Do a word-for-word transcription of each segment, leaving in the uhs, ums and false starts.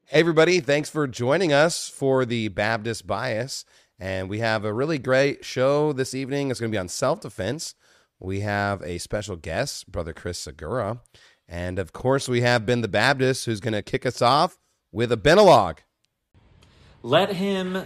Hey, everybody. Thanks for joining us for the Baptist Bias. And we have a really great show this evening. It's going to be on self-defense. We have a special guest, Brother Chris Segura. And, of course, we have Ben the Baptist, who's going to kick us off with a Benalog. Let him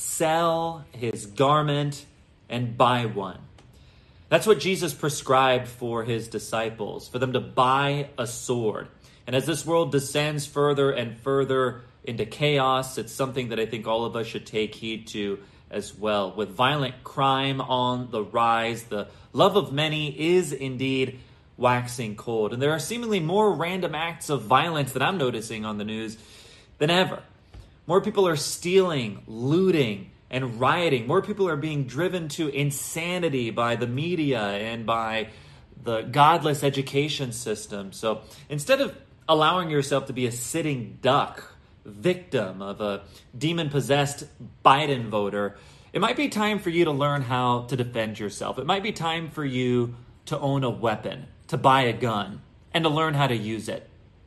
sell his garment and buy one. That's what Jesus prescribed for his disciples, for them to buy a sword. And as this world descends further and further into chaos, it's something that I think all of us should take heed to as well. With violent crime on the rise, the love of many is indeed waxing cold. And there are seemingly more random acts of violence that I'm noticing on the news than ever. More people are stealing, looting, and rioting. More people are being driven to insanity by the media and by the godless education system. So instead of allowing yourself to be a sitting duck, victim of a demon-possessed Biden voter, it might be time for you to learn how to defend yourself. It might be time for you to own a weapon, to buy a gun, and to learn how to use it.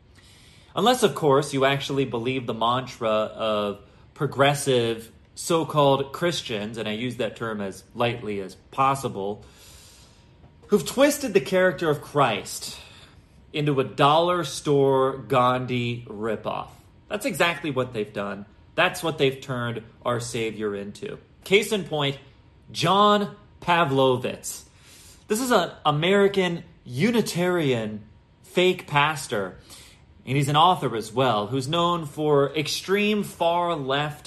Unless, of course, you actually believe the mantra of progressive so-called Christians, and I use that term as lightly as possible, who've twisted the character of Christ into a dollar store Gandhi ripoff. That's exactly what they've done. That's what they've turned our Savior into. Case in point, John Pavlovitz. This is an American Unitarian fake pastor, and he's an author as well, who's known for extreme far-left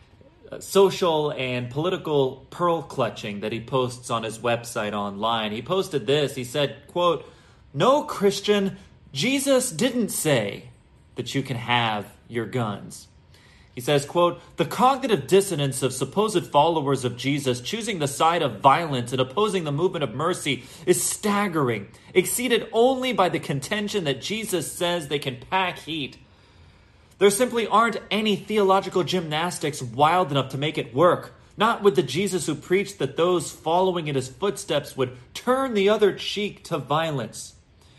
uh, social and political pearl clutching that he posts on his website online. He posted this. He said, quote, "No, Christian, Jesus didn't say that you can have your guns." He says, quote, "The cognitive dissonance of supposed followers of Jesus choosing the side of violence and opposing the movement of mercy is staggering, exceeded only by the contention that Jesus says they can pack heat. There simply aren't any theological gymnastics wild enough to make it work. Not with the Jesus who preached that those following in his footsteps would turn the other cheek to violence."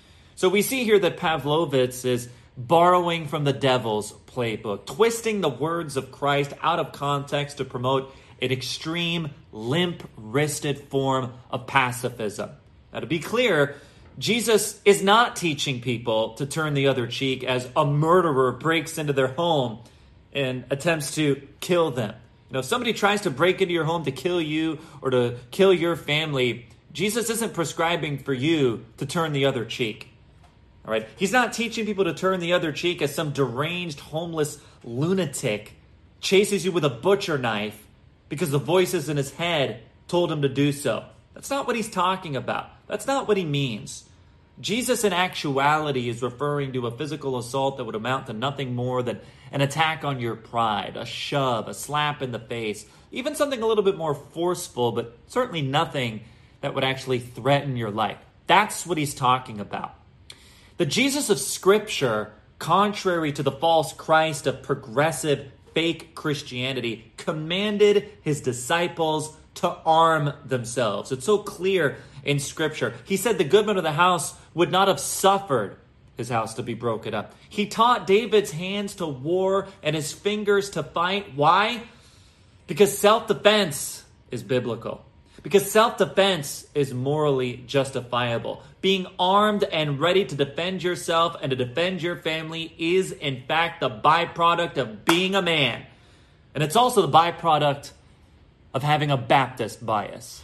So we see here that Pavlovitz is borrowing from the devil's playbook, twisting the words of Christ out of context to promote an extreme, limp-wristed form of pacifism. Now, to be clear, Jesus is not teaching people to turn the other cheek as a murderer breaks into their home and attempts to kill them. You know, if somebody tries to break into your home to kill you or to kill your family, Jesus isn't prescribing for you to turn the other cheek. All right? He's not teaching people to turn the other cheek as some deranged, homeless lunatic chases you with a butcher knife because the voices in his head told him to do so. That's not what he's talking about. That's not what he means. Jesus, in actuality, is referring to a physical assault that would amount to nothing more than an attack on your pride, a shove, a slap in the face, even something a little bit more forceful, but certainly nothing that would actually threaten your life. That's what he's talking about. The Jesus of Scripture, contrary to the false Christ of progressive fake Christianity, commanded his disciples to arm themselves. It's so clear in Scripture. He said the goodman of the house would not have suffered his house to be broken up. He taught David's hands to war and his fingers to fight. Why? Because self-defense is biblical. Because self-defense is morally justifiable. Being armed and ready to defend yourself and to defend your family is, in fact, the byproduct of being a man. And it's also the byproduct of having a Baptist bias.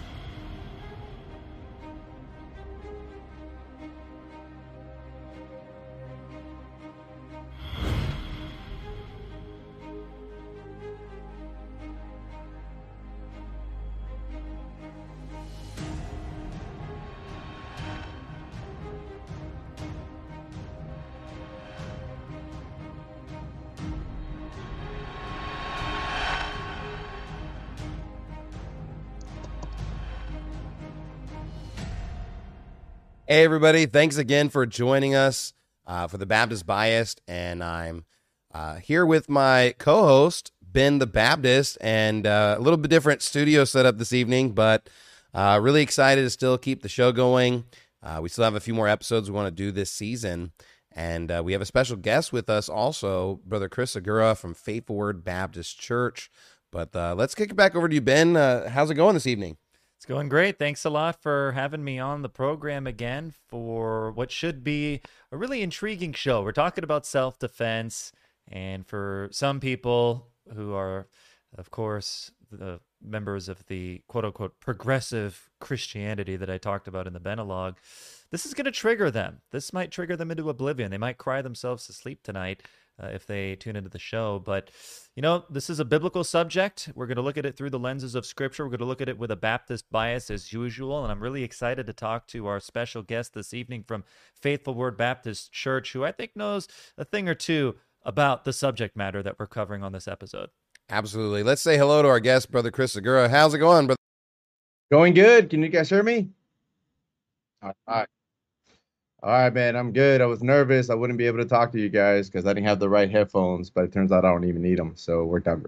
Hey, everybody. Thanks again for joining us uh, for the Baptist Biased. And I'm uh, here with my co-host, Ben the Baptist, and uh, a little bit different studio setup this evening, but uh, really excited to still keep the show going. Uh, we still have a few more episodes we want to do this season. And uh, we have a special guest with us also, Brother Chris Segura from Faithful Word Baptist Church. But uh, let's kick it back over to you, Ben. Uh, how's it going this evening? It's going great. Thanks a lot for having me on the program again for what should be a really intriguing show. We're talking about self-defense, and for some people who are, of course, the members of the quote-unquote progressive Christianity that I talked about in the Benelog, this is going to trigger them. This might trigger them into oblivion. They might cry themselves to sleep tonight uh, if they tune into the show. But, you know, this is a biblical subject. We're going to look at it through the lenses of Scripture. We're going to look at it with a Baptist bias as usual. And I'm really excited to talk to our special guest this evening from Faithful Word Baptist Church, who I think knows a thing or two about the subject matter that we're covering on this episode. Absolutely. Let's say hello to our guest, Brother Chris Segura. How's it going, brother? Going good. Can you guys hear me? All right. All right, man. I'm good. I was nervous. I wouldn't be able to talk to you guys because I didn't have the right headphones, but it turns out I don't even need them. So we're done.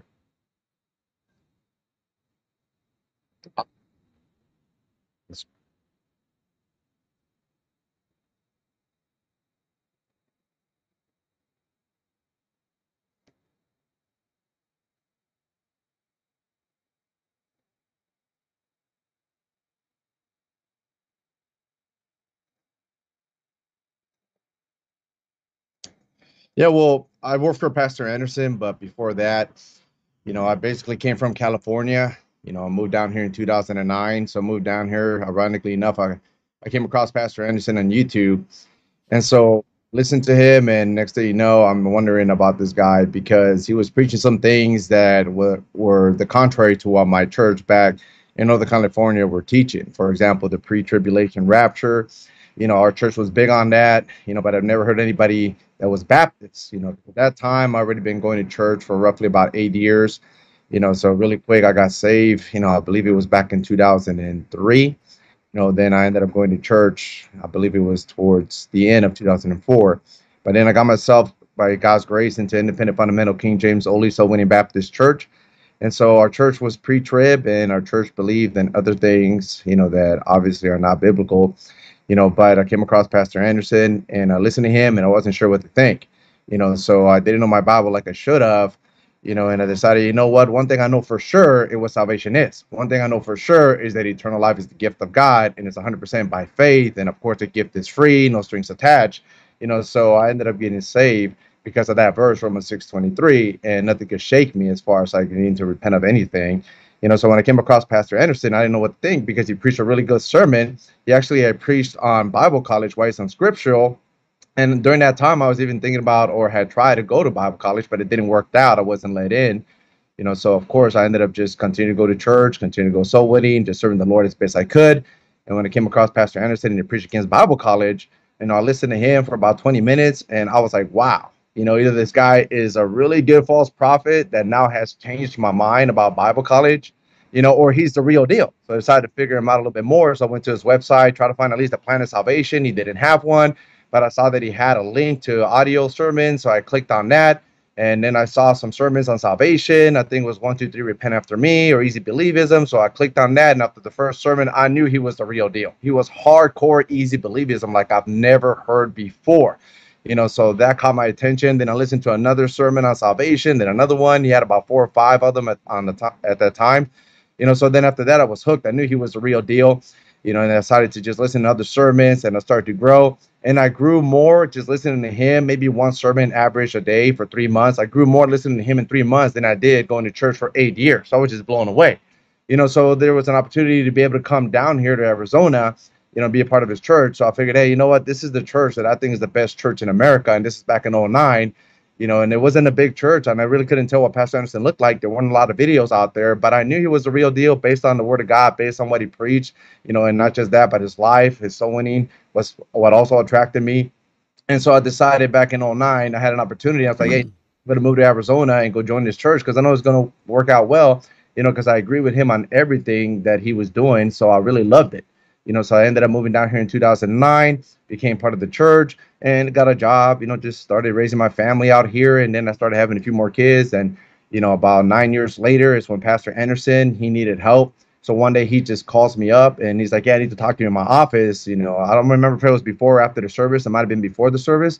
Yeah, well, I worked for Pastor Anderson, but before that, you know, I basically came from California. You know, I moved down here in two thousand nine. So I moved down here. Ironically enough, I, I came across Pastor Anderson on YouTube. And so listened to him. And next thing you know, I'm wondering about this guy because he was preaching some things that were, were the contrary to what my church back in Northern California were teaching. For example, the pre-tribulation rapture. You know, our church was big on that, you know, but I've never heard anybody that was Baptist. You know, at that time, I already been going to church for roughly about eight years, you know, so really quick, I got saved, you know, I believe it was back in two thousand three. You know, then I ended up going to church. I believe it was towards the end of two thousand four. But then I got myself, by God's grace, into Independent Fundamental King James Only Soul Winning Baptist Church. And so our church was pre-trib, and our church believed in other things, you know, that obviously are not biblical. You know, but I came across Pastor Anderson and I listened to him and I wasn't sure what to think, you know, so I didn't know my Bible like I should have, you know, and I decided, you know what, one thing I know for sure is what salvation is. One thing I know for sure is that eternal life is the gift of God and it's one hundred percent by faith. And of course, the gift is free, no strings attached, you know, so I ended up getting saved because of that verse, Romans six twenty-three, and nothing could shake me as far as I need to repent of anything. You know, so when I came across Pastor Anderson, I didn't know what to think because he preached a really good sermon. He actually had preached on Bible college while he's on scriptural. And during that time, I was even thinking about or had tried to go to Bible college, but it didn't work out. I wasn't let in, you know, so of course I ended up just continuing to go to church, continue to go soul winning, just serving the Lord as best I could. And when I came across Pastor Anderson and he preached against Bible college, you know, I listened to him for about twenty minutes and I was like, wow, you know, either this guy is a really good false prophet that now has changed my mind about Bible college, you know, or he's the real deal. So I decided to figure him out a little bit more. So I went to his website, tried to find at least a plan of salvation. He didn't have one, but I saw that he had a link to audio sermons. So I clicked on that. And then I saw some sermons on salvation. I think it was one, two, three, repent after me, or easy believism. So I clicked on that. And after the first sermon, I knew he was the real deal. He was hardcore easy believism like I've never heard before. You know, so that caught my attention. Then I listened to another sermon on salvation, then another one. He had about four or five of them at, on the to- at that time. You know, so then after that, I was hooked. I knew he was the real deal, you know, and I decided to just listen to other sermons and I started to grow. And I grew more just listening to him, maybe one sermon average a day for three months. I grew more listening to him in three months than I did going to church for eight years. So I was just blown away. You know, so there was an opportunity to be able to come down here to Arizona, you know, be a part of his church. So I figured, hey, you know what? This is the church that I think is the best church in America. And this is back in oh nine, you know, and it wasn't a big church. And I really couldn't tell what Pastor Anderson looked like. There weren't a lot of videos out there, but I knew he was the real deal based on the word of God, based on what he preached, you know, and not just that, but his life, his soul winning was what also attracted me. And so I decided back in oh nine, I had an opportunity. I was like, hey, I'm going to move to Arizona and go join this church because I know it's going to work out well, you know, because I agree with him on everything that he was doing. So I really loved it. You know, so I ended up moving down here in two thousand nine, became part of the church and got a job, you know, just started raising my family out here. And then I started having a few more kids. And, you know, about nine years later is when Pastor Anderson, he needed help. So one day he just calls me up and he's like, yeah, I need to talk to you in my office. You know, I don't remember if it was before or after the service. It might have been before the service.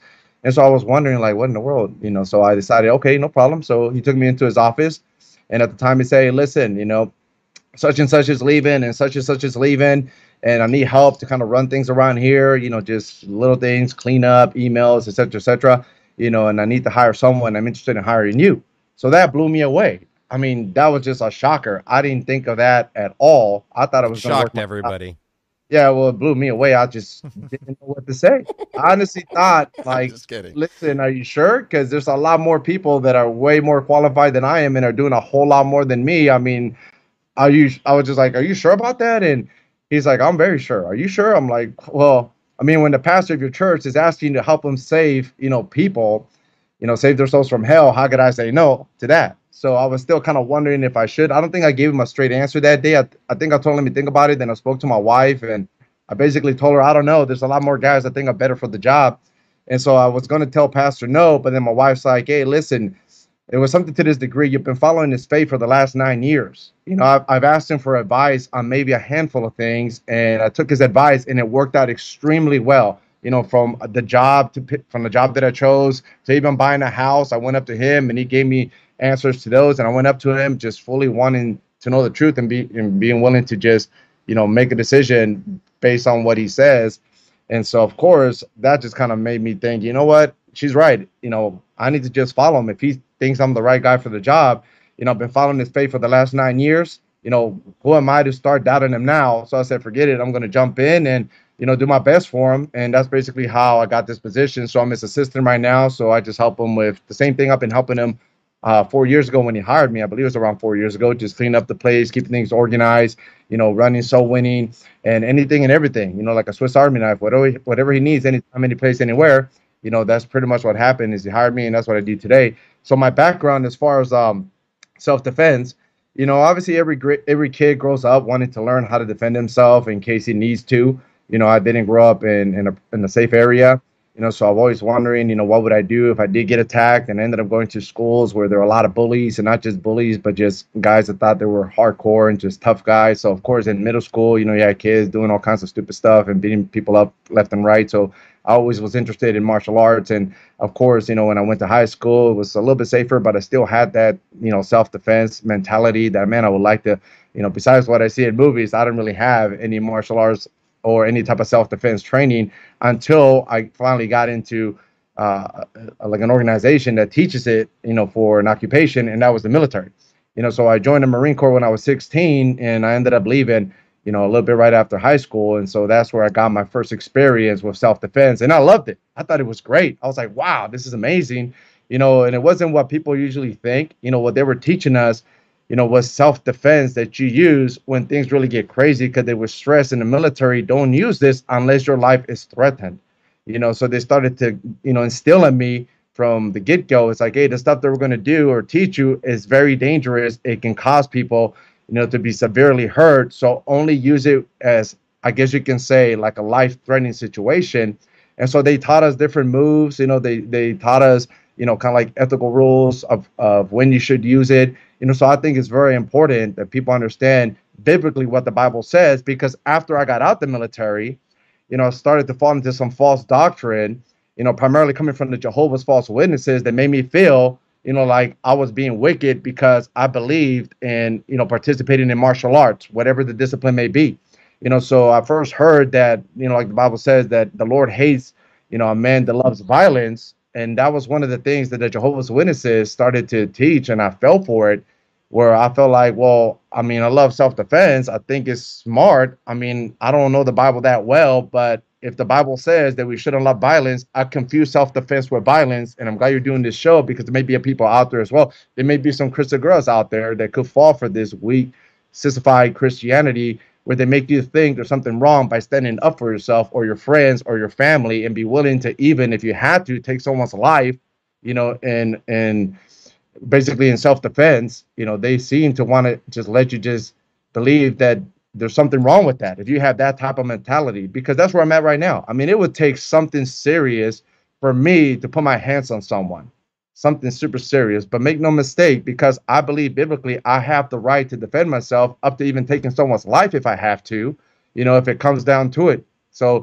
And so I was wondering, like, what in the world, you know? So I decided, okay, no problem. So he took me into his office, and at the time he said, hey, listen, you know, such and such is leaving, and such and such is leaving, and I need help to kind of run things around here, you know, just little things, clean up, emails, et cetera, et cetera, you know, and I need to hire someone. I'm interested in hiring you. So that blew me away. I mean, that was just a shocker. I didn't think of that at all. I thought it was going to work. Shocked everybody. Yeah, well, it blew me away. I just didn't know what to say. I honestly thought, like, just kidding. listen, are you sure? Because there's a lot more people that are way more qualified than I am and are doing a whole lot more than me. I mean, are you? I was just like, are you sure about that? And he's like, I'm very sure. Are you sure? I'm like, well, I mean, when the pastor of your church is asking you to help them save, you know, people, you know, save their souls from hell, how could I say no to that? So I was still kind of wondering if I should. I don't think I gave him a straight answer that day. I, I think I told him to think about it. Then I spoke to my wife, and I basically told her, I don't know. There's a lot more guys I think are better for the job. And so I was going to tell Pastor no, but then my wife's like, hey, listen, it was something to this degree. You've been following his faith for the last nine years. You know, I've, I've asked him for advice on maybe a handful of things, and I took his advice, and it worked out extremely well. You know, from the job to from the job that I chose to even buying a house, I went up to him, and he gave me answers to those, and I went up to him just fully wanting to know the truth and be and being willing to just, you know, make a decision based on what he says. And so, of course, that just kind of made me think, you know what, she's right. You know, I need to just follow him. If he thinks I'm the right guy for the job, you know, I've been following his faith for the last nine years. You know, who am I to start doubting him now? So I said, forget it. I'm going to jump in and, you know, do my best for him. And that's basically how I got this position. So I'm his assistant right now. So I just help him with the same thing I've been helping him uh, four years ago when he hired me. I believe it was around four years ago, just cleaning up the place, keeping things organized, you know, running, soul winning, and anything and everything, you know, like a Swiss Army knife, whatever, whatever he needs, anytime, any place, anywhere. You know, that's pretty much what happened is he hired me, and that's what I do today. So my background as far as um, self-defense, you know, obviously every every kid grows up wanting to learn how to defend himself in case he needs to. You know, I didn't grow up in in a, in a safe area, you know, so I'm always wondering, you know, what would I do if I did get attacked, and I ended up going to schools where there were a lot of bullies, and not just bullies, but just guys that thought they were hardcore and just tough guys. So, of course, in middle school, you know, you had kids doing all kinds of stupid stuff and beating people up left and right. So I always was interested in martial arts. And, of course, you know, when I went to high school, it was a little bit safer, but I still had that, you know, self-defense mentality that, man, I would like to, you know, besides what I see in movies, I didn't really have any martial arts or any type of self-defense training until I finally got into uh, like an organization that teaches it, you know, for an occupation, and that was the military. You know, so I joined the Marine Corps when I was sixteen, and I ended up leaving, you know, a little bit right after high school. And so that's where I got my first experience with self-defense, and I loved it. I thought it was great. I was like, wow, this is amazing. You know, and it wasn't what people usually think. You know, what they were teaching us, you know, was self-defense that you use when things really get crazy, because they were stressed in the military. Don't use this unless your life is threatened. You know, so they started to, you know, instill in me from the get-go. It's like, hey, the stuff that we're going to do or teach you is very dangerous. It can cause people, you know, to be severely hurt. So only use it as, I guess you can say, like a life-threatening situation. And so they taught us different moves. You know, they they taught us, you know, kind of like ethical rules of, of when you should use it. You know, so I think it's very important that people understand biblically what the Bible says, because after I got out the military, you know, I started to fall into some false doctrine, you know, primarily coming from the Jehovah's false witnesses that made me feel, you know, like I was being wicked because I believed in, you know, participating in martial arts, whatever the discipline may be. You know, so I first heard that, you know, like the Bible says that the Lord hates, you know, a man that loves violence. And that was one of the things that the Jehovah's Witnesses started to teach, and I fell for it, where I felt like, well, I mean, I love self-defense. I think it's smart. I mean, I don't know the Bible that well, but if the Bible says that we shouldn't love violence, I confuse self-defense with violence. And I'm glad you're doing this show, because there may be people out there as well. There may be some Christian girls out there that could fall for this weak, sissified Christianity, where they make you think there's something wrong by standing up for yourself or your friends or your family, and be willing to, even if you had to, take someone's life, you know, and and basically in self-defense. You know, they seem to want to just let you just believe that there's something wrong with that if you have that type of mentality, because that's where I'm at right now. I mean, it would take something serious for me to put my hands on someone, something super serious. But make no mistake, because I believe biblically, I have the right to defend myself, up to even taking someone's life if I have to, you know, if it comes down to it. So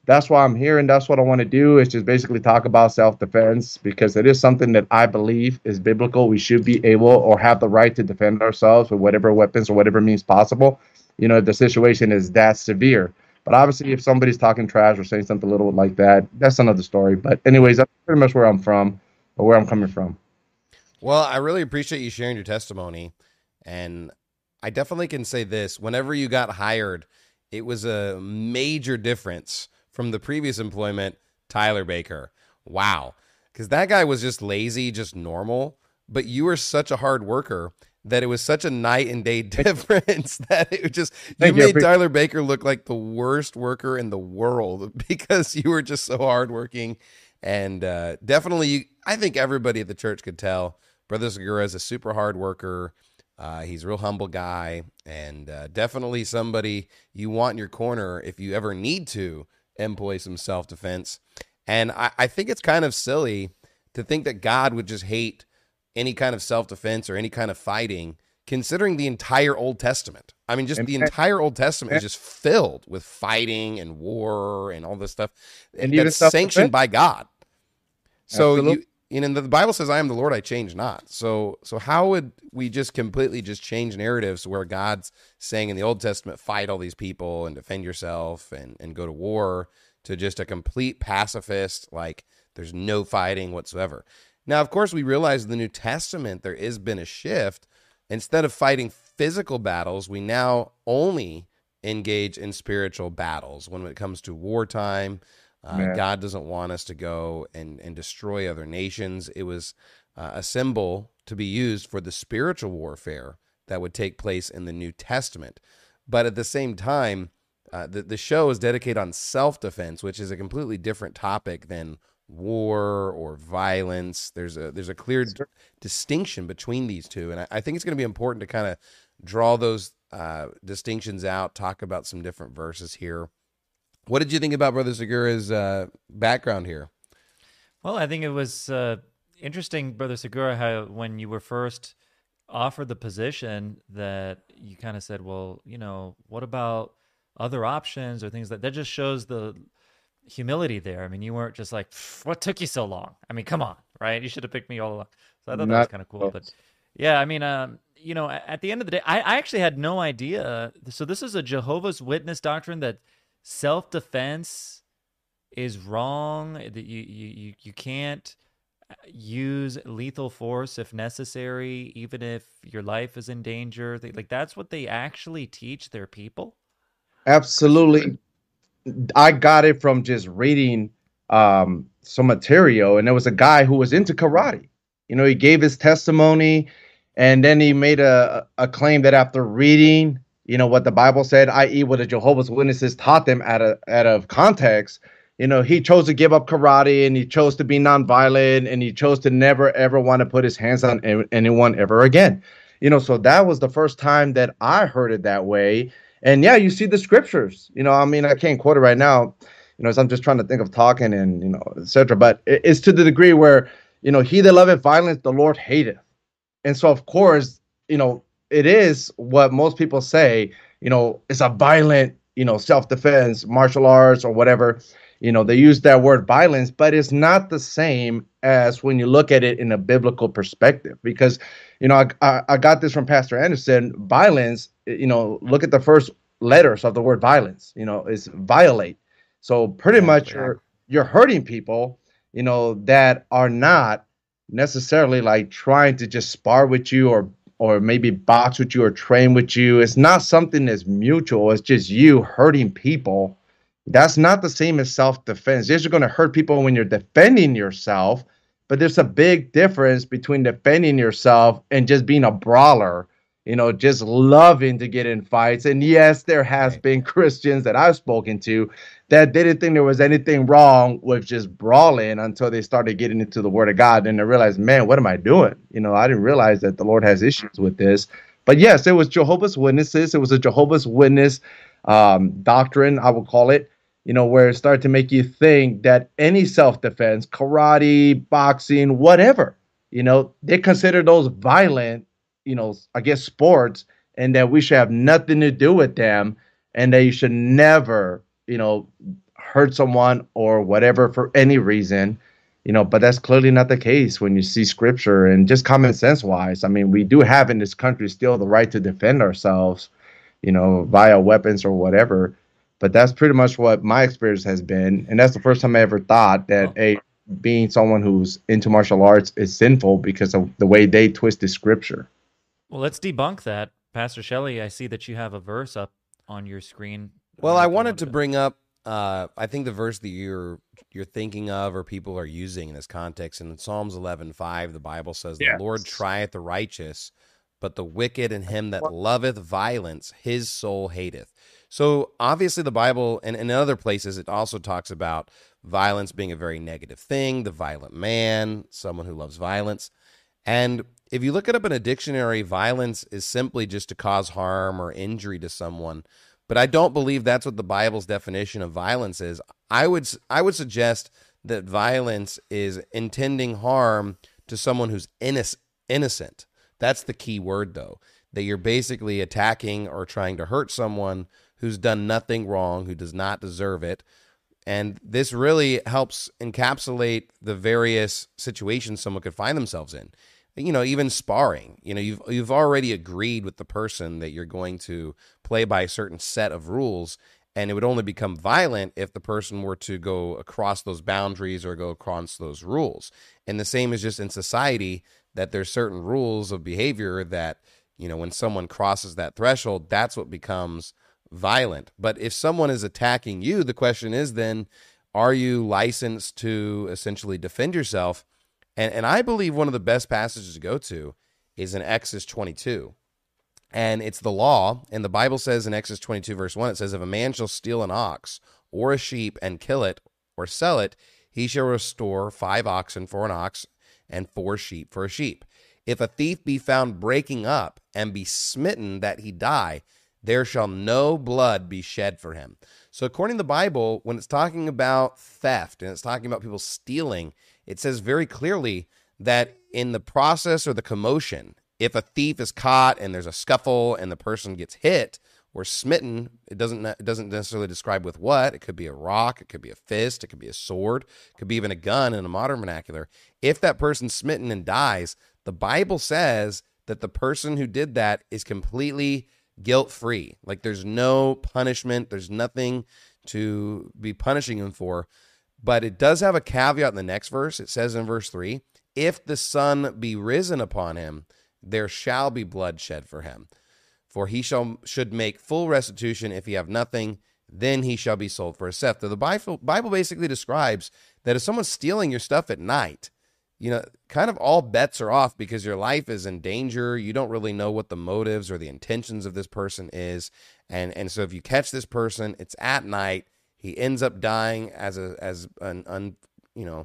that's why I'm here, and that's what I want to do, is just basically talk about self-defense, because it is something that I believe is biblical. We should be able or have the right to defend ourselves with whatever weapons or whatever means possible, you know, if the situation is that severe. But obviously, if somebody's talking trash or saying something a little like that, that's another story. But anyways, that's pretty much where I'm from, or where I'm coming from. Well, I really appreciate you sharing your testimony. And I definitely can say this. Whenever you got hired, it was a major difference from the previous employment, Tyler Baker. Wow. Because that guy was just lazy, just normal. But you were such a hard worker that it was such a night and day difference that it just, you Thank made you. Tyler Baker look like the worst worker in the world because you were just so hardworking. And uh, definitely, you, I think everybody at the church could tell Brother Segura is a super hard worker. Uh, he's a real humble guy, and uh, definitely somebody you want in your corner if you ever need to employ some self-defense. And I, I think it's kind of silly to think that God would just hate any kind of self-defense or any kind of fighting, considering the entire Old Testament. I mean, just the entire Old Testament is just filled with fighting and war and all this stuff, And that's even self-defense. sanctioned by God. So Absolutely. you, you know, the Bible says, "I am the Lord; I change not." So, so how would we just completely just change narratives where God's saying in the Old Testament, "Fight all these people and defend yourself and and go to war," to just a complete pacifist, like there's no fighting whatsoever? Now, of course, we realize in the New Testament there has been a shift. Instead of fighting physical battles, we now only engage in spiritual battles when it comes to wartime. Uh, Man. God doesn't want us to go and, and destroy other nations. It was uh, a symbol to be used for the spiritual warfare that would take place in the New Testament. But at the same time, uh, the, the show is dedicated on self-defense, which is a completely different topic than war or violence. There's a there's a clear d- distinction between these two. And I, I think it's going to be important to kind of draw those uh, distinctions out, talk about some different verses here. What did you think about Brother Segura's uh, background here? Well, I think it was uh, interesting, Brother Segura, how when you were first offered the position that you kind of said, well, you know, what about other options or things that that just shows the humility there. I mean, you weren't just like, what took you so long? I mean, come on, right? You should have picked me all along. So I thought that was Not kind of cool. close. But yeah, I mean, um, you know, at at the end of the day, I, I actually had no idea. So this is a Jehovah's Witness doctrine that self-defense is wrong, that you you you, you can't use lethal force if necessary, even if your life is in danger. They, like that's what they actually teach their people. Absolutely. I got it from just reading um, some material, and there was a guy who was into karate. You know, he gave his testimony, and then he made a, a claim that after reading, you know, what the Bible said, that is what the Jehovah's Witnesses taught them out of, out of context, you know, he chose to give up karate, and he chose to be nonviolent, and he chose to never, ever want to put his hands on a- anyone ever again. You know, so that was the first time that I heard it that way. And yeah, you see the scriptures, you know, I mean, I can't quote it right now, you know, as I'm just trying to think of talking and, you know, et cetera. But it- it's to the degree where, you know, he that loveth violence, the Lord hateth. And so, of course, you know, it is what most people say, you know, it's a violent, you know, self-defense, martial arts or whatever. You know, they use that word violence, but it's not the same as when you look at it in a biblical perspective. Because, you know, I, I, I got this from Pastor Anderson. Violence, you know, look at the first letters of the word violence, you know, is violate. So pretty much Exactly. you're, you're hurting people, you know, that are not necessarily like trying to just spar with you or or maybe box with you or train with you. It's not something that's mutual. It's just you hurting people. That's not the same as self-defense. Yes, you're going to hurt people when you're defending yourself, but there's a big difference between defending yourself and just being a brawler, you know, just loving to get in fights. And yes, there has Right. been Christians that I've spoken to that didn't think there was anything wrong with just brawling until they started getting into the Word of God. And they realized, man, what am I doing? You know, I didn't realize that the Lord has issues with this. But yes, it was Jehovah's Witnesses. It was a Jehovah's Witness um, doctrine, I would call it, you know, where it started to make you think that any self-defense, karate, boxing, whatever, you know, they consider those violent, you know, I guess sports, and that we should have nothing to do with them, and that you should never, you know, hurt someone or whatever for any reason, you know, but that's clearly not the case when you see scripture and just common sense wise. I mean, we do have in this country still the right to defend ourselves, you know, via weapons or whatever. But that's pretty much what my experience has been. And that's the first time I ever thought that a being someone who's into martial arts is sinful because of the way they twisted scripture. Well, let's debunk that. Pastor Shelley, I see that you have a verse up on your screen. Well, I wanted to bring up, uh, I think the verse that you're you're thinking of or people are using in this context. In Psalms eleven five, the Bible says, Yes. The Lord trieth the righteous, but the wicked and him that loveth violence, his soul hateth. So obviously the Bible, and in other places, it also talks about violence being a very negative thing, the violent man, someone who loves violence. And if you look it up in a dictionary, violence is simply just to cause harm or injury to someone. But I don't believe that's what the Bible's definition of violence is. I would I would suggest that violence is intending harm to someone who's innoc- innocent. That's the key word, though, that you're basically attacking or trying to hurt someone who's done nothing wrong, who does not deserve it. And this really helps encapsulate the various situations someone could find themselves in. You know, even sparring, you know, you've you've already agreed with the person that you're going to play by a certain set of rules, and it would only become violent if the person were to go across those boundaries or go across those rules. And the same is just in society, that there's certain rules of behavior that, you know, when someone crosses that threshold, that's what becomes violent. But if someone is attacking you, the question is then, are you licensed to essentially defend yourself? And and I believe one of the best passages to go to is in Exodus twenty-two. And it's the law. And the Bible says in Exodus twenty-two, verse one, it says, if a man shall steal an ox or a sheep and kill it or sell it, he shall restore five oxen for an ox and four sheep for a sheep. If a thief be found breaking up and be smitten that he die, there shall no blood be shed for him. So according to the Bible, when it's talking about theft and it's talking about people stealing, it says very clearly that in the process or the commotion, if a thief is caught and there's a scuffle and the person gets hit or smitten, it doesn't it doesn't necessarily describe with what. It could be a rock, it could be a fist, it could be a sword, it could be even a gun in a modern vernacular. If that person's smitten and dies, the Bible says that the person who did that is completely guilt-free. Like there's no punishment, there's nothing to be punishing him for. But it does have a caveat in the next verse. It says in verse three, if the sun be risen upon him, there shall be blood shed for him. For he shall should make full restitution. If he have nothing, then he shall be sold for a theft. So the Bible, Bible basically describes that if someone's stealing your stuff at night, you know, kind of all bets are off because your life is in danger. You don't really know what the motives or the intentions of this person is. And, and so if you catch this person, it's at night, he ends up dying as a as an un, you know,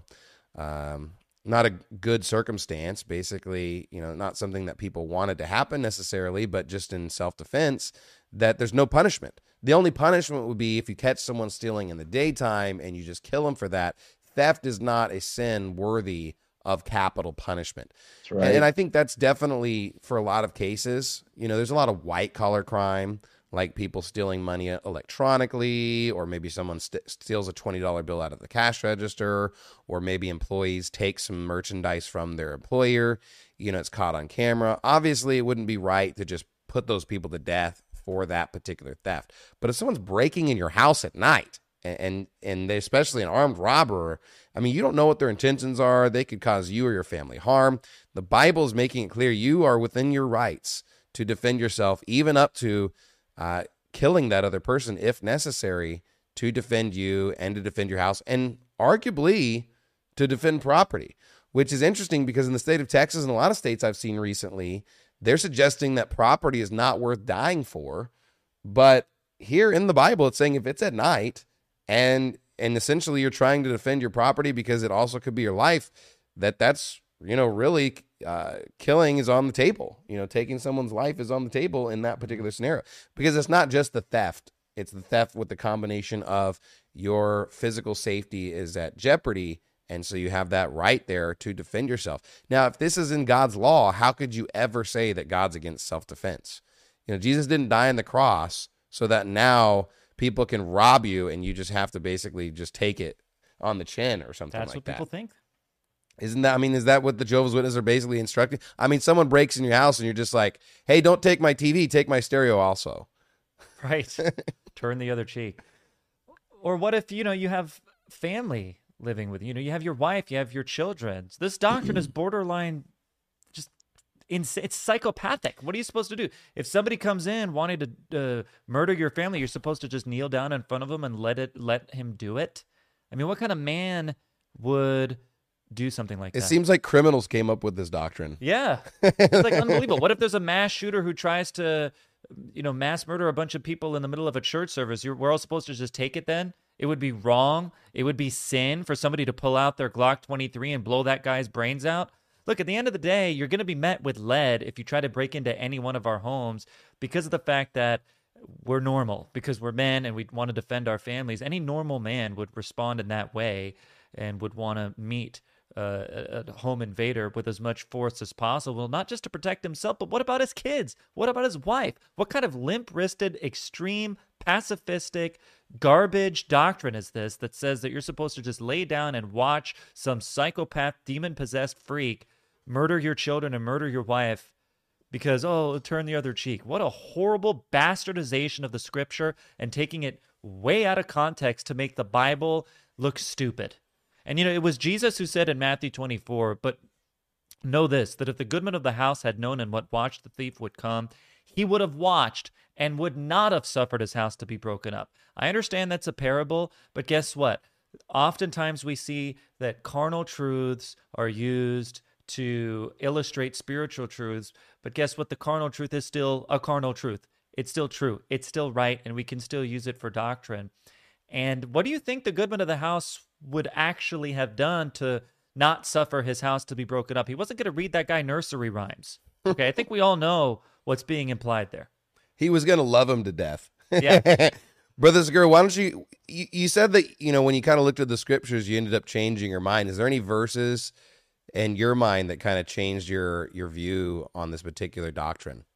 um, not a good circumstance. Basically, you know, not something that people wanted to happen necessarily, but just in self-defense. That there's no punishment. The only punishment would be if you catch someone stealing in the daytime and you just kill them for that. Theft is not a sin worthy of capital punishment. That's right. And, and I think that's definitely for a lot of cases. You know, there's a lot of white collar crime, like people stealing money electronically, or maybe someone st- steals a twenty dollar bill out of the cash register, or maybe employees take some merchandise from their employer. You know, it's caught on camera. Obviously, it wouldn't be right to just put those people to death for that particular theft. But if someone's breaking in your house at night, and and, and they, especially an armed robber, I mean, you don't know what their intentions are. They could cause you or your family harm. The Bible is making it clear you are within your rights to defend yourself, even up to Uh, killing that other person if necessary to defend you and to defend your house and arguably to defend property, which is interesting because in the state of Texas and a lot of states I've seen recently, they're suggesting that property is not worth dying for. But here in the Bible, it's saying if it's at night and and essentially you're trying to defend your property because it also could be your life, that that's, you know, really uh, killing is on the table. You know, taking someone's life is on the table in that particular scenario, because it's not just the theft. It's the theft with the combination of your physical safety is at jeopardy. And so you have that right there to defend yourself. Now, if this is in God's law, how could you ever say that God's against self-defense? You know, Jesus didn't die on the cross so that now people can rob you and you just have to basically just take it on the chin or something That's like what that. people think. Isn't that, I mean, is that what the Jehovah's Witnesses are basically instructing? I mean, someone breaks in your house and you're just like, hey, don't take my T V, take my stereo also. Right. Turn the other cheek. Or what if, you know, you have family living with you, you know, you have your wife, you have your children. This doctrine is borderline just ins- it's psychopathic. What are you supposed to do? If somebody comes in wanting to uh, murder your family, you're supposed to just kneel down in front of him and let it let him do it? I mean, what kind of man would do something like It that? seems like criminals came up with this doctrine. Yeah. It's like unbelievable. What if there's a mass shooter who tries to, you know, mass murder a bunch of people in the middle of a church service? You're, we're all supposed to just take it then? It would be wrong. It would be sin for somebody to pull out their Glock twenty-three and blow that guy's brains out. Look, at the end of the day, you're going to be met with lead if you try to break into any one of our homes because of the fact that we're normal, because we're men and we want to defend our families. Any normal man would respond in that way and would want to meet uh, a, a home invader with as much force as possible, not just to protect himself, but what about his kids? What about his wife? What kind of limp-wristed, extreme, pacifistic, garbage doctrine is this that says that you're supposed to just lay down and watch some psychopath, demon-possessed freak murder your children and murder your wife because, oh, turn the other cheek? What a horrible bastardization of the scripture and taking it way out of context to make the Bible look stupid. And, you know, it was Jesus who said in Matthew twenty-four, but know this, that if the goodman of the house had known in what watch the thief would come, he would have watched and would not have suffered his house to be broken up. I understand that's a parable, but guess what? Oftentimes we see that carnal truths are used to illustrate spiritual truths, but guess what? The carnal truth is still a carnal truth. It's still true. It's still right, and we can still use it for doctrine. And what do you think the goodman of the house would actually have done to not suffer his house to be broken up? He wasn't going to read that guy nursery rhymes. Okay, I think we all know what's being implied there. He was going to love him to death. Yeah. Brother Segura, why don't you, you, you said that, you know, when you kind of looked at the scriptures, you ended up changing your mind. Is there any verses in your mind that kind of changed your, your view on this particular doctrine?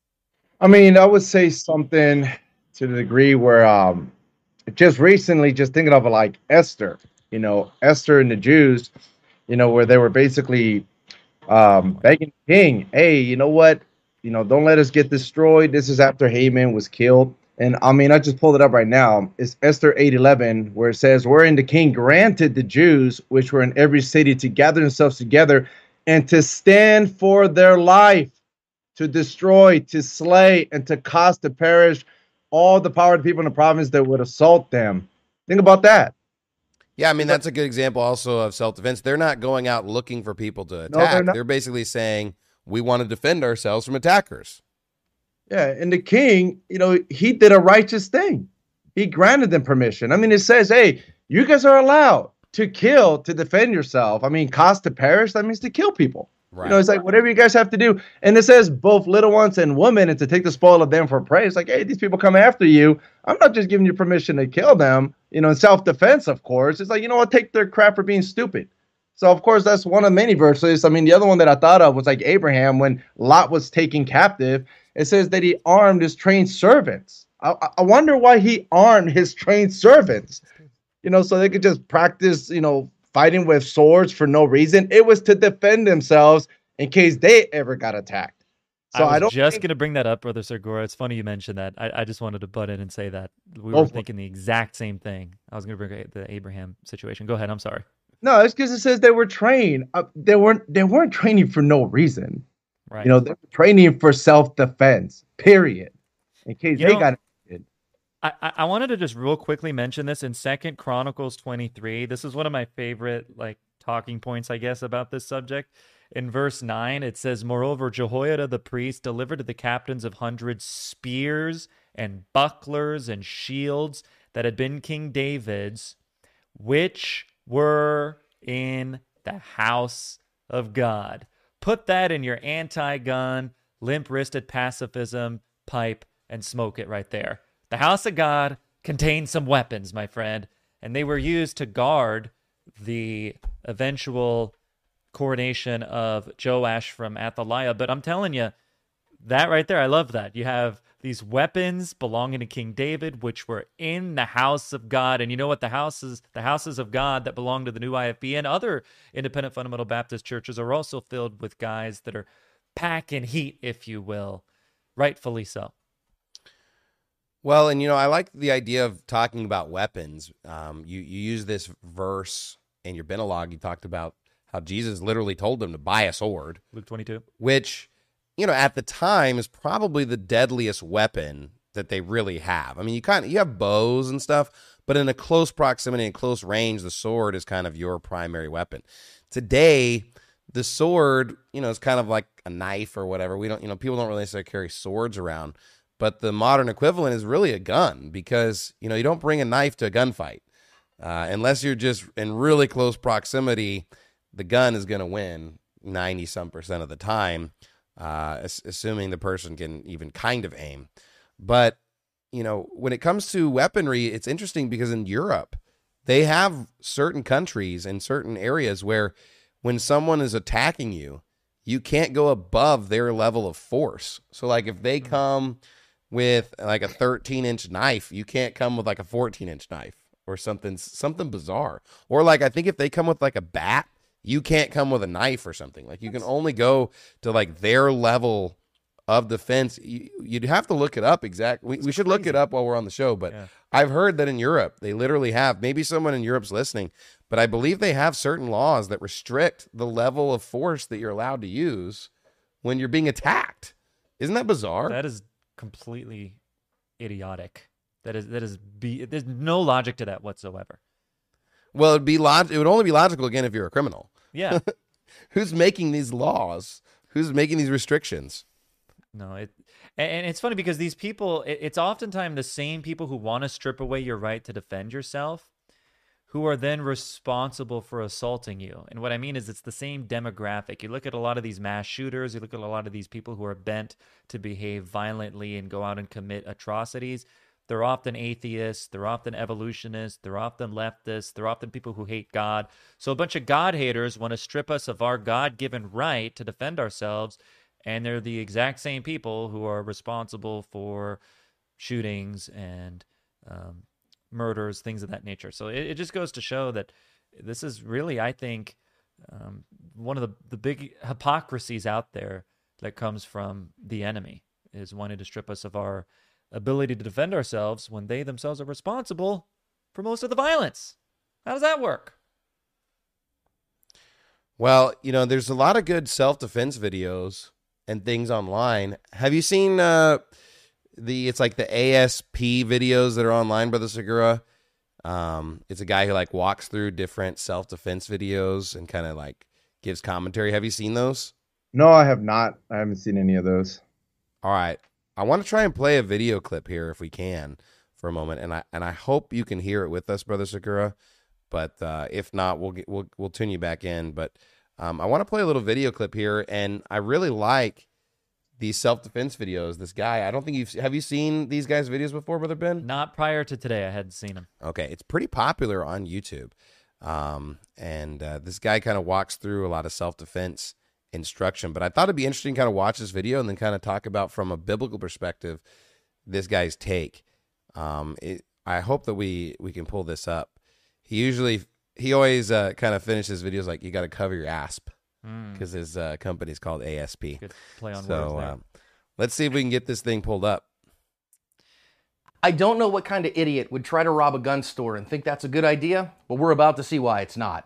I mean, I would say something to the degree where, um, just recently, just thinking of like Esther, you know, Esther and the Jews, you know, where they were basically um, begging the king, hey, you know what? You know, don't let us get destroyed. This is after Haman was killed. And I mean, I just pulled it up right now. It's Esther eight eleven, where it says, wherein the king granted the Jews, which were in every city, to gather themselves together and to stand for their life, to destroy, to slay, and to cause to perish all the power of the people in the province that would assault them. Think about that. Yeah, I mean, that's a good example also of self-defense. They're not going out looking for people to attack. No, they're not. They're basically saying, we want to defend ourselves from attackers. Yeah, and the king, you know, he did a righteous thing. He granted them permission. I mean, it says, hey, you guys are allowed to kill, to defend yourself. I mean, cause to perish, that means to kill people. Right. You know, it's like whatever you guys have to do. And it says both little ones and women, and to take the spoil of them for prey. It's like, hey, these people come after you. I'm not just giving you permission to kill them, you know, in self-defense, of course. It's like, you know what, take their crap for being stupid. So, of course, that's one of many verses. I mean, the other one that I thought of was like Abraham, when Lot was taken captive. It says that he armed his trained servants. I, I wonder why he armed his trained servants, you know, so they could just practice, you know, fighting with swords for no reason. It was to defend themselves in case they ever got attacked. So I was I don't just think... going to bring that up, Brother Segura. It's funny you mentioned that. I, I just wanted to butt in and say that. We Oh, were thinking the exact same thing. I was going to bring the Abraham situation. Go ahead. I'm sorry. No, it's because it says they were trained. Uh, they weren't. They weren't training for no reason. Right. You know, they're training for self-defense. Period. In case You they know, got. I, I I wanted to just real quickly mention this in Second Chronicles twenty-three. This is one of my favorite like talking points, I guess, about this subject. In verse nine, it says, moreover, Jehoiada the priest delivered to the captains of hundreds spears and bucklers and shields that had been King David's, which were in the house of God. Put that in your anti-gun, limp-wristed pacifism pipe and smoke it right there. The house of God contained some weapons, my friend, and they were used to guard the eventual coronation of Joash from Athaliah. But I'm telling you, that right there, I love that. You have these weapons belonging to King David, which were in the house of God. And you know what? The houses, the houses of God that belong to the New I F B and other independent fundamental Baptist churches are also filled with guys that are packing heat, if you will, rightfully so. Well, and you know, I like the idea of talking about weapons. Um, you you use this verse in your Benelog. You talked about how Jesus literally told them to buy a sword, Luke twenty-two, which, you know, at the time is probably the deadliest weapon that they really have. I mean, you kind of you have bows and stuff, but in a close proximity and close range, the sword is kind of your primary weapon. Today, the sword, you know, is kind of like a knife or whatever. We don't, you know, people don't really necessarily carry swords around. But the modern equivalent is really a gun because, you know, you don't bring a knife to a gunfight. Uh, unless you're just in really close proximity, the gun is going to win ninety-some percent of the time, uh, assuming the person can even kind of aim. But, you know, when it comes to weaponry, it's interesting because in Europe, they have certain countries and certain areas where when someone is attacking you, you can't go above their level of force. So, like, if they come with like a thirteen inch knife, you can't come with like a fourteen inch knife or something, something bizarre. Or like, I think if they come with like a bat, you can't come with a knife or something. Like you can only go to like their level of defense. You, you'd have to look it up exactly. We, we should look it up while we're on the show, but yeah. I've heard that in Europe, they literally have, maybe someone in Europe's listening, but I believe they have certain laws that restrict the level of force that you're allowed to use when you're being attacked. Isn't that bizarre? That is completely idiotic. That is that is be there's no logic to that whatsoever. Well, it'd be log- it would only be logical again if you're a criminal. Yeah. Who's making these laws? Who's making these restrictions? No, it and, and it's funny because these people, it, it's oftentimes the same people who want to strip away your right to defend yourself, who are then responsible for assaulting you. And what I mean is it's the same demographic. You look at a lot of these mass shooters, you look at a lot of these people who are bent to behave violently and go out and commit atrocities. They're often atheists, they're often evolutionists, they're often leftists, they're often people who hate God. So a bunch of God haters want to strip us of our God-given right to defend ourselves, and they're the exact same people who are responsible for shootings and um, murders, things of that nature. So it, it just goes to show that this is really, I think, um, one of the, the big hypocrisies out there that comes from the enemy, is wanting to strip us of our ability to defend ourselves when they themselves are responsible for most of the violence. How does that work? Well, you know, there's a lot of good self-defense videos and things online. Have you seen uh, the, it's like the A S P videos that are online, Brother Segura? Um, it's a guy who like walks through different self-defense videos and kind of like gives commentary. Have you seen those? No, I have not. I haven't seen any of those. All right. I want to try and play a video clip here if we can for a moment. And I, and I hope you can hear it with us, Brother Segura, but uh, if not, we'll get, we'll, we'll tune you back in. But um, I want to play a little video clip here. And I really like these self-defense videos. This guy, I don't think you've, have you seen these guys' videos before, Brother Ben? Not prior to today. I hadn't seen them. Okay. It's pretty popular on YouTube. Um, and uh, this guy kind of walks through a lot of self-defense instruction, but I thought it'd be interesting to kind of watch this video and then kind of talk about from a biblical perspective this guy's take. Um, it, I hope that we we can pull this up. He usually he always uh, kind of finishes videos like, you got to cover your asp, because mm. his uh, company's called A S P. Good play on so words there. Uh, let's see if we can get this thing pulled up. I don't know what kind of idiot would try to rob a gun store and think that's a good idea, but we're about to see why it's not.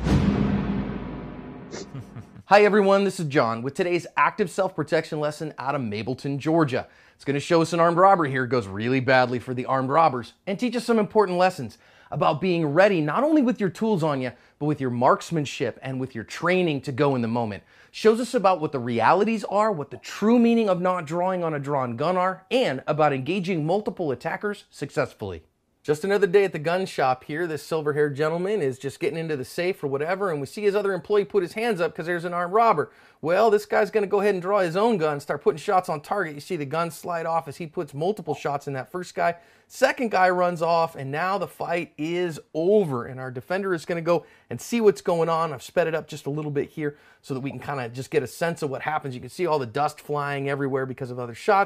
Hi everyone, this is John with today's active self-protection lesson out of Mableton, Georgia. It's going to show us an armed robbery here goes really badly for the armed robbers and teach us some important lessons about being ready not only with your tools on you, but with your marksmanship and with your training to go in the moment. Shows us about what the realities are, what the true meaning of not drawing on a drawn gun are, and about engaging multiple attackers successfully. Just another day at the gun shop here. This silver-haired gentleman is just getting into the safe or whatever, and we see his other employee put his hands up because there's an armed robber. Well, this guy's going to go ahead and draw his own gun, start putting shots on target. You see the gun slide off as he puts multiple shots in that first guy. Second guy runs off, and now the fight is over, and our defender is going to go and see what's going on. I've sped it up just a little bit here so that we can kind of just get a sense of what happens. You can see all the dust flying everywhere because of other shots.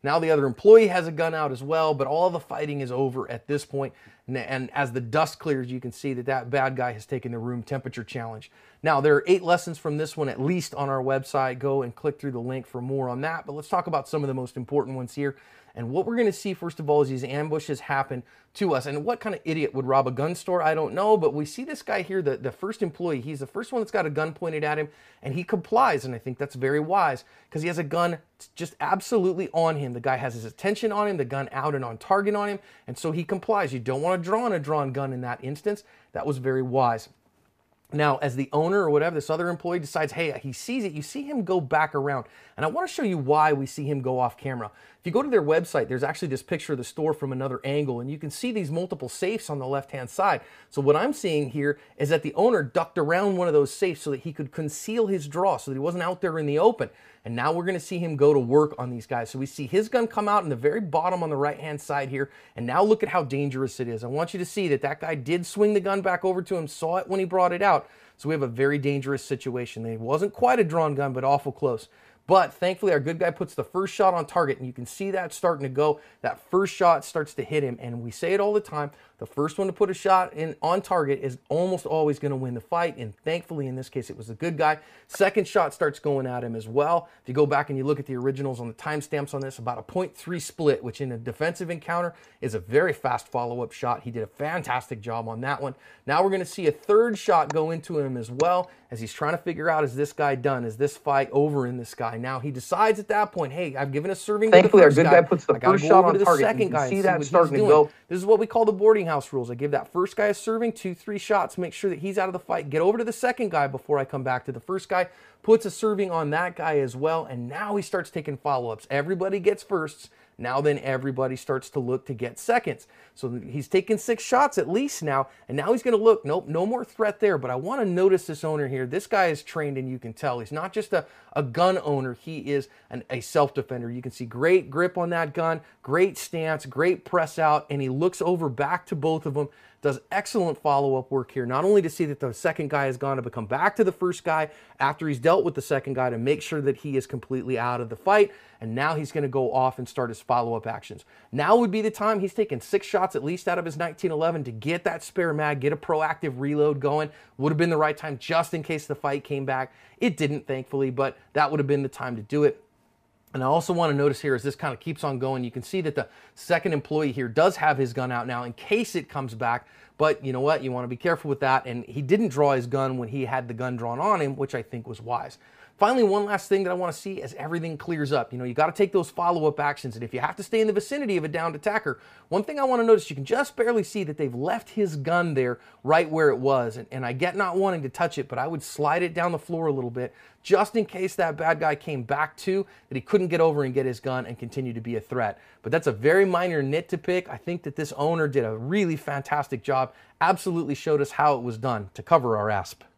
Now the other employee has a gun out as well, but all the fighting is over at this point. And, and as the dust clears, you can see that that bad guy has taken the room temperature challenge. Now, there are eight lessons from this one, at least on our website. Go and click through the link for more on that. But let's talk about some of the most important ones here. And what we're going to see, first of all, is these ambushes happen to us. And what kind of idiot would rob a gun store? I don't know. But we see this guy here, the, the first employee. He's the first one that's got a gun pointed at him. And he complies. And I think that's very wise because he has a gun just absolutely on him. The guy has his attention on him, the gun out and on target on him. And so he complies. You don't want to draw on a drawn gun in that instance. That was very wise. Now, as the owner or whatever, this other employee decides, hey, he sees it, you see him go back around. And I want to show you why we see him go off camera. If you go to their website, there's actually this picture of the store from another angle, and you can see these multiple safes on the left-hand side. So what I'm seeing here is that the owner ducked around one of those safes so that he could conceal his draw, so that he wasn't out there in the open. And now we're going to see him go to work on these guys. So we see his gun come out in the very bottom on the right-hand side here. And now look at how dangerous it is. I want you to see that that guy did swing the gun back over to him, saw it when he brought it out. So we have a very dangerous situation. It wasn't quite a drawn gun, but awful close. But thankfully, our good guy puts the first shot on target, and you can see that starting to go. That first shot starts to hit him, and we say it all the time. The first one to put a shot in on target is almost always going to win the fight, and thankfully, in this case, it was the good guy. Second shot starts going at him as well. If you go back and you look at the originals on the timestamps on this, about a point three split, which in a defensive encounter is a very fast follow-up shot. He did a fantastic job on that one. Now we're going to see a third shot go into him as well, as he's trying to figure out, is this guy done? Is this fight over in this guy? Now he decides at that point, hey, I've given a serving to the first guy. Thankfully, our good guy puts the first shot on target. Second guy, you can see that what starting he's to doing. go. This is what we call the boarding house rules. I give that first guy a serving, two, three shots, make sure that he's out of the fight. Get over to the second guy before I come back to the first guy. Puts a serving on that guy as well, and now he starts taking follow-ups. Everybody gets firsts. Now then everybody starts to look to get seconds. So he's taken six shots at least now, and now he's going to look, nope, no more threat there. But I want to notice this owner here. This guy is trained, and you can tell. He's not just a, a gun owner. He is an, a self-defender. You can see great grip on that gun, great stance, great press out, and he looks over back to both of them. Does excellent follow-up work here, not only to see that the second guy has gone to come back to the first guy after he's dealt with the second guy to make sure that he is completely out of the fight, and now he's going to go off and start his follow-up actions. Now would be the time. He's taken six shots at least out of his nineteen eleven to get that spare mag, get a proactive reload going. Would have been the right time just in case the fight came back. It didn't, thankfully, but that would have been the time to do it. And I also want to notice here as this kind of keeps on going, you can see that the second employee here does have his gun out now in case it comes back. But you know what? You want to be careful with that. And he didn't draw his gun when he had the gun drawn on him, which I think was wise. Finally, one last thing that I want to see as everything clears up. You know, you got to take those follow-up actions. And if you have to stay in the vicinity of a downed attacker, one thing I want to notice, you can just barely see that they've left his gun there right where it was. And, and I get not wanting to touch it, but I would slide it down the floor a little bit just in case that bad guy came back to, that he couldn't get over and get his gun and continue to be a threat. But that's a very minor nit to pick. I think that this owner did a really fantastic job, absolutely showed us how it was done to cover our A S P.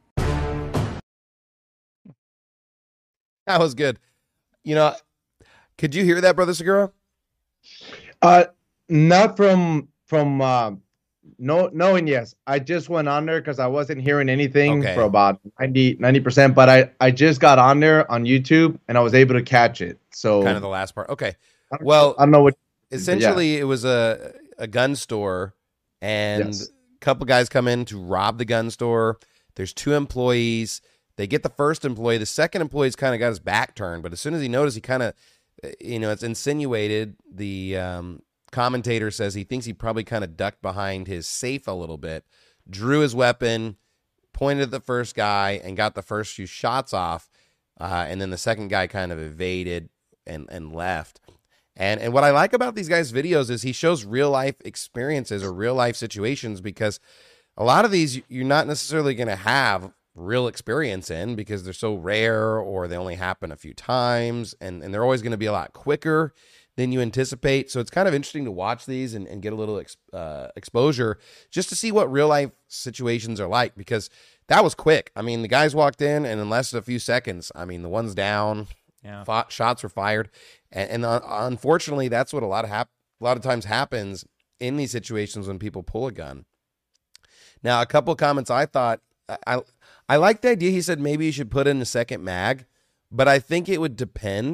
That was good. You know, could you hear that, Brother Segura? Uh, not from from uh, no knowing. Yes, I just went on there because I wasn't hearing anything Okay. for about ninety percent. But I I just got on there on YouTube and I was able to catch it. So Kind of the last part. Okay. I don't- Well, I don't know what. essentially, it was a a gun store, and Yes. a couple guys come in to rob the gun store. There's two employees. They get the first employee. The second employee's kind of got his back turned, but as soon as he noticed, he kind of, you know, it's insinuated. The um, commentator says he thinks he probably kind of ducked behind his safe a little bit, drew his weapon, pointed at the first guy, and got the first few shots off. Uh, and then the second guy kind of evaded and, and left. And and what I like about these guys' videos is he shows real life experiences or real life situations, because a lot of these you're not necessarily going to have real experience in because they're so rare or they only happen a few times, and, and they're always going to be a lot quicker than you anticipate. So it's kind of interesting to watch these and, and get a little ex, uh, exposure just to see what real life situations are like, because that was quick. I mean, the guys walked in and in less than a few seconds, I mean, the one's down, Yeah. fought, shots were fired. And, and uh, unfortunately, that's what a lot of hap- a lot of times happens in these situations when people pull a gun. Now, a couple of comments I thought, I, I I like the idea. He said maybe you should put in a second mag, but I think it would depend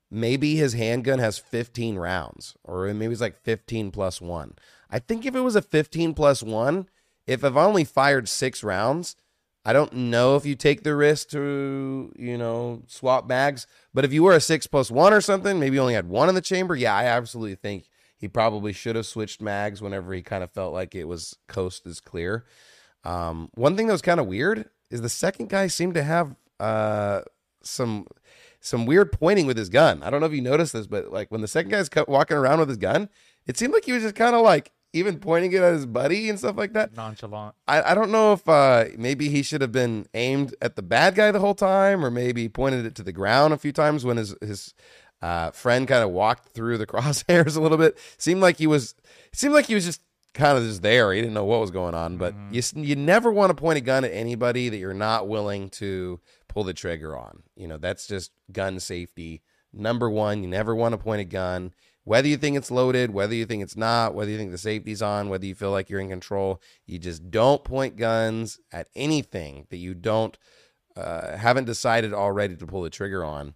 maybe his handgun has fifteen rounds, or maybe it's like fifteen plus one. I think if it was a fifteen plus one, if I've only fired six rounds, I don't know if you take the risk to, you know, swap mags. But if you were a six plus one or something, maybe you only had one in the chamber. Yeah, I absolutely think he probably should have switched mags whenever he kind of felt like it was coast is clear. Um, one thing that was kind of weird is the second guy seemed to have uh, some some weird pointing with his gun. I don't know if you noticed this, but like when the second guy's walking around with his gun, it seemed like he was just kind of like even pointing it at his buddy and stuff like that. Nonchalant. I, I don't know if uh, maybe he should have been aimed at the bad guy the whole time, or maybe pointed it to the ground a few times when his his uh, friend kind of walked through the crosshairs a little bit. Seemed like he was seemed like he was just kind of just there. He didn't know what was going on. But mm-hmm. you you never want to point a gun at anybody that you're not willing to pull the trigger on. You know, that's just gun safety. Number one, you never want to point a gun. Whether you think it's loaded, whether you think it's not, whether you think the safety's on, whether you feel like you're in control, you just don't point guns at anything that you don't uh, haven't decided already to pull the trigger on.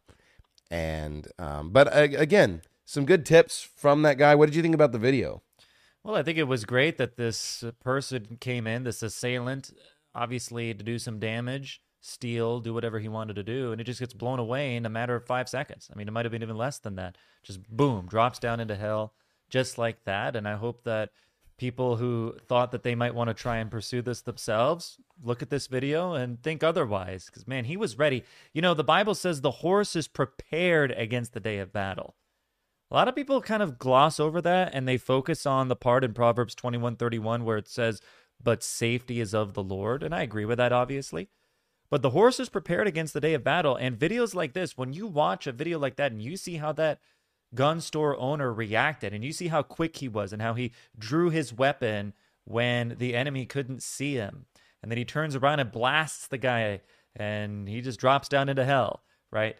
And um, but uh, again, some good tips from that guy. What did you think about the video? Well, I think it was great that this person came in, this assailant, obviously to do some damage, steal, do whatever he wanted to do, and it just gets blown away in a matter of five seconds. I mean, it might have been even less than that. Just boom, drops down into hell just like that. And I hope that people who thought that they might want to try and pursue this themselves look at this video and think otherwise, because, man, he was ready. You know, the Bible says the horse is prepared against the day of battle. A lot of people kind of gloss over that, and they focus on the part in Proverbs twenty-one thirty-one where it says, but safety is of the Lord. And I agree with that, obviously. But the horse is prepared against the day of battle. And videos like this, when you watch a video like that and you see how that gun store owner reacted, and you see how quick he was and how he drew his weapon when the enemy couldn't see him, and then he turns around and blasts the guy and he just drops down into hell, right?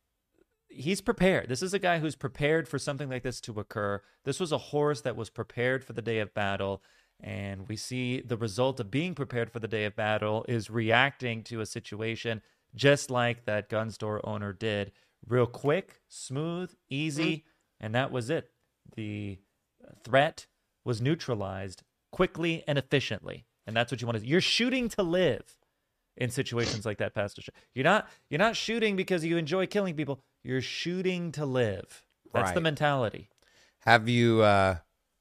He's prepared. This is a guy who's prepared for something like this to occur. This was a horse that was prepared for the day of battle. And we see the result of being prepared for the day of battle is reacting to a situation just like that gun store owner did. Real quick, smooth, easy, and that was it. The threat was neutralized quickly and efficiently. And that's what you want to do. You're shooting to live in situations like that, Pastor. You're not you're not shooting because you enjoy killing people. You're shooting to live. That's Right. the mentality. Have you uh,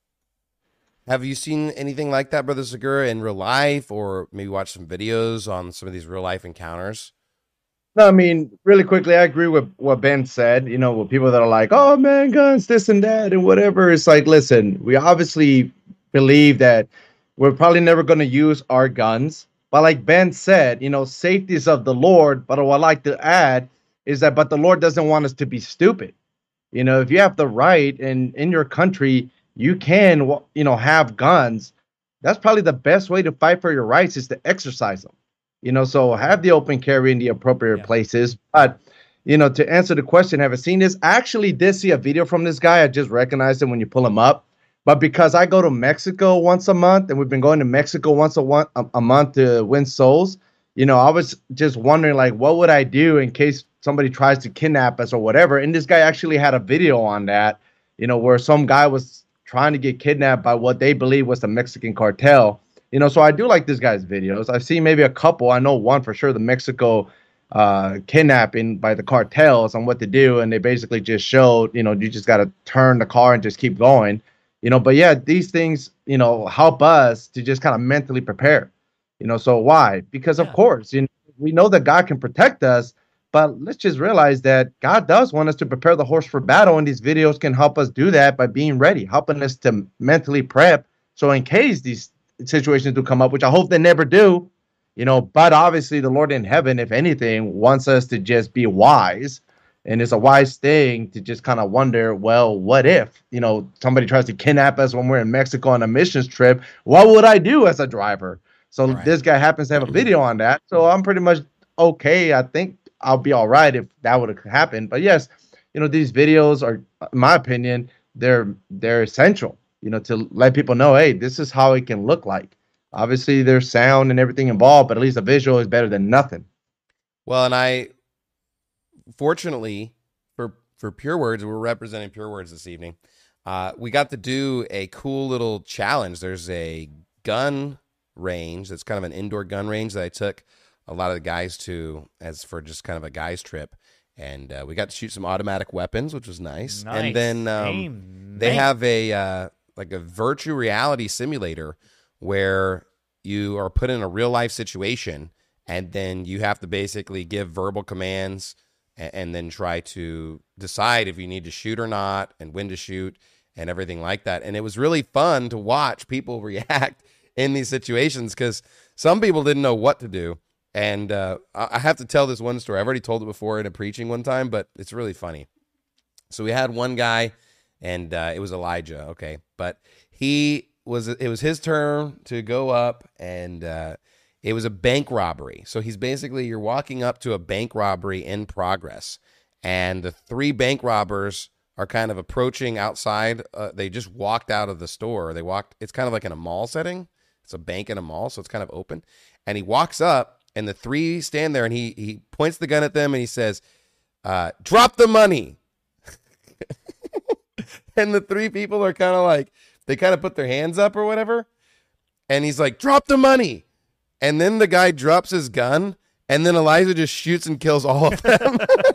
have you seen anything like that, Brother Segura, in real life, or maybe watch some videos on some of these real life encounters? No, I mean, really quickly, I agree with what Ben said. You know, with people that are like, oh, man, guns, this and that, and whatever. It's like, listen, we obviously believe that we're probably never going to use our guns. But like Ben said, you know, safety is of the Lord. But what I'd like to add is that, but the Lord doesn't want us to be stupid. You know, if you have the right and in your country, you can, you know, have guns. That's probably the best way to fight for your rights is to exercise them. You know, so have the open carry in the appropriate Yeah. places. But, you know, to answer the question, have I seen this? I actually did see a video from this guy. I just recognized him when you pull him up. But because I go to Mexico once a month, and we've been going to Mexico once a, one, a, a month to win souls, you know, I was just wondering, like, what would I do in case somebody tries to kidnap us or whatever? And this guy actually had a video on that, you know, where some guy was trying to get kidnapped by what they believe was the Mexican cartel. You know, so I do like this guy's videos. I've seen maybe a couple. I know one for sure, the Mexico uh, kidnapping by the cartels on what to do. And they basically just showed, you know, you just got to turn the car and just keep going. You know, but yeah, these things, you know, help us to just kind of mentally prepare. You know, so why? Because of Yeah. course, you know, we know that God can protect us, but let's just realize that God does want us to prepare the horse for battle, and these videos can help us do that by being ready, helping us to mentally prep. So in case these situations do come up, which I hope they never do, you know, but obviously the Lord in heaven, if anything, wants us to just be wise. And it's a wise thing to just kind of wonder, well, what if, you know, somebody tries to kidnap us when we're in Mexico on a missions trip? What would I do as a driver? So Right. this guy happens to have a video on that. So I'm pretty much okay. I think I'll be all right if that would have happened. But yes, you know, these videos are, in my opinion, they're they're essential, you know, to let people know, hey, this is how it can look like. Obviously, there's sound and everything involved, but at least a visual is better than nothing. Well, and I, fortunately for for Pure Words, we're representing Pure Words this evening. Uh, we got to do a cool little challenge. There's a gun range that's kind of an indoor gun range that I took a lot of the guys to as for just kind of a guys trip. And uh, we got to shoot some automatic weapons, which was nice. Nice. And then um, they have a uh, like a virtual reality simulator where you are put in a real life situation, and then you have to basically give verbal commands and, and then try to decide if you need to shoot or not, and when to shoot, and everything like that. And it was really fun to watch people react in these situations because some people didn't know what to do. And uh, I have to tell this one story. I've already told it before in a preaching one time, but it's really funny. So we had one guy, and uh, it was Elijah, okay? But he was, it was his turn to go up, and uh, it was a bank robbery. So he's basically, you're walking up to a bank robbery in progress, and the three bank robbers are kind of approaching outside. Uh, they just walked out of the store. They walked, it's kind of like in a mall setting. It's a bank in a mall, so it's kind of open. And he walks up, and the three stand there, and he he points the gun at them, and he says, uh, drop the money. And the three people are kind of like, they kind of put their hands up or whatever. And he's like, drop the money. And then the guy drops his gun, and then Elijah just shoots and kills all of them.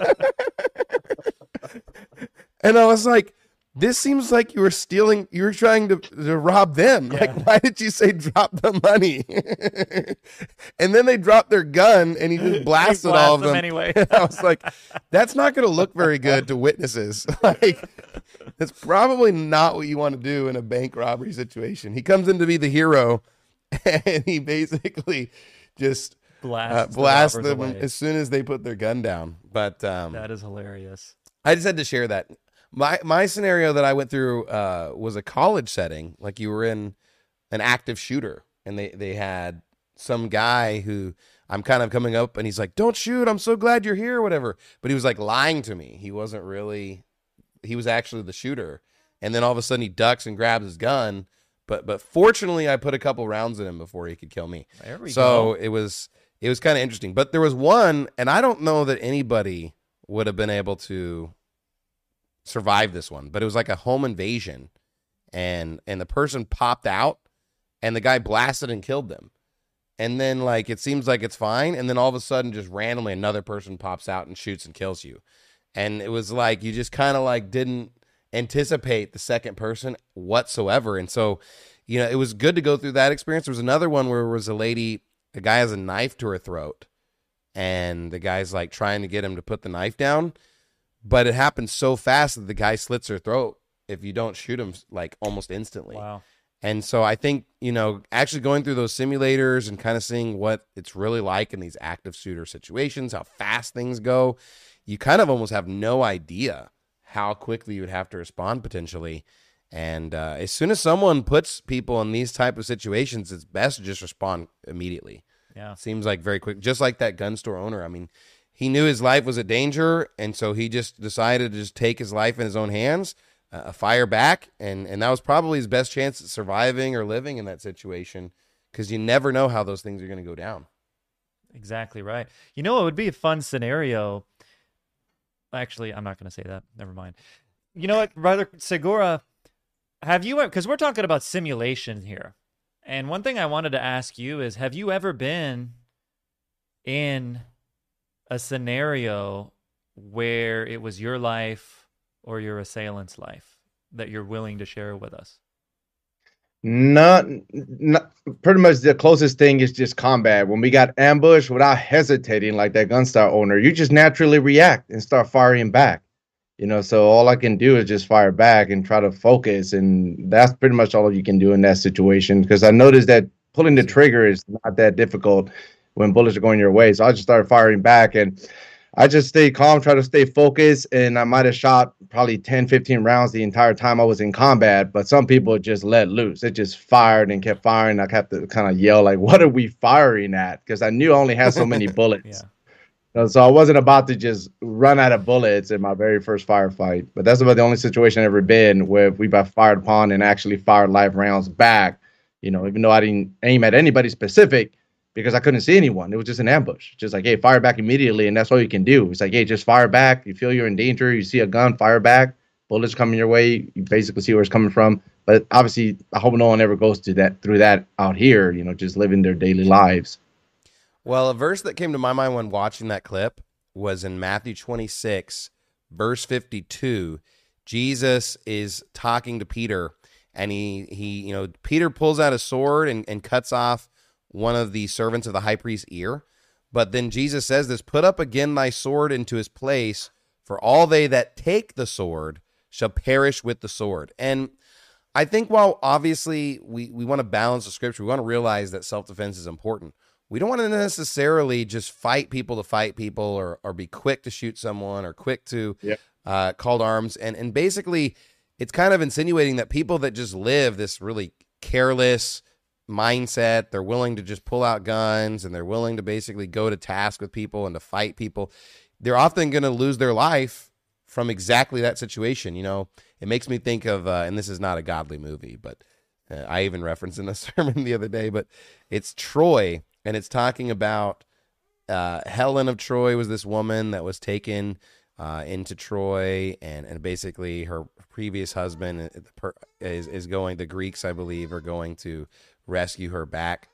And I was like, this seems like you were stealing, you were trying to, to rob them. Yeah. Like, why did you say drop the money? And then they dropped their gun, and he just blasted he all of them. them anyway. I was like, that's not going to look very good to witnesses. Like, that's probably not what you want to do in a bank robbery situation. He comes in to be the hero, and he basically just blasts, uh, blasts them away as soon as they put their gun down. But um, that is hilarious. I just had to share that. My my scenario that I went through uh, was a college setting. Like, you were in an active shooter, and they, they had some guy who I'm kind of coming up, and he's like, don't shoot, I'm so glad you're here, or whatever. But he was like lying to me. He wasn't really, he was actually the shooter. And then all of a sudden he ducks and grabs his gun. But but fortunately I put a couple rounds in him before he could kill me. There we so go. it was, it was kind of interesting. But there was one, and I don't know that anybody would have been able to survive this one, but it was like a home invasion, and and the person popped out, and the guy blasted and killed them. And then, like, it seems like it's fine, and then all of a sudden, just randomly, another person pops out and shoots and kills you. And it was like, you just kind of like didn't anticipate the second person whatsoever. And so, you know, it was good to go through that experience. There was another one where it was a lady, a guy has a knife to her throat, and the guy's like trying to get him to put the knife down. But it happens so fast that the guy slits her throat if you don't shoot him, like, almost instantly. Wow. And so I think, you know, actually going through those simulators and kind of seeing what it's really like in these active shooter situations, how fast things go, you kind of almost have no idea how quickly you would have to respond potentially. And uh, as soon as someone puts people in these type of situations, it's best to just respond immediately. Yeah. Seems like very quick, just like that gun store owner. I mean, he knew his life was a danger, and so he just decided to just take his life in his own hands, uh, fire back, and, and that was probably his best chance at surviving or living in that situation, because you never know how those things are going to go down. Exactly right. You know, it would be a fun scenario. Actually, I'm not going to say that. Never mind. You know what, Brother Segura, have you, because we're talking about simulation here, and one thing I wanted to ask you is, have you ever been in a scenario where it was your life or your assailant's life that you're willing to share with us? Not, not pretty much the closest thing is just combat. When we got ambushed, without hesitating, like that gun store owner, you just naturally react and start firing back. You know, so all I can do is just fire back and try to focus, and that's pretty much all you can do in that situation. Because I noticed that pulling the trigger is not that difficult when bullets are going your way. So I just started firing back, and I just stayed calm, try to stay focused, and I might have shot probably ten, fifteen rounds the entire time I was in combat, but some people just let loose. They just fired and kept firing. I kept to kind of yell, like, what are we firing at? Because I knew I only had so many bullets. Yeah. You know, so I wasn't about to just run out of bullets in my very first firefight. But that's about the only situation I've ever been where we got fired upon and actually fired live rounds back. You know, even though I didn't aim at anybody specific, because I couldn't see anyone. It was just an ambush. Just like, hey, fire back immediately, and that's all you can do. It's like, hey, just fire back. You feel you're in danger. You see a gun, fire back. Bullets coming your way. You basically see where it's coming from. But obviously, I hope no one ever goes to that through that out here. You know, just living their daily lives. Well, a verse that came to my mind when watching that clip was in Matthew twenty-six, verse fifty-two. Jesus is talking to Peter, and he he you know Peter pulls out a sword and, and cuts off one of the servants of the high priest's ear. But then Jesus says this, put up again thy sword into his place, for all they that take the sword shall perish with the sword. And I think while obviously we, we want to balance the scripture, we want to realize that self-defense is important. We don't want to necessarily just fight people to fight people or, or be quick to shoot someone or quick to yeah. uh, call to arms. And, and basically, it's kind of insinuating that people that just live this really careless mindset, they're willing to just pull out guns and they're willing to basically go to task with people and to fight people, they're often going to lose their life from exactly that situation. You know, it makes me think of, uh, and this is not a godly movie, but uh, I even referenced in a sermon the other day, but it's Troy, and it's talking about uh, Helen of Troy was this woman that was taken uh, into Troy, and, and basically her previous husband is, is going, the Greeks, I believe, are going to rescue her back.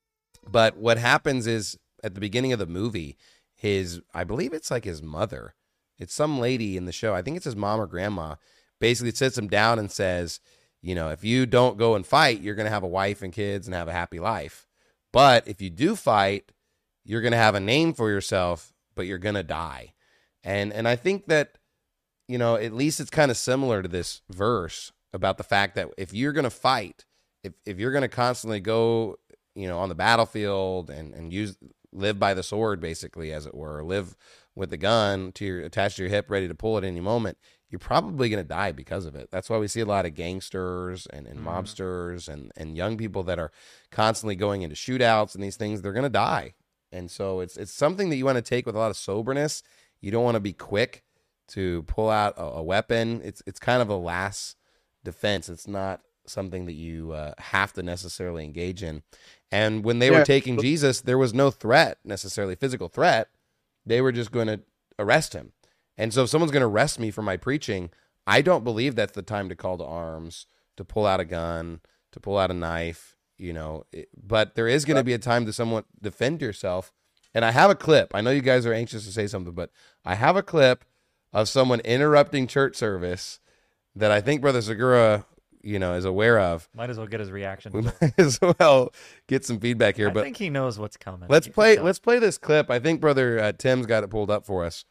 But what happens is at the beginning of the movie, his, I believe it's like his mother, it's some lady in the show, I think it's his mom or grandma, basically sits him down and says, you know, if you don't go and fight, you're going to have a wife and kids and have a happy life. But if you do fight, you're going to have a name for yourself, but you're going to die. And and I think that, you know, at least it's kind of similar to this verse about the fact that if you're going to fight, if if you're going to constantly go, you know, on the battlefield and, and use live by the sword, basically, as it were, live with the gun to your attached to your hip, ready to pull at any moment, you're probably going to die because of it. That's why we see a lot of gangsters and, and Mm-hmm. mobsters and, and young people that are constantly going into shootouts and these things. They're going to die. And so it's it's something that you want to take with a lot of soberness. You don't want to be quick to pull out a, a weapon. It's it's kind of a last defense. It's not something that you uh, have to necessarily engage in. And when they Yeah. were taking Jesus, there was no threat, necessarily physical threat. They were just going to arrest him. And so if someone's going to arrest me for my preaching, I don't believe that's the time to call to arms, to pull out a gun, to pull out a knife, you know. It, but there is going to be a time to somewhat defend yourself. And I have a clip. I know you guys are anxious to say something, but I have a clip of someone interrupting church service that I think Brother Segura, you know, is aware of. Might as well get his reaction. We might as well get some feedback here. I But think he knows what's coming. let's You can play. tell. Let's play this clip. I think Brother uh, Tim's got it pulled up for us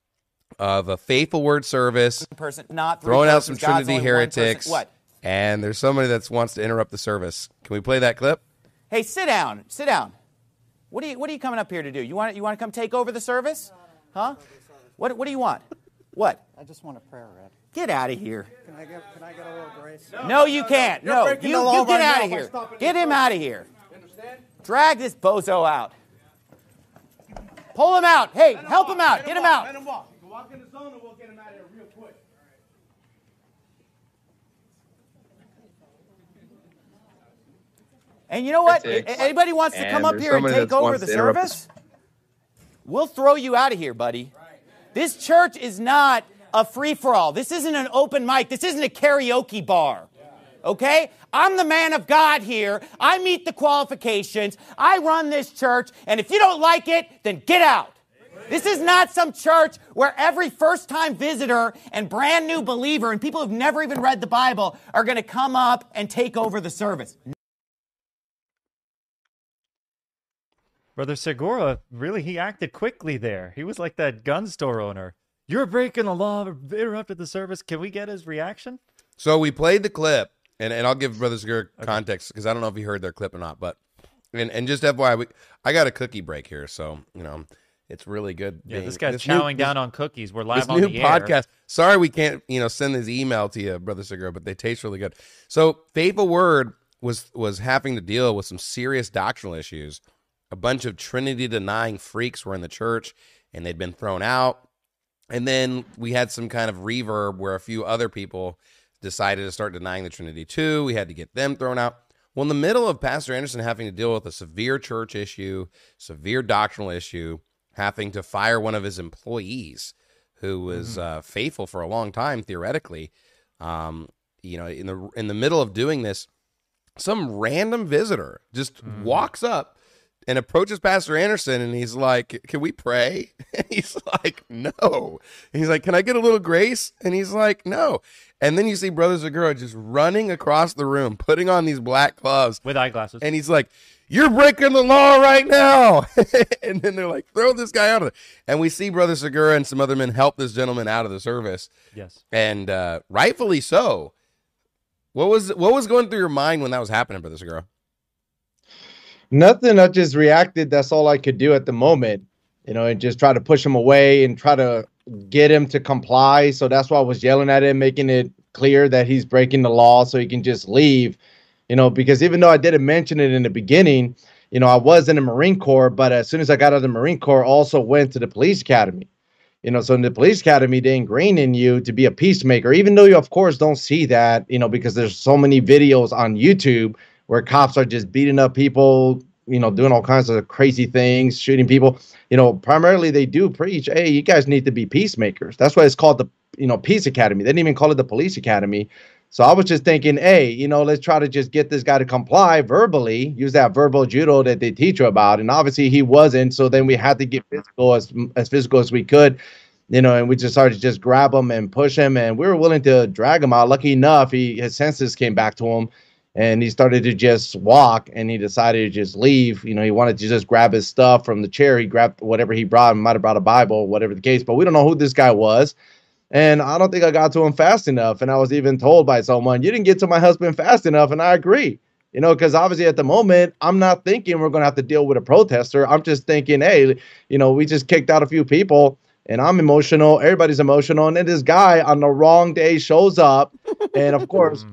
of a faithful word service, person, not three throwing out some persons. God's Trinity only one person. heretics. What? And there's somebody that wants to interrupt the service. Can we play that clip? Hey, sit down. Sit down. What are you What are you coming up here to do? You want You want to come take over the service? Huh? What What do you want? What? I just want a prayer read. Get out of here. Can I get, can I get a little grace? No, you can't. You're No, breaking you, the law you get right out now of by here. stopping Get this him person. out of here. You understand? Drag this bozo out. Pull him out. Hey, help him out. Get him out. Let him walk. You can walk in the zone and we'll get him out of here real quick. And you know what? Ethics. A- Anybody wants to And come up there's here and somebody take that over wants the to interrupt service? We'll throw you out of here, buddy. This church is not a free-for-all. This isn't an open mic. This isn't a karaoke bar. Okay? I'm the man of God here. I meet the qualifications. I run this church. And if you don't like it, then get out. This is not some church where every first-time visitor and brand new believer and people who've never even read the Bible are going to come up and take over the service. Brother Segura, really, he acted quickly there. He was like that gun store owner. You're breaking the law, interrupted the service. Can we get his reaction? So we played the clip, and, and I'll give Brother Segura context because I don't know if you heard their clip or not. But and, and just F Y I, we, I got a cookie break here, so you know it's really good. Yeah, being- this guy's new- chowing down on cookies. We're live this on new the air. podcast. Sorry, we can't you know send this email to you, Brother Segura, but they taste really good. So Faithful Word was was having to deal with some serious doctrinal issues. A bunch of Trinity denying freaks were in the church, and they'd been thrown out. And then we had some kind of reverb where a few other people decided to start denying the Trinity too. We had to get them thrown out. Well, in the middle of Pastor Anderson having to deal with a severe church issue, severe doctrinal issue, having to fire one of his employees who was mm-hmm. uh, faithful for a long time, theoretically, um, you know, in the in the middle of doing this, some random visitor just mm-hmm. walks up and approaches Pastor Anderson, and he's like, "Can we pray?" And he's like, "No." And he's like, "Can I get a little grace?" And he's like, "No." And then you see Brother Zagura just running across the room, putting on these black gloves with eyeglasses, and he's like, "You're breaking the law right now." And then they're like, "Throw this guy out of it." And we see Brother Segura and some other men help this gentleman out of the service. Yes. And uh, rightfully so. What was what was going through your mind when that was happening, Brother Segura? Nothing. I just reacted. That's all I could do at the moment, you know, and just try to push him away and try to get him to comply. So that's why I was yelling at him, making it clear that he's breaking the law so he can just leave. You know, because even though I didn't mention it in the beginning, you know, I was in the Marine Corps, but as soon as I got out of the Marine Corps, I also went to the police academy. You know, so in the police academy, they ingrain in you to be a peacemaker, even though you, of course, don't see that, you know, because there's so many videos on YouTube where cops are just beating up people, you know, doing all kinds of crazy things, shooting people. You know, primarily they do preach, hey, you guys need to be peacemakers. That's why it's called the, you know, Peace Academy. They didn't even call it the police academy. So I was just thinking, hey, you know, let's try to just get this guy to comply verbally, use that verbal judo that they teach you about. And obviously he wasn't. So then we had to get physical as, as physical as we could, you know, and we just started to just grab him and push him. And we were willing to drag him out. Lucky enough, he his senses came back to him and he started to just walk, and he decided to just leave. You know, he wanted to just grab his stuff from the chair. He grabbed whatever he brought. He might have brought a Bible, whatever the case. But we don't know who this guy was. And I don't think I got to him fast enough. And I was even told by someone, you didn't get to my husband fast enough. And I agree, you know, because obviously at the moment, I'm not thinking we're going to have to deal with a protester. I'm just thinking, hey, you know, we just kicked out a few people and I'm emotional. Everybody's emotional. And then this guy on the wrong day shows up. And of course,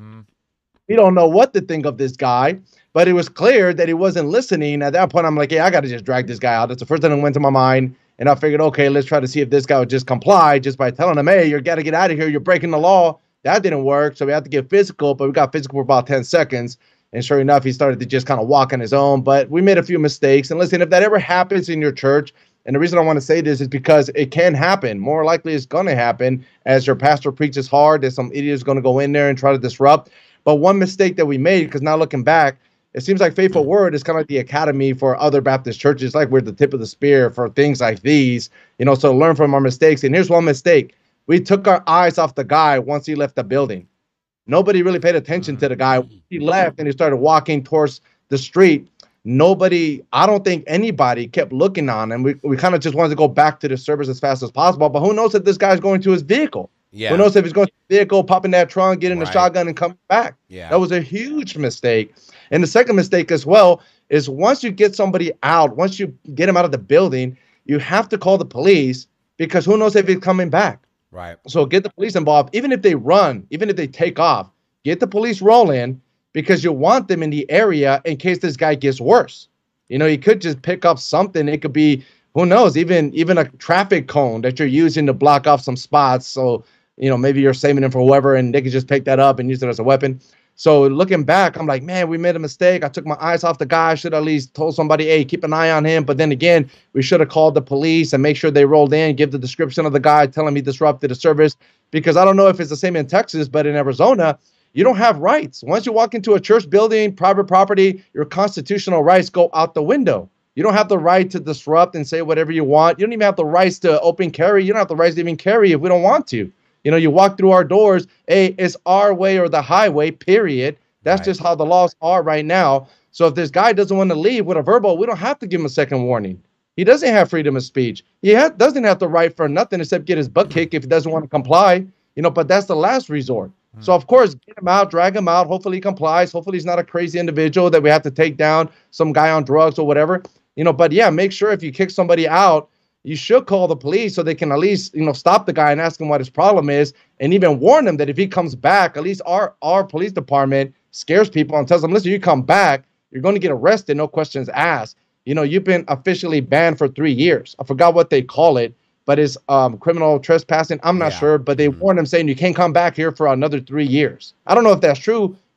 we don't know what to think of this guy. But it was clear that he wasn't listening. At that point, I'm like, hey, I got to just drag this guy out. That's the first thing that went to my mind. And I figured, okay, let's try to see if this guy would just comply just by telling him, hey, you got to get out of here. You're breaking the law. That didn't work. So we had to get physical, but we got physical for about ten seconds. And sure enough, he started to just kind of walk on his own. But we made a few mistakes. And listen, if that ever happens in your church, and the reason I want to say this is because it can happen. More likely it's going to happen as your pastor preaches hard. There's some idiots going to go in there and try to disrupt. But one mistake that we made, because now looking back, it seems like Faithful Word is kind of like the academy for other Baptist churches, like we're the tip of the spear for things like these, you know, so learn from our mistakes. And here's one mistake. We took our eyes off the guy once he left the building. Nobody really paid attention to the guy. He left and he started walking towards the street. Nobody, I don't think anybody kept looking on him. We, we kind of just wanted to go back to the service as fast as possible. But who knows if this guy's going to his vehicle? Yeah. Who knows if he's going to the vehicle, popping that trunk, getting Right. the shotgun and coming back. Yeah. That was a huge mistake. And the second mistake as well is once you get somebody out, once you get him out of the building, you have to call the police because who knows if he's coming back. Right. So get the police involved. Even if they run, even if they take off, get the police rolling because you want them in the area in case this guy gets worse. You know, you could just pick up something. It could be, who knows, even even a traffic cone that you're using to block off some spots. So, you know, maybe you're saving them for whoever and they could just pick that up and use it as a weapon. So looking back, I'm like, man, we made a mistake. I took my eyes off the guy. I should at least told somebody, hey, keep an eye on him. But then again, we should have called the police and make sure they rolled in, give the description of the guy, tell him he disrupted the service. Because I don't know if it's the same in Texas, but in Arizona, you don't have rights. Once you walk into a church building, private property, your constitutional rights go out the window. You don't have the right to disrupt and say whatever you want. You don't even have the rights to open carry. You don't have the rights to even carry if we don't want to. You know, you walk through our doors, hey, it's our way or the highway, period. That's Right. just how the laws are right now. So if this guy doesn't want to leave with a verbal, we don't have to give him a second warning. He doesn't have freedom of speech. He ha- doesn't have the right for nothing except get his butt kicked if he doesn't want to comply. You know, but that's the last resort. Mm. So, of course, get him out, drag him out. Hopefully he complies. Hopefully he's not a crazy individual that we have to take down, some guy on drugs or whatever. You know, but yeah, make sure if you kick somebody out, you should call the police so they can at least, you know, stop the guy and ask him what his problem is and even warn him that if he comes back, at least our, our police department scares people and tells them, listen, you come back, you're going to get arrested, no questions asked. You know, you've been officially banned for three years. I forgot what they call it, but it's um, criminal trespassing. I'm not Yeah. sure, but they Mhm. warned him saying you can't come back here for another three years. I don't know if that's true,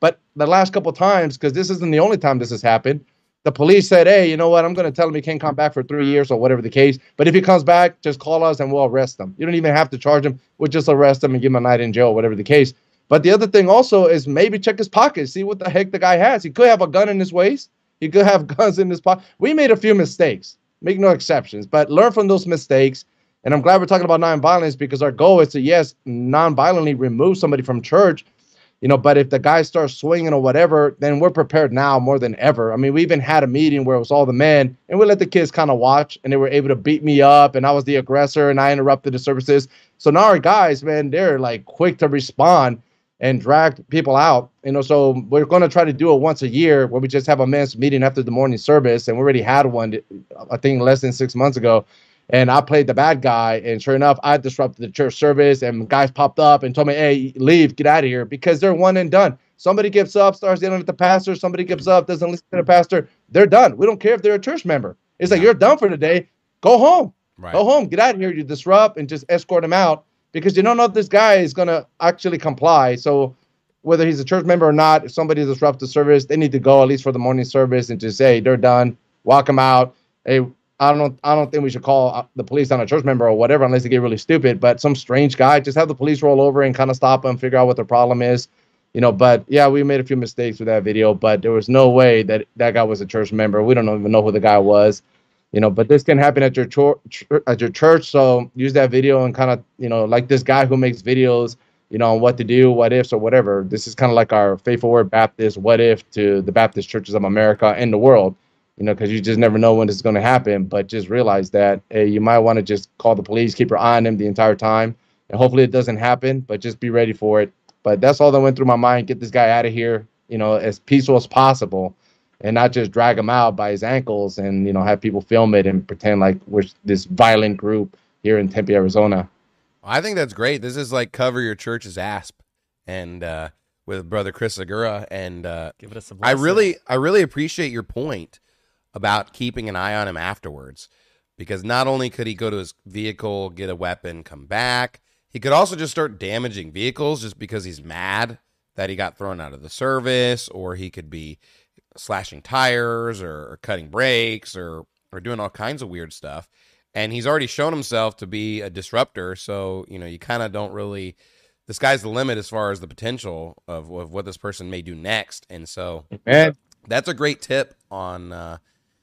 But the last couple times, because this isn't the only time this has happened, the police said, hey, you know what? I'm going to tell him he can't come back for three years or whatever the case. But if he comes back, just call us and we'll arrest him. You don't even have to charge him. We'll just arrest him and give him a night in jail, whatever the case. But the other thing also is maybe check his pockets, see what the heck the guy has. He could have a gun in his waist. He could have guns in his pocket. We made a few mistakes. Make no exceptions. But learn from those mistakes. And I'm glad we're talking about nonviolence, because our goal is to, yes, nonviolently remove somebody from church. You know, but if the guy starts swinging or whatever, then we're prepared now more than ever. I mean, we even had a meeting where it was all the men, and we let the kids kind of watch, and they were able to beat me up, and I was the aggressor, and I interrupted the services. So now our guys, man, they're like quick to respond and drag people out. You know, so we're going to try to do it once a year where we just have a men's meeting after the morning service, and we already had one, I think, less than six months ago. And I played the bad guy, and sure enough, I disrupted the church service, and guys popped up and told me, hey, leave, get out of here, because they're one and done. Somebody gives up, starts yelling at the pastor. Somebody gives up, doesn't listen to the pastor. They're done. We don't care if they're a church member. It's like, you're done for today. Go home. Right. Go home. Get out of here. You disrupt and just escort them out, because you don't know if this guy is going to actually comply. So whether he's a church member or not, if somebody disrupts the service, they need to go at least for the morning service and just say, hey, they're done. Walk them out. Hey, I don't I don't think we should call the police on a church member or whatever unless they get really stupid. But some strange guy, just have the police roll over and kind of stop them, figure out what the problem is. You know, but yeah, we made a few mistakes with that video, but there was no way that that guy was a church member. We don't even know who the guy was. You know, but this can happen at your ch- at your church. So use that video and kind of, you know, like this guy who makes videos, you know, on what to do, what ifs or whatever. This is kind of like our Faithful Word Baptist what if to the Baptist churches of America and the world. You know, because you just never know when this is going to happen. But just realize that, hey, you might want to just call the police, keep your eye on them the entire time. And hopefully it doesn't happen, but just be ready for it. But that's all that went through my mind. Get this guy out of here, you know, as peaceful as possible, and not just drag him out by his ankles and, you know, have people film it and pretend like we're this violent group here in Tempe, Arizona. I think that's great. This is like Cover Your Church's A S P, and uh, with Brother Chris Segura. And uh, Give it us some I blessing. really, I really appreciate your point about keeping an eye on him afterwards, because not only could he go to his vehicle, get a weapon, come back, he could also just start damaging vehicles just because he's mad that he got thrown out of the service, or he could be slashing tires or, or cutting brakes or, or doing all kinds of weird stuff. And he's already shown himself to be a disruptor. So, you know, you kind of don't really, the sky's the limit as far as the potential of, of what this person may do next. And so Man. that's a great tip on, uh,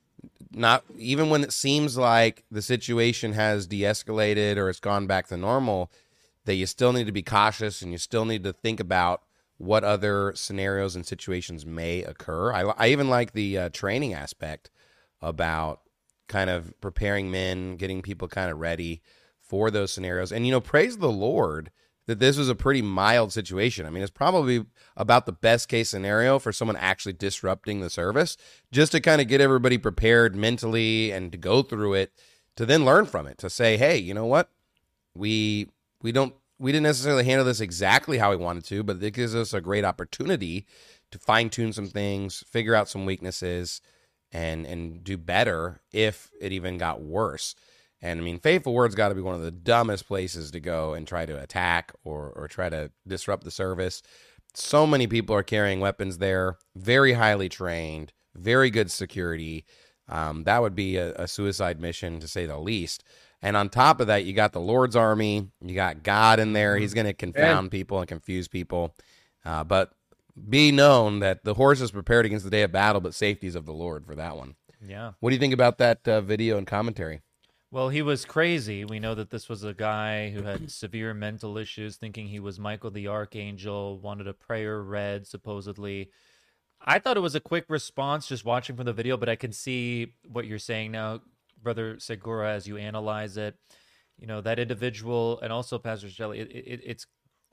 not even when it seems like the situation has de-escalated or it's gone back to normal, that you still need to be cautious and you still need to think about what other scenarios and situations may occur. I, I even like the uh, training aspect about kind of preparing men, getting people kind of ready for those scenarios. And, you know, praise the Lord that this was a pretty mild situation. I mean, it's probably about the best case scenario for someone actually disrupting the service, just to kind of get everybody prepared mentally and to go through it, to then learn from it, to say, hey, you know what? We we don't we didn't necessarily handle this exactly how we wanted to, but it gives us a great opportunity to fine-tune some things, figure out some weaknesses, and and do better if it even got worse. And I mean, Faithful Word's got to be one of the dumbest places to go and try to attack or or try to disrupt the service. So many people are carrying weapons there, very highly trained, very good security. Um, that would be a, a suicide mission, to say the least. And on top of that, you got the Lord's army. You got God in there. He's going to confound people and confuse people. Uh, but be known that the horse is prepared against the day of battle, but safety is of the Lord for that one. Yeah. What do you think about that uh, video and commentary? Well, he was crazy. We know that this was a guy who had severe mental issues, thinking he was Michael the Archangel, wanted a prayer read, supposedly. I thought it was a quick response just watching from the video, but I can see what you're saying now, Brother Segura, as you analyze it. You know, that individual, and also Pastor Shelley, it, it, it's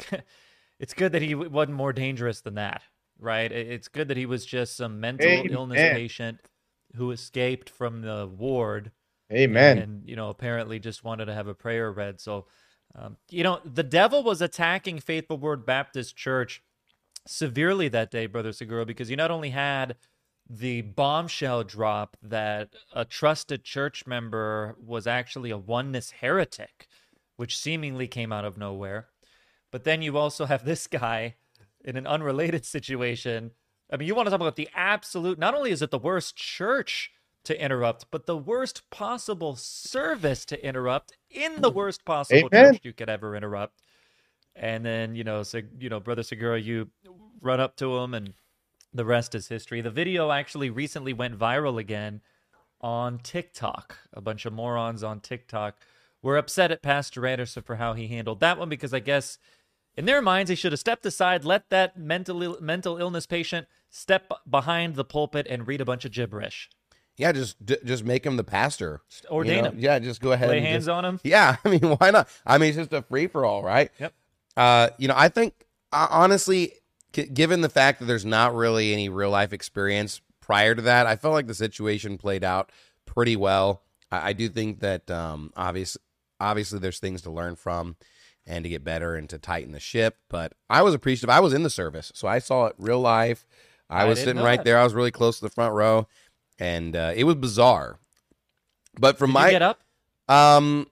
it's good that he wasn't more dangerous than that, right? It, it's good that he was just some mental Amen. illness patient who escaped from the ward. Amen. And, you know, apparently just wanted to have a prayer read. So, um, you know, the devil was attacking Faithful Word Baptist Church severely that day, Brother Segura, because you not only had the bombshell drop that a trusted church member was actually a oneness heretic, which seemingly came out of nowhere, but then you also have this guy in an unrelated situation, I mean, you want to talk about the absolute, not only is it the worst church to interrupt, but the worst possible service to interrupt in the worst possible Amen. church you could ever interrupt. And then, you know, so, you know, Brother Segura, you run up to him and the rest is history. The video actually recently went viral again on TikTok. A bunch of morons on TikTok were upset at Pastor Anderson for how he handled that one, because I guess in their minds, he should have stepped aside, let that mental mental illness patient step behind the pulpit and read a bunch of gibberish. Yeah, just d- just make him the pastor. Just ordain you know? him. Yeah, just go ahead. Lay and hands just, on him. Yeah, I mean, why not? I mean, it's just a free for all, right? Yep. Uh, you know, I think uh, honestly, g- given the fact that there's not really any real life experience prior to that, I felt like the situation played out pretty well. I, I do think that um, obviously, obviously, there's things to learn from and to get better and to tighten the ship. But I was appreciative. I was in the service, so I saw it real life. I, I was didn't sitting know right that. there. I was really close to the front row, and uh, it was bizarre. But from Did my you get up? um,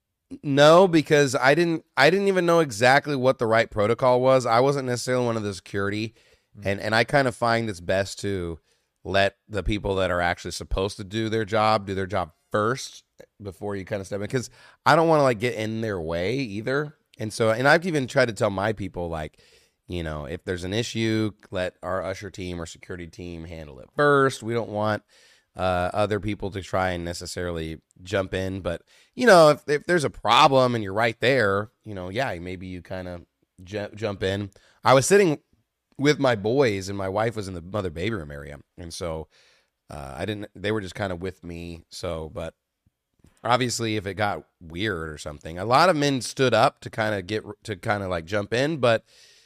no, because I didn't. I didn't even know exactly what the right protocol was. I wasn't necessarily one of the security, and and I kind of find it's best to let the people that are actually supposed to do their job do their job first before you kind of step in, because I don't want to like get in their way either. And so, and I've even tried to tell my people, like, you know, if there's an issue, let our usher team or security team handle it first. We don't want uh, other people to try and necessarily jump in. But, you know, if, if there's a problem and you're right there, you know, yeah, maybe you kind of ju- jump in. I was sitting with my boys and my wife was in the mother baby room area. And so uh, I didn't, they were just kind of with me. So, but obviously if it got weird or something, a lot of men stood up to kind of get, to kind of like jump in. But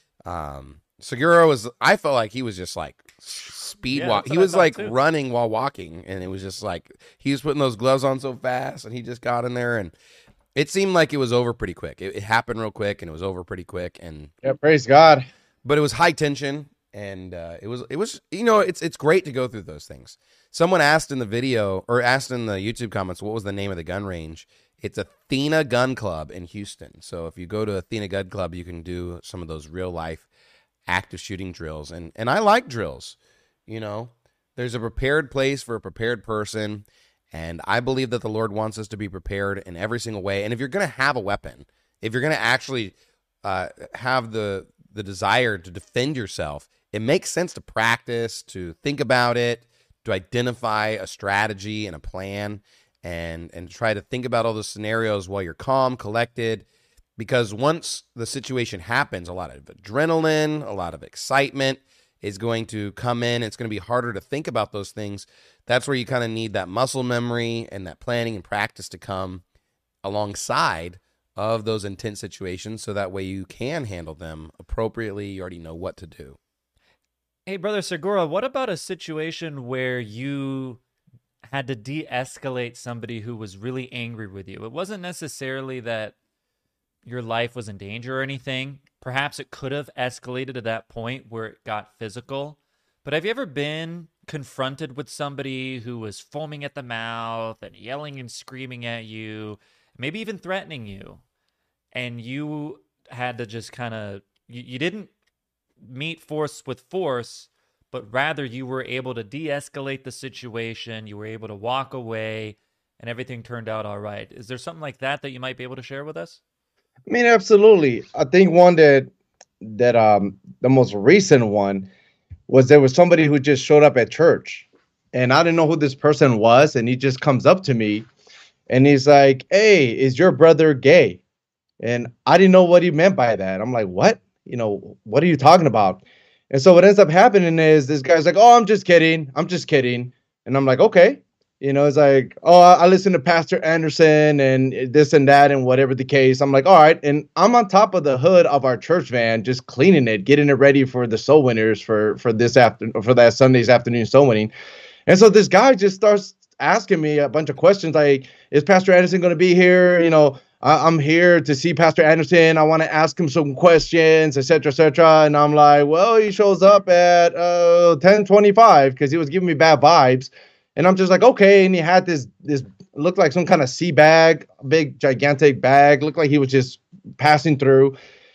um, Segura was, I felt like he was just like speed Yeah, walk. that's He what I was thought, like too. running while walking. And it was just like, he was putting those gloves on so fast and he just got in there and it seemed like it was over pretty quick. It, it happened real quick and it was over pretty quick. And Yeah, praise God. but it was high tension and uh, it was it was you know it's it's great to go through those things. Someone asked in the video or asked in the YouTube comments what was the name of the gun range. It's Athena Gun Club in Houston. So if you go to Athena Gun Club, you can do some of those real life active shooting drills, and and I like drills. You know, there's a prepared place for a prepared person, and I believe that the Lord wants us to be prepared in every single way. And if you're going to have a weapon, if you're going to actually uh, have the the desire to defend yourself, it makes sense to practice, to think about it, to identify a strategy and a plan, and and try to think about all the scenarios while you're calm, collected, because once the situation happens, a lot of adrenaline, a lot of excitement is going to come in. It's going to be harder to think about those things. That's where you kind of need that muscle memory and that planning and practice to come alongside of those intense situations, so that way you can handle them appropriately. You already know what to do. Hey, Brother Segura, what about a situation where you had to de-escalate somebody who was really angry with you? It wasn't necessarily that your life was in danger or anything. Perhaps it could have escalated to that point where it got physical. But have you ever been confronted with somebody who was foaming at the mouth and yelling and screaming at you, maybe even threatening you, and you had to just kind of, you, you didn't meet force with force, but rather you were able to de-escalate the situation, you were able to walk away, and everything turned out all right. Is there something like that that you might be able to share with us? I mean, absolutely. I think one that that um the most recent one was there was somebody who just showed up at church, and I didn't know who this person was, and he just comes up to me and he's like, "Hey, is your brother gay?" And I didn't know what he meant by that. I'm like, "What? You know, what are you talking about?" And so what ends up happening is this guy's like, "Oh, I'm just kidding. I'm just kidding." And I'm like, "Okay." You know, it's like, "Oh, I I listen to Pastor Anderson and this and that and whatever the case." I'm like, "All right." And I'm on top of the hood of our church van, just cleaning it, getting it ready for the soul winners for, for this after for that Sunday's afternoon soul winning. And so this guy just starts asking me a bunch of questions like, "Is Pastor Anderson going to be here? You know, I, I'm here to see Pastor Anderson. I want to ask him some questions, et cetera, et cetera." And I'm like, "Well, he shows up at uh, ten twenty-five," because he was giving me bad vibes. And I'm just like, okay. And he had this, this looked like some kind of sea bag, big, gigantic bag, looked like he was just passing through.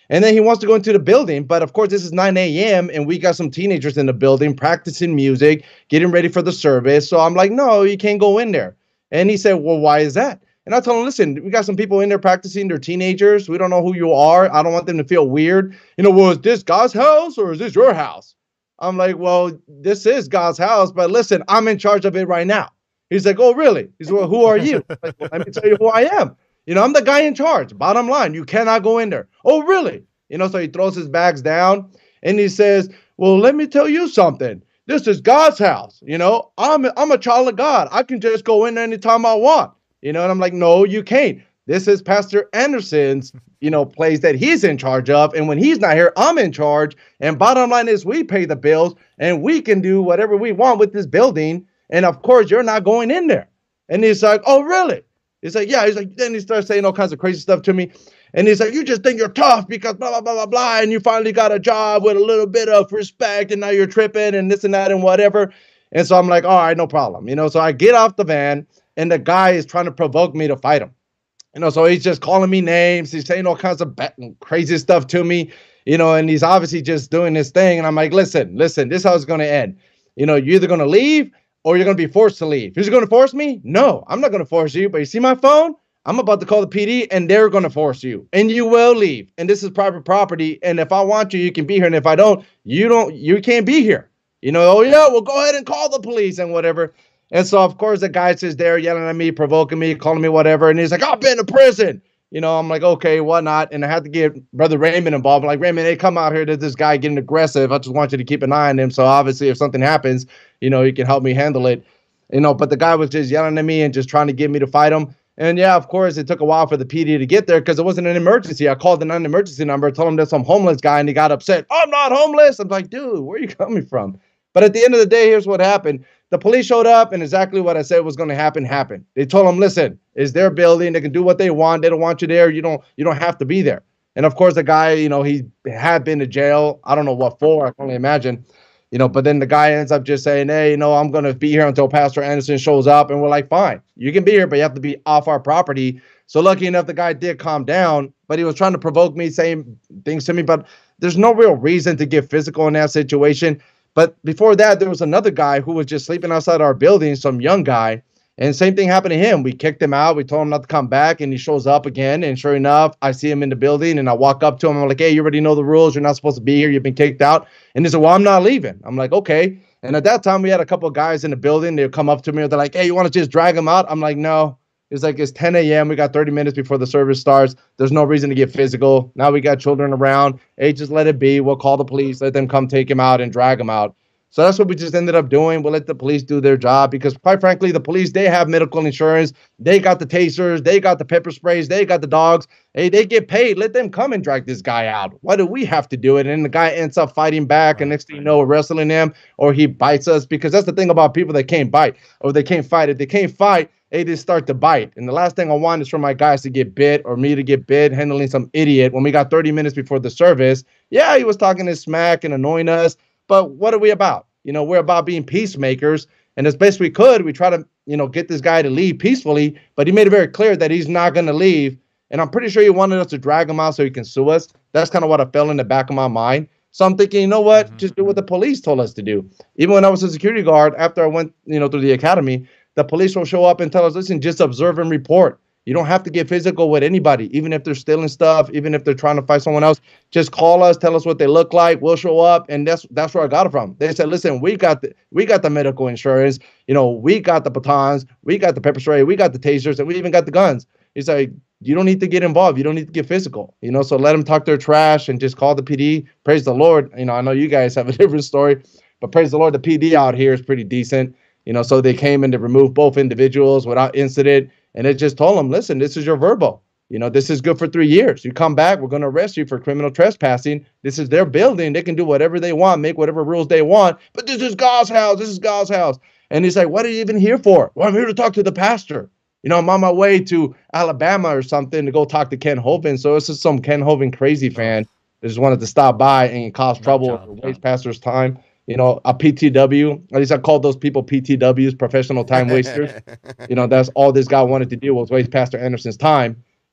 And then he wants to go into the building. But of course, this is nine a.m. and we got some teenagers in the building practicing music, getting ready for the service. So I'm like, no, you can't go in there. And he said, well, why is that? And I told him, listen, we got some people in there practicing. They're teenagers. We don't know who you are. I don't want them to feel weird. You know, well, is this God's house or is this your house? I'm like, well, this is God's house, but listen, I'm in charge of it right now. He's like, oh, really? He's like, well, who are you? I'm like, well, let me tell you who I am. You know, I'm the guy in charge. Bottom line, you cannot go in there. Oh, really? You know, so he throws his bags down and he says, well, let me tell you something. This is God's house. You know, I'm, I'm a child of God. I can just go in there anytime I want. You know, and I'm like, no, you can't. This is Pastor Anderson's, you know, place that he's in charge of. And when he's not here, I'm in charge. And bottom line is we pay the bills and we can do whatever we want with this building. And of course, you're not going in there. And he's like, oh, really? He's like, yeah. He's like, then he starts saying all kinds of crazy stuff to me. And he's like, you just think you're tough because blah, blah, blah, blah, blah. And you finally got a job with a little bit of respect and now you're tripping and this and that and whatever. And so I'm like, all right, no problem. You know, so I get off the van and the guy is trying to provoke me to fight him. You know, so he's just calling me names. He's saying all kinds of crazy stuff to me, you know, and he's obviously just doing this thing. And I'm like, listen, listen, this is how it's going to end. You know, you're either going to leave or you're going to be forced to leave. Who's going to force me? No, I'm not going to force you. But you see my phone? I'm about to call the P D and they're going to force you and you will leave. And this is private property. And if I want you, you can be here. And if I don't, you don't, you can't be here. You know, oh, yeah, well, go ahead and call the police and whatever. And so, of course, the guy sits there yelling at me, provoking me, calling me whatever. And he's like, I've been to prison. You know, I'm like, okay, whatnot. And I had to get Brother Raymond involved. I'm like, Raymond, hey, come out here. There's this guy getting aggressive. I just want you to keep an eye on him. So obviously, if something happens, you know, you can help me handle it. You know, but the guy was just yelling at me and just trying to get me to fight him. And yeah, of course, it took a while for the P D to get there because it wasn't an emergency. I called the non-emergency number, told him there's some homeless guy, and he got upset. I'm not homeless. I'm like, dude, where are you coming from? But at the end of the day, here's what happened. The police showed up and exactly what I said was going to happen happened. They told them, listen, it's their building. They can do what they want. They don't want you there. You don't you don't have to be there. And of course, the guy, you know, he had been to jail. I don't know what for. I can only imagine. You know, but then the guy ends up just saying, hey, you know, I'm going to be here until Pastor Anderson shows up. And we're like, fine, you can be here, but you have to be off our property. So lucky enough, the guy did calm down, but he was trying to provoke me, saying things to me. But there's no real reason to get physical in that situation. But before that, there was another guy who was just sleeping outside our building, some young guy. And same thing happened to him. We kicked him out. We told him not to come back. And he shows up again. And sure enough, I see him in the building. And I walk up to him. I'm like, hey, you already know the rules. You're not supposed to be here. You've been kicked out. And he said, well, I'm not leaving. I'm like, okay. And at that time, we had a couple of guys in the building. They'd come up to me. They're like, hey, you want to just drag him out? I'm like, no. It's like, it's ten a.m. We got thirty minutes before the service starts. There's no reason to get physical. Now we got children around. Hey, just let it be. We'll call the police. Let them come take him out and drag him out. So that's what we just ended up doing. We'll let the police do their job because, quite frankly, the police, they have medical insurance. They got the tasers. They got the pepper sprays. They got the dogs. Hey, they get paid. Let them come and drag this guy out. Why do we have to do it? And the guy ends up fighting back, and next thing you know, we're wrestling him, or he bites us because that's the thing about people that can't bite or they can't fight. If they can't fight, they just start to bite. And the last thing I want is for my guys to get bit or me to get bit handling some idiot when we got thirty minutes before the service. Yeah, he was talking his smack and annoying us, but what are we about? You know, we're about being peacemakers, and as best we could, we try to, you know, get this guy to leave peacefully, but he made it very clear that he's not going to leave, and I'm pretty sure he wanted us to drag him out so he can sue us. That's kind of what I felt in the back of my mind. So I'm thinking, you know what, mm-hmm. just do what the police told us to do. Even when I was a security guard, after I went, you know, through the academy, the police will show up and tell us, listen, just observe and report. You don't have to get physical with anybody, even if they're stealing stuff, even if they're trying to fight someone else. Just call us, tell us what they look like. We'll show up, and that's that's where I got it from. They said, "Listen, we got the we got the medical insurance. You know, we got the batons, we got the pepper spray, we got the tasers, and we even got the guns." He's like, "You don't need to get involved. You don't need to get physical. You know, so let them talk their trash and just call the P D. Praise the Lord. You know, I know you guys have a different story, but praise the Lord, the P D out here is pretty decent. You know, so they came in to remove both individuals without incident." And it just told them, listen, this is your verbo. You know, this is good for three years. You come back, we're going to arrest you for criminal trespassing. This is their building. They can do whatever they want, make whatever rules they want. But this is God's house. This is God's house. And he's like, what are you even here for? Well, I'm here to talk to the pastor. You know, I'm on my way to Alabama or something to go talk to Ken Hovind. So this is some Ken Hovind crazy fan that just wanted to stop by and cause trouble or waste pastor's time. You know, a P T W, at least I call those people P T Ws, professional time wasters. You know, that's all this guy wanted to do was waste Pastor Anderson's time.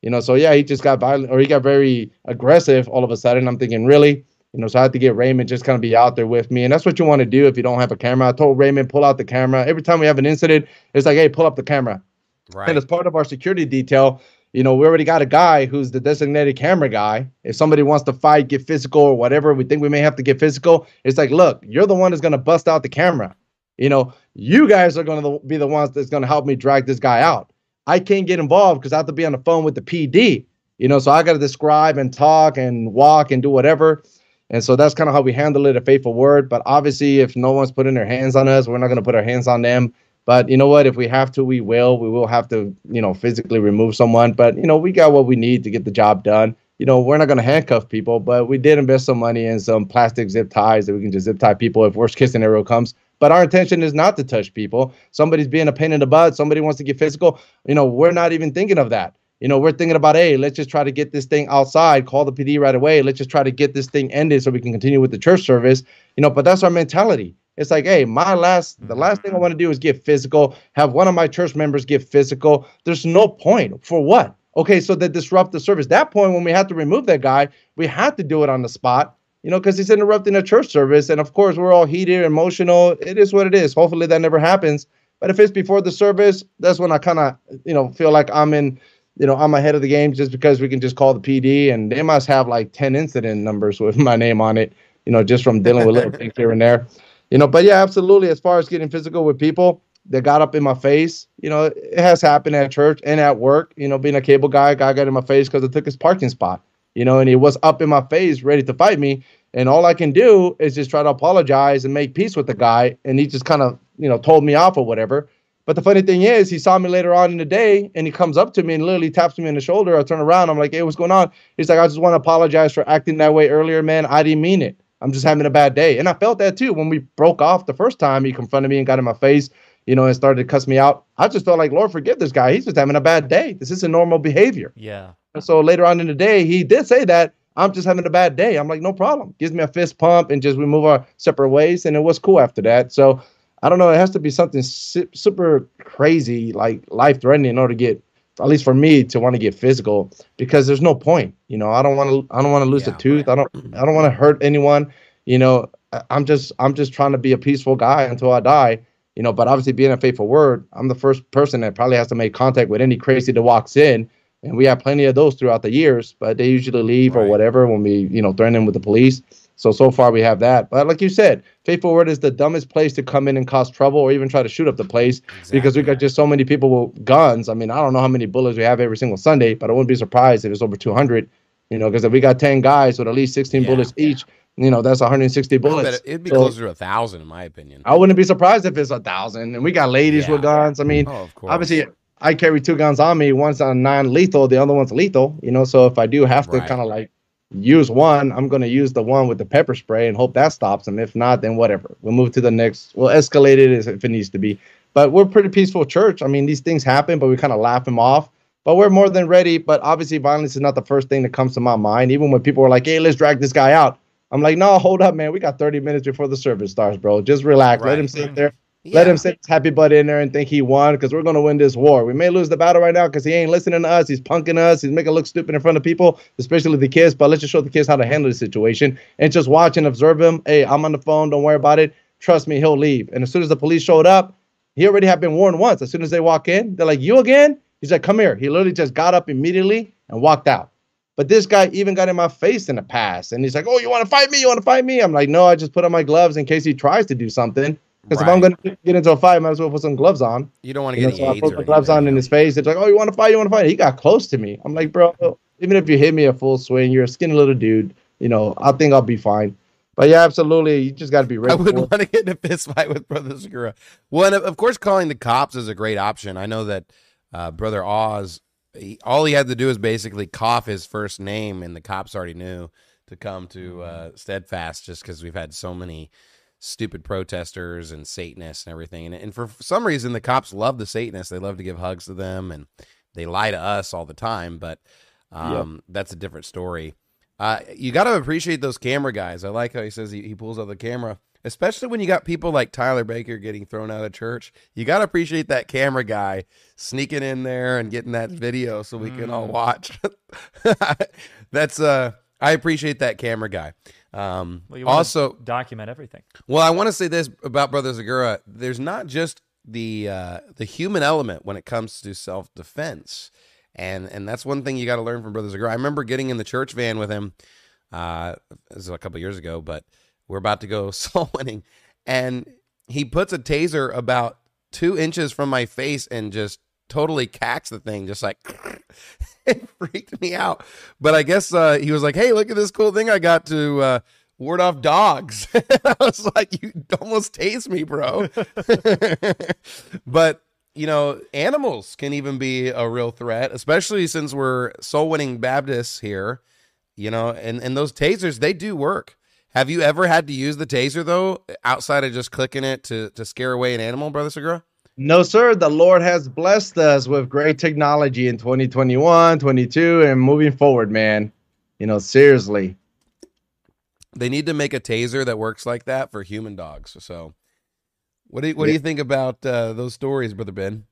You know, so yeah, he just got violent, or he got very aggressive all of a sudden. I'm thinking, really? You know, so I had to get Raymond just kind of be out there with me. And that's what you want to do if you don't have a camera. I told Raymond, pull out the camera. Every time we have an incident, it's like, hey, pull up the camera. Right. And as part of our security detail, you know, we already got a guy who's the designated camera guy. If somebody wants to fight, get physical or whatever, we think we may have to get physical. It's like, look, you're the one that's going to bust out the camera. You know, you guys are going to be the ones that's going to help me drag this guy out. I can't get involved because I have to be on the phone with the P D, you know, so I got to describe and talk and walk and do whatever. And so that's kind of how we handle it at Faithful Word. But obviously, if no one's putting their hands on us, we're not going to put our hands on them. But you know what? If we have to, we will. We will have to, you know, physically remove someone. But, you know, we got what we need to get the job done. You know, we're not going to handcuff people, but we did invest some money in some plastic zip ties that we can just zip tie people if worst case scenario comes. But our intention is not to touch people. Somebody's being a pain in the butt. Somebody wants to get physical. You know, we're not even thinking of that. You know, we're thinking about, hey, let's just try to get this thing outside, call the P D right away. Let's just try to get this thing ended so we can continue with the church service. You know, but that's our mentality. It's like, hey, my last, the last thing I want to do is get physical, have one of my church members get physical. There's no point. For what? Okay, so that disrupt the service. That point when we had to remove that guy, we had to do it on the spot, you know, because he's interrupting a church service. And of course, we're all heated, emotional. It is what it is. Hopefully that never happens. But if it's before the service, that's when I kind of, you know, feel like I'm in, you know, I'm ahead of the game just because we can just call the P D. And they must have like ten incident numbers with my name on it, you know, just from dealing with little things here and there. You know, but yeah, absolutely. As far as getting physical with people that got up in my face, you know, it has happened at church and at work. You know, being a cable guy, a guy got in my face because I took his parking spot, you know, and he was up in my face ready to fight me. And all I can do is just try to apologize and make peace with the guy. And he just kind of, you know, told me off or whatever. But the funny thing is, he saw me later on in the day and he comes up to me and literally taps me in the shoulder. I turn around. I'm like, hey, what's going on? He's like, I just want to apologize for acting that way earlier, man. I didn't mean it. I'm just having a bad day. And I felt that too. When we broke off the first time, he confronted me and got in my face, you know, and started to cuss me out. I just felt like, Lord, forgive this guy. He's just having a bad day. This isn't normal behavior. Yeah. And so later on in the day, he did say that. I'm just having a bad day. I'm like, no problem. Gives me a fist pump and just we move our separate ways. And it was cool after that. So I don't know. It has to be something su- super crazy, like life threatening in order to get, at least for me, to want to get physical, because there's no point. You know, I don't want to, I don't want to lose Yeah, a tooth. right. I don't, I don't want to hurt anyone. You know, I- I'm just, I'm just trying to be a peaceful guy until I die. You know, but obviously being a Faithful Word, I'm the first person that probably has to make contact with any crazy that walks in. And we have plenty of those throughout the years, but they usually leave Right. or whatever when we, you know, threaten them with the police. So, so far we have that. But like you said, Faithful Word is the dumbest place to come in and cause trouble or even try to shoot up the place because we got just so many people with guns. I mean, I don't know how many bullets we have every single Sunday, but I wouldn't be surprised if it's over two hundred, you know, because if we got ten guys with at least sixteen Yeah. bullets each, you know, that's one hundred sixty I bet bullets. it- It'd be So, closer to a thousand, in my opinion. I wouldn't be surprised if it's a thousand. And we got ladies Yeah. with guns. I mean, Oh, of course. obviously, I carry two guns on me. One's on non-lethal, the other one's lethal. You know, so if I do have to Right. kind of like use one, I'm going to use the one with the pepper spray and hope that stops them. If not, then whatever. We'll move to the next. We'll escalate it as if it needs to be. But we're a pretty peaceful church. I mean, these things happen, but we kind of laugh them off. But we're more than ready. But obviously, violence is not the first thing that comes to my mind. Even when people are like, hey, let's drag this guy out. I'm like, no, hold up, man. We got thirty minutes before the service starts, bro. Just relax. Let Right. him sit there. Let Yeah. him sit his happy butt in there and think he won because we're going to win this war. We may lose the battle right now because he ain't listening to us. He's punking us. He's making us look stupid in front of people, especially the kids. But let's just show the kids how to handle the situation and just watch and observe him. Hey, I'm on the phone. Don't worry about it. Trust me, he'll leave. And as soon as the police showed up, he already had been warned once. As soon as they walk in, they're like, you again? He's like, come here. He literally just got up immediately and walked out. But this guy even got in my face in the past. And he's like, oh, you want to fight me? You want to fight me? I'm like, no, I just put on my gloves in case he tries to do something. Because if I'm Right. going to get into a fight, I might as well put some gloves on. You don't want to You know, get so any I AIDS put or the gloves anything, on you in know? his face. It's like, oh, you want to fight? You want to fight? He got close to me. I'm like, bro, even if you hit me a full swing, you're a skinny little dude. You know, I think I'll be fine. But yeah, absolutely. You just got to be ready. I wouldn't for it. want to get in a fist fight with Brother Segura. One, of of course, calling the cops is a great option. I know that uh, Brother Oz, he, all he had to do is basically cough his first name, and the cops already knew to come to uh, Steadfast, just because we've had so many stupid protesters and Satanists and everything. And, and for some reason, the cops love the Satanists. They love to give hugs to them, and they lie to us all the time. But um, that's a different story. Uh, you got to appreciate those camera guys. I like how he says he, he pulls out the camera. especially when you got people like Tyler Baker getting thrown out of church. You got to appreciate that camera guy sneaking in there and getting that video so we can all watch. That's uh, I appreciate that camera guy. Um, Well, you want also, to document everything. well, I want to say this about Brother Zagura. There's not just the uh, the human element when it comes to self-defense. And and that's one thing you got to learn from Brother Zagura. I remember getting in the church van with him. Uh, this was a couple years ago, but we're about to go soul winning. And he puts a taser about two inches from my face and just totally cacks the thing, just like it freaked me out. But I guess uh, he was like, hey, look at this cool thing I got to uh, ward off dogs. I was like, you almost tased me, bro. But, you know, animals can even be a real threat, especially since we're soul winning Baptists here, you know, and, and those tasers, they do work. Have you ever had to use the taser, though, outside of just clicking it to, to scare away an animal, Brother Segura? No, sir. The Lord has blessed us with great technology in twenty twenty-one, twenty-two, and moving forward, man. You know, seriously. They need to make a taser that works like that for human dogs. So what do you, what do you think about uh, those stories, Brother Ben?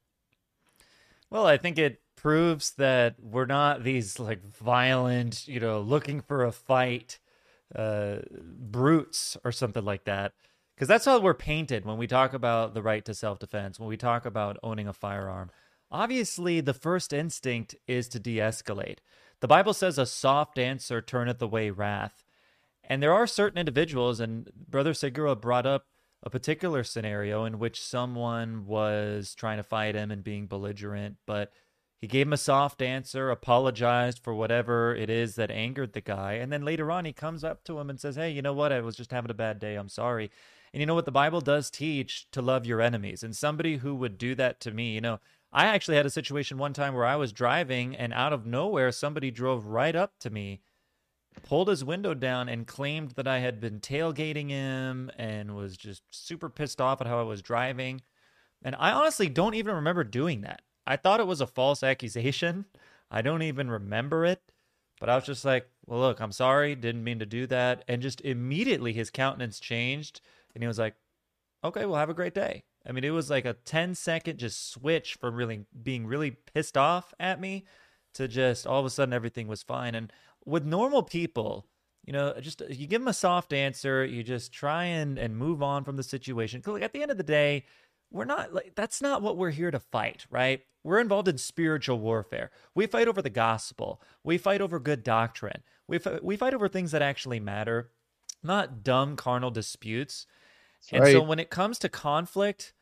Well, I think it proves that we're not these like violent, you know, looking for a fight uh, brutes or something like that. Because that's how we're painted when we talk about the right to self-defense, when we talk about owning a firearm. Obviously, the first instinct is to de-escalate. The Bible says a soft answer turneth away wrath. And there are certain individuals, and Brother Segura brought up a particular scenario in which someone was trying to fight him and being belligerent, but he gave him a soft answer, apologized for whatever it is that angered the guy, and then later on he comes up to him and says, hey, you know what, I was just having a bad day, I'm sorry. And you know what, the Bible does teach to love your enemies, and somebody who would do that to me, you know, I actually had a situation one time where I was driving, and out of nowhere, somebody drove right up to me, pulled his window down, and claimed that I had been tailgating him and was just super pissed off at how I was driving. And I honestly don't even remember doing that. I thought it was a false accusation. I don't even remember it. But I was just like, well, look, I'm sorry. Didn't mean to do that. And just immediately his countenance changed. And he was like, okay, well, have a great day. I mean, it was like a ten second just switch from really being really pissed off at me to just all of a sudden everything was fine. And with normal people, you know, just you give them a soft answer, you just try and, and move on from the situation. 'Cause like, at the end of the day, we're not like, that's not what we're here to fight, right? We're involved in spiritual warfare. We fight over the gospel. We fight over good doctrine. We fight, we fight over things that actually matter, not dumb carnal disputes. That's and right. so when it comes to conflict,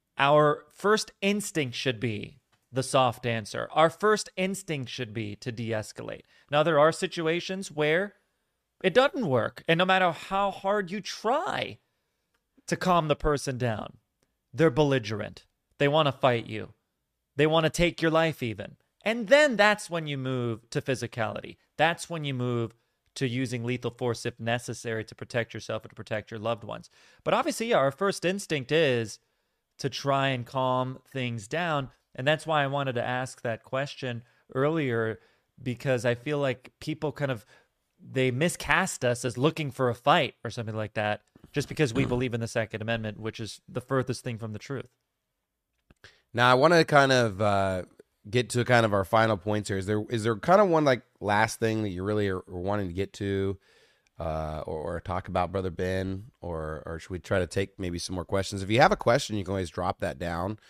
our first instinct should be the soft answer. Our first instinct should be to de-escalate. Now, there are situations where it doesn't work. And no matter how hard you try to calm the person down, they're belligerent. They want to fight you. They want to take your life even. And then that's when you move to physicality. That's when you move to using lethal force if necessary to protect yourself or to protect your loved ones. But obviously, yeah, our first instinct is to try and calm things down. And that's why I wanted to ask that question earlier, because I feel like people kind of, they miscast us as looking for a fight or something like that, just because we believe in the Second Amendment, which is the furthest thing from the truth. Now, I want to kind of uh, get to kind of our final points here. Is there is there kind of one like last thing that you really are, are wanting to get to uh, or, or talk about, Brother Ben? Or, or should we try to take maybe some more questions? If you have a question, you can always drop that down.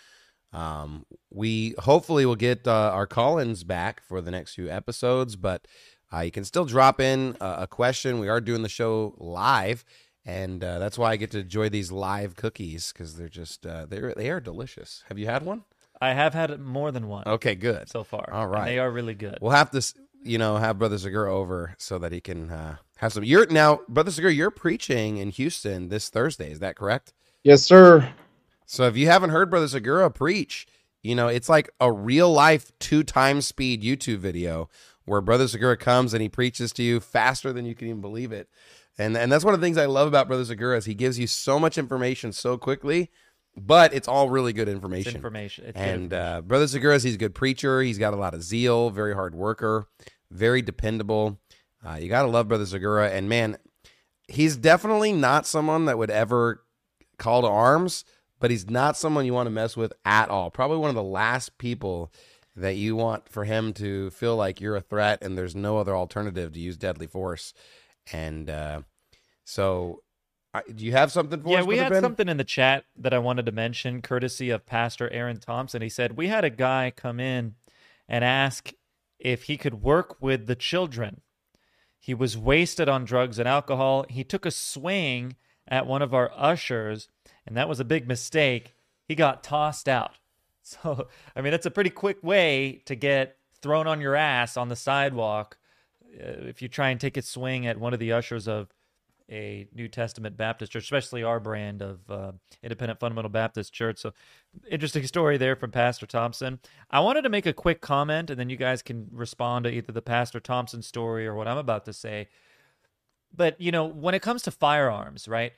Um, we hopefully will get uh, our call-ins back for the next few episodes, but uh, you can still drop in a, a question. We are doing the show live, and uh, that's why I get to enjoy these live cookies, because they're just uh, they're they are delicious. Have you had one? I have had more than one. Okay, good. So far. All right. And they are really good. We'll have to, you know, have Brother Segura over so that he can uh, have some. You're now, Brother Segura, you're preaching in Houston this Thursday. Is that correct? Yes, sir. So if you haven't heard Brother Segura preach, you know, it's like a real life two times speed YouTube video where Brother Segura comes and he preaches to you faster than you can even believe it. And and that's one of the things I love about Brother Segura is he gives you so much information so quickly, but it's all really good information. It's information. It's good and information. Uh, Brother Segura, he's a good preacher. He's got a lot of zeal, very hard worker, very dependable. Uh, you got to love Brother Segura. And man, he's definitely not someone that would ever call to arms, but he's not someone you want to mess with at all. Probably one of the last people that you want for him to feel like you're a threat and there's no other alternative to use deadly force. And uh, so, I, do you have something for yeah, us? Yeah, we Brother had Ben? something in the chat that I wanted to mention, courtesy of Pastor Aaron Thompson. He said, we had a guy come in and ask if he could work with the children. He was wasted on drugs and alcohol. He took a swing at one of our ushers, and that was a big mistake. He got tossed out. So, I mean, that's a pretty quick way to get thrown on your ass on the sidewalk uh, if you try and take a swing at one of the ushers of a New Testament Baptist church, especially our brand of uh, Independent Fundamental Baptist Church. So, interesting story there from Pastor Thompson. I wanted to make a quick comment, and then you guys can respond to either the Pastor Thompson story or what I'm about to say. But, you know, when it comes to firearms, right,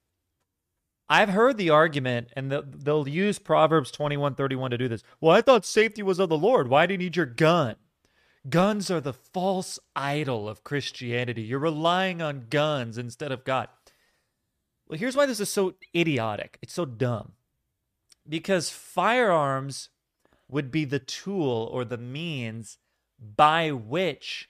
I've heard the argument, and they'll, they'll use Proverbs twenty-one thirty-one to do this. Well, I thought safety was of the Lord. Why do you need your gun? Guns are the false idol of Christianity. You're relying on guns instead of God. Well, here's why this is so idiotic. It's so dumb. Because firearms would be the tool or the means by which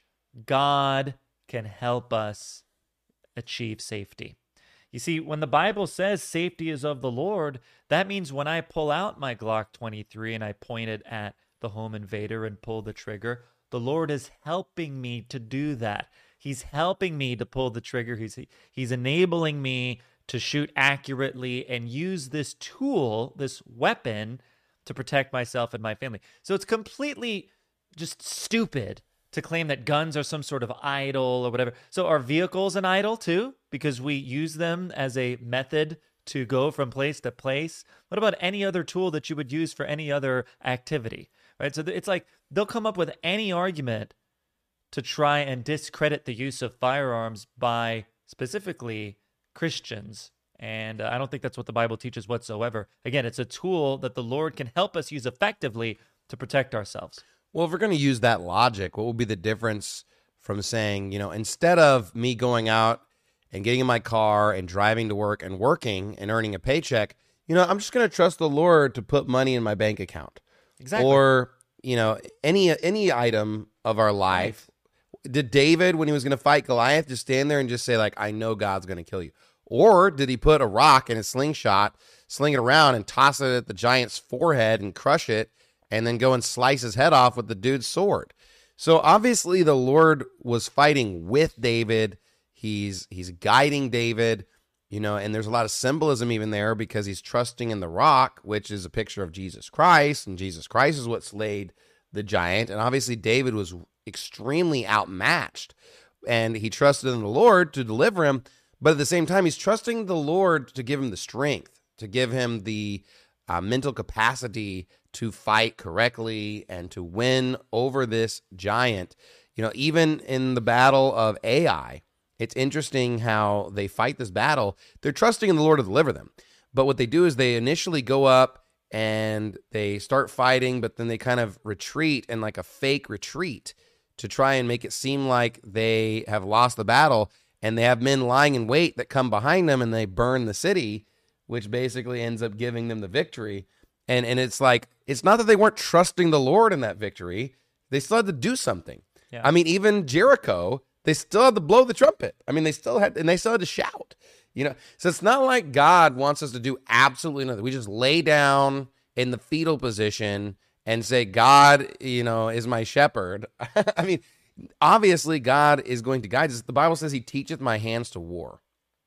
God can help us achieve safety. You see, when the Bible says safety is of the Lord, that means when I pull out my Glock twenty-three and I point it at the home invader and pull the trigger, the Lord is helping me to do that. He's helping me to pull the trigger. He's, he's enabling me to shoot accurately and use this tool, this weapon, to protect myself and my family. So it's completely just stupid to claim that guns are some sort of idol or whatever. So are vehicles an idol too? Because we use them as a method to go from place to place? What about any other tool that you would use for any other activity? Right? So it's like they'll come up with any argument to try and discredit the use of firearms by specifically Christians. And uh, I don't think that's what the Bible teaches whatsoever. Again, it's a tool that the Lord can help us use effectively to protect ourselves. Well, if we're going to use that logic, what would be the difference from saying, you know, instead of me going out and getting in my car and driving to work and working and earning a paycheck, you know, I'm just going to trust the Lord to put money in my bank account. Exactly. Or, you know, any any item of our life. Right. Did David, when he was going to fight Goliath, just stand there and just say, like, I know God's going to kill you? Or did he put a rock in a slingshot, sling it around, and toss it at the giant's forehead and crush it, and then go and slice his head off with the dude's sword? So obviously the Lord was fighting with David. He's he's guiding David, you know, and there's a lot of symbolism even there because he's trusting in the rock, which is a picture of Jesus Christ, and Jesus Christ is what slayed the giant. And obviously David was extremely outmatched, and he trusted in the Lord to deliver him. But at the same time, he's trusting the Lord to give him the strength, to give him the uh, mental capacity to fight correctly and to win over this giant. You know, even in the battle of Ai, it's interesting how they fight this battle. They're trusting in the Lord to deliver them. But what they do is they initially go up and they start fighting, but then they kind of retreat in like a fake retreat to try and make it seem like they have lost the battle. And they have men lying in wait that come behind them and they burn the city, which basically ends up giving them the victory. And and it's like, it's not that they weren't trusting the Lord in that victory. They still had to do something. Yeah. I mean, even Jericho, they still had to blow the trumpet. I mean, they still had, and they still had to shout, you know? So it's not like God wants us to do absolutely nothing. We just lay down in the fetal position and say, God, you know, is my shepherd. I mean, obviously God is going to guide us. The Bible says he teacheth my hands to war.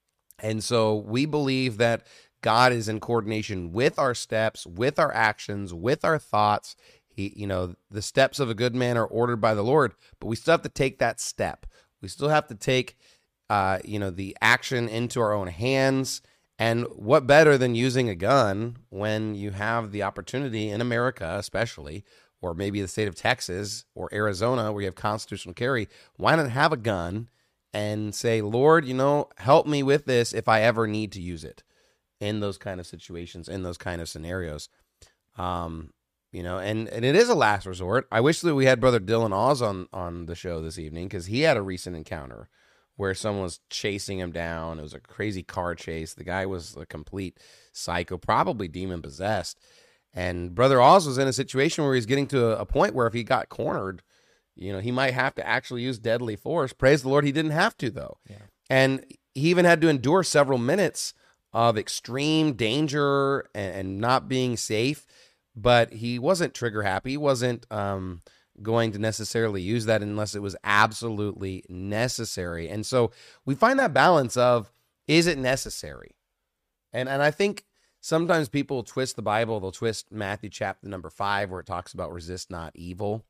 And so we believe that God is in coordination with our steps, with our actions, with our thoughts. He, you know, the steps of a good man are ordered by the Lord, but we still have to take that step. We still have to take, uh, you know, the action into our own hands. And what better than using a gun when you have the opportunity in America, especially, or maybe the state of Texas or Arizona where you have constitutional carry? Why not have a gun and say, Lord, you know, help me with this if I ever need to use it in those kind of situations, in those kind of scenarios. Um, you know, and, and it is a last resort. I wish that we had Brother Dylan Oz on, on the show this evening because he had a recent encounter where someone was chasing him down. It was a crazy car chase. The guy was a complete psycho, probably demon possessed. And Brother Oz was in a situation where he's getting to a, a point where if he got cornered, you know, he might have to actually use deadly force. Praise the Lord, he didn't have to, though. Yeah. And he even had to endure several minutes of extreme danger and, and not being safe. But he wasn't trigger happy. He wasn't um, going to necessarily use that unless it was absolutely necessary. And so we find that balance of, is it necessary? And and I think sometimes people twist the Bible. They'll twist Matthew chapter number five, where it talks about resist not evil.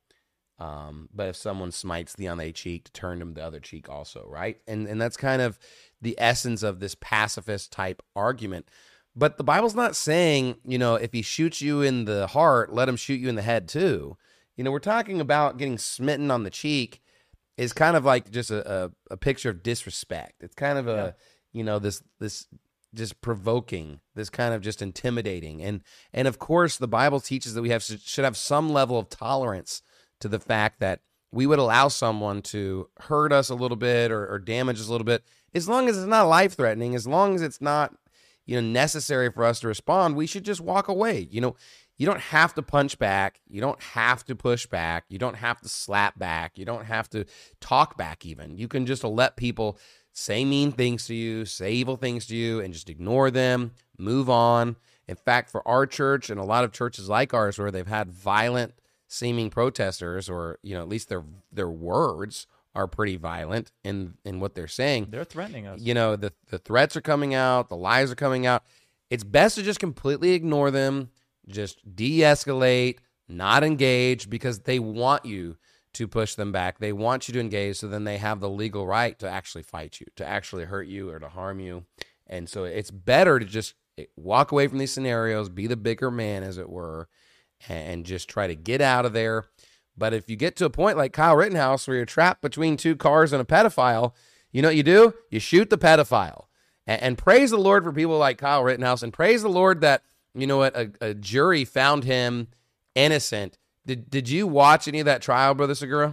Um, but if someone smites thee on thy cheek, to turn them the other cheek also, right? And and that's kind of the essence of this pacifist type argument. But the Bible's not saying, you know, if he shoots you in the heart, let him shoot you in the head too. You know, we're talking about getting smitten on the cheek is kind of like just a, a, a picture of disrespect. It's kind of a, yeah. you know, this this just provoking, this kind of just intimidating. And and of course, the Bible teaches that we have should have some level of tolerance to the fact that we would allow someone to hurt us a little bit or, or damage us a little bit, as long as it's not life-threatening, as long as it's not, you know, necessary for us to respond, we should just walk away. You know, you don't have to punch back. You don't have to push back. You don't have to slap back. You don't have to talk back even. You can just let people say mean things to you, say evil things to you, and just ignore them, move on. In fact, for our church and a lot of churches like ours where they've had violent seeming protesters, or, you know, at least their their words are pretty violent in, in what they're saying. They're threatening us. You know, the, the threats are coming out, the lies are coming out. It's best to just completely ignore them, just de-escalate, not engage, because they want you to push them back. They want you to engage, so then they have the legal right to actually fight you, to actually hurt you or to harm you. And so it's better to just walk away from these scenarios, be the bigger man, as it were, and just try to get out of there. But if you get to a point like Kyle Rittenhouse where you're trapped between two cars and a pedophile, you know what you do? You shoot the pedophile. And, and praise the Lord for people like Kyle Rittenhouse, and praise the Lord that, you know what, a, a jury found him innocent. Did did you watch any of that trial, Brother Segura?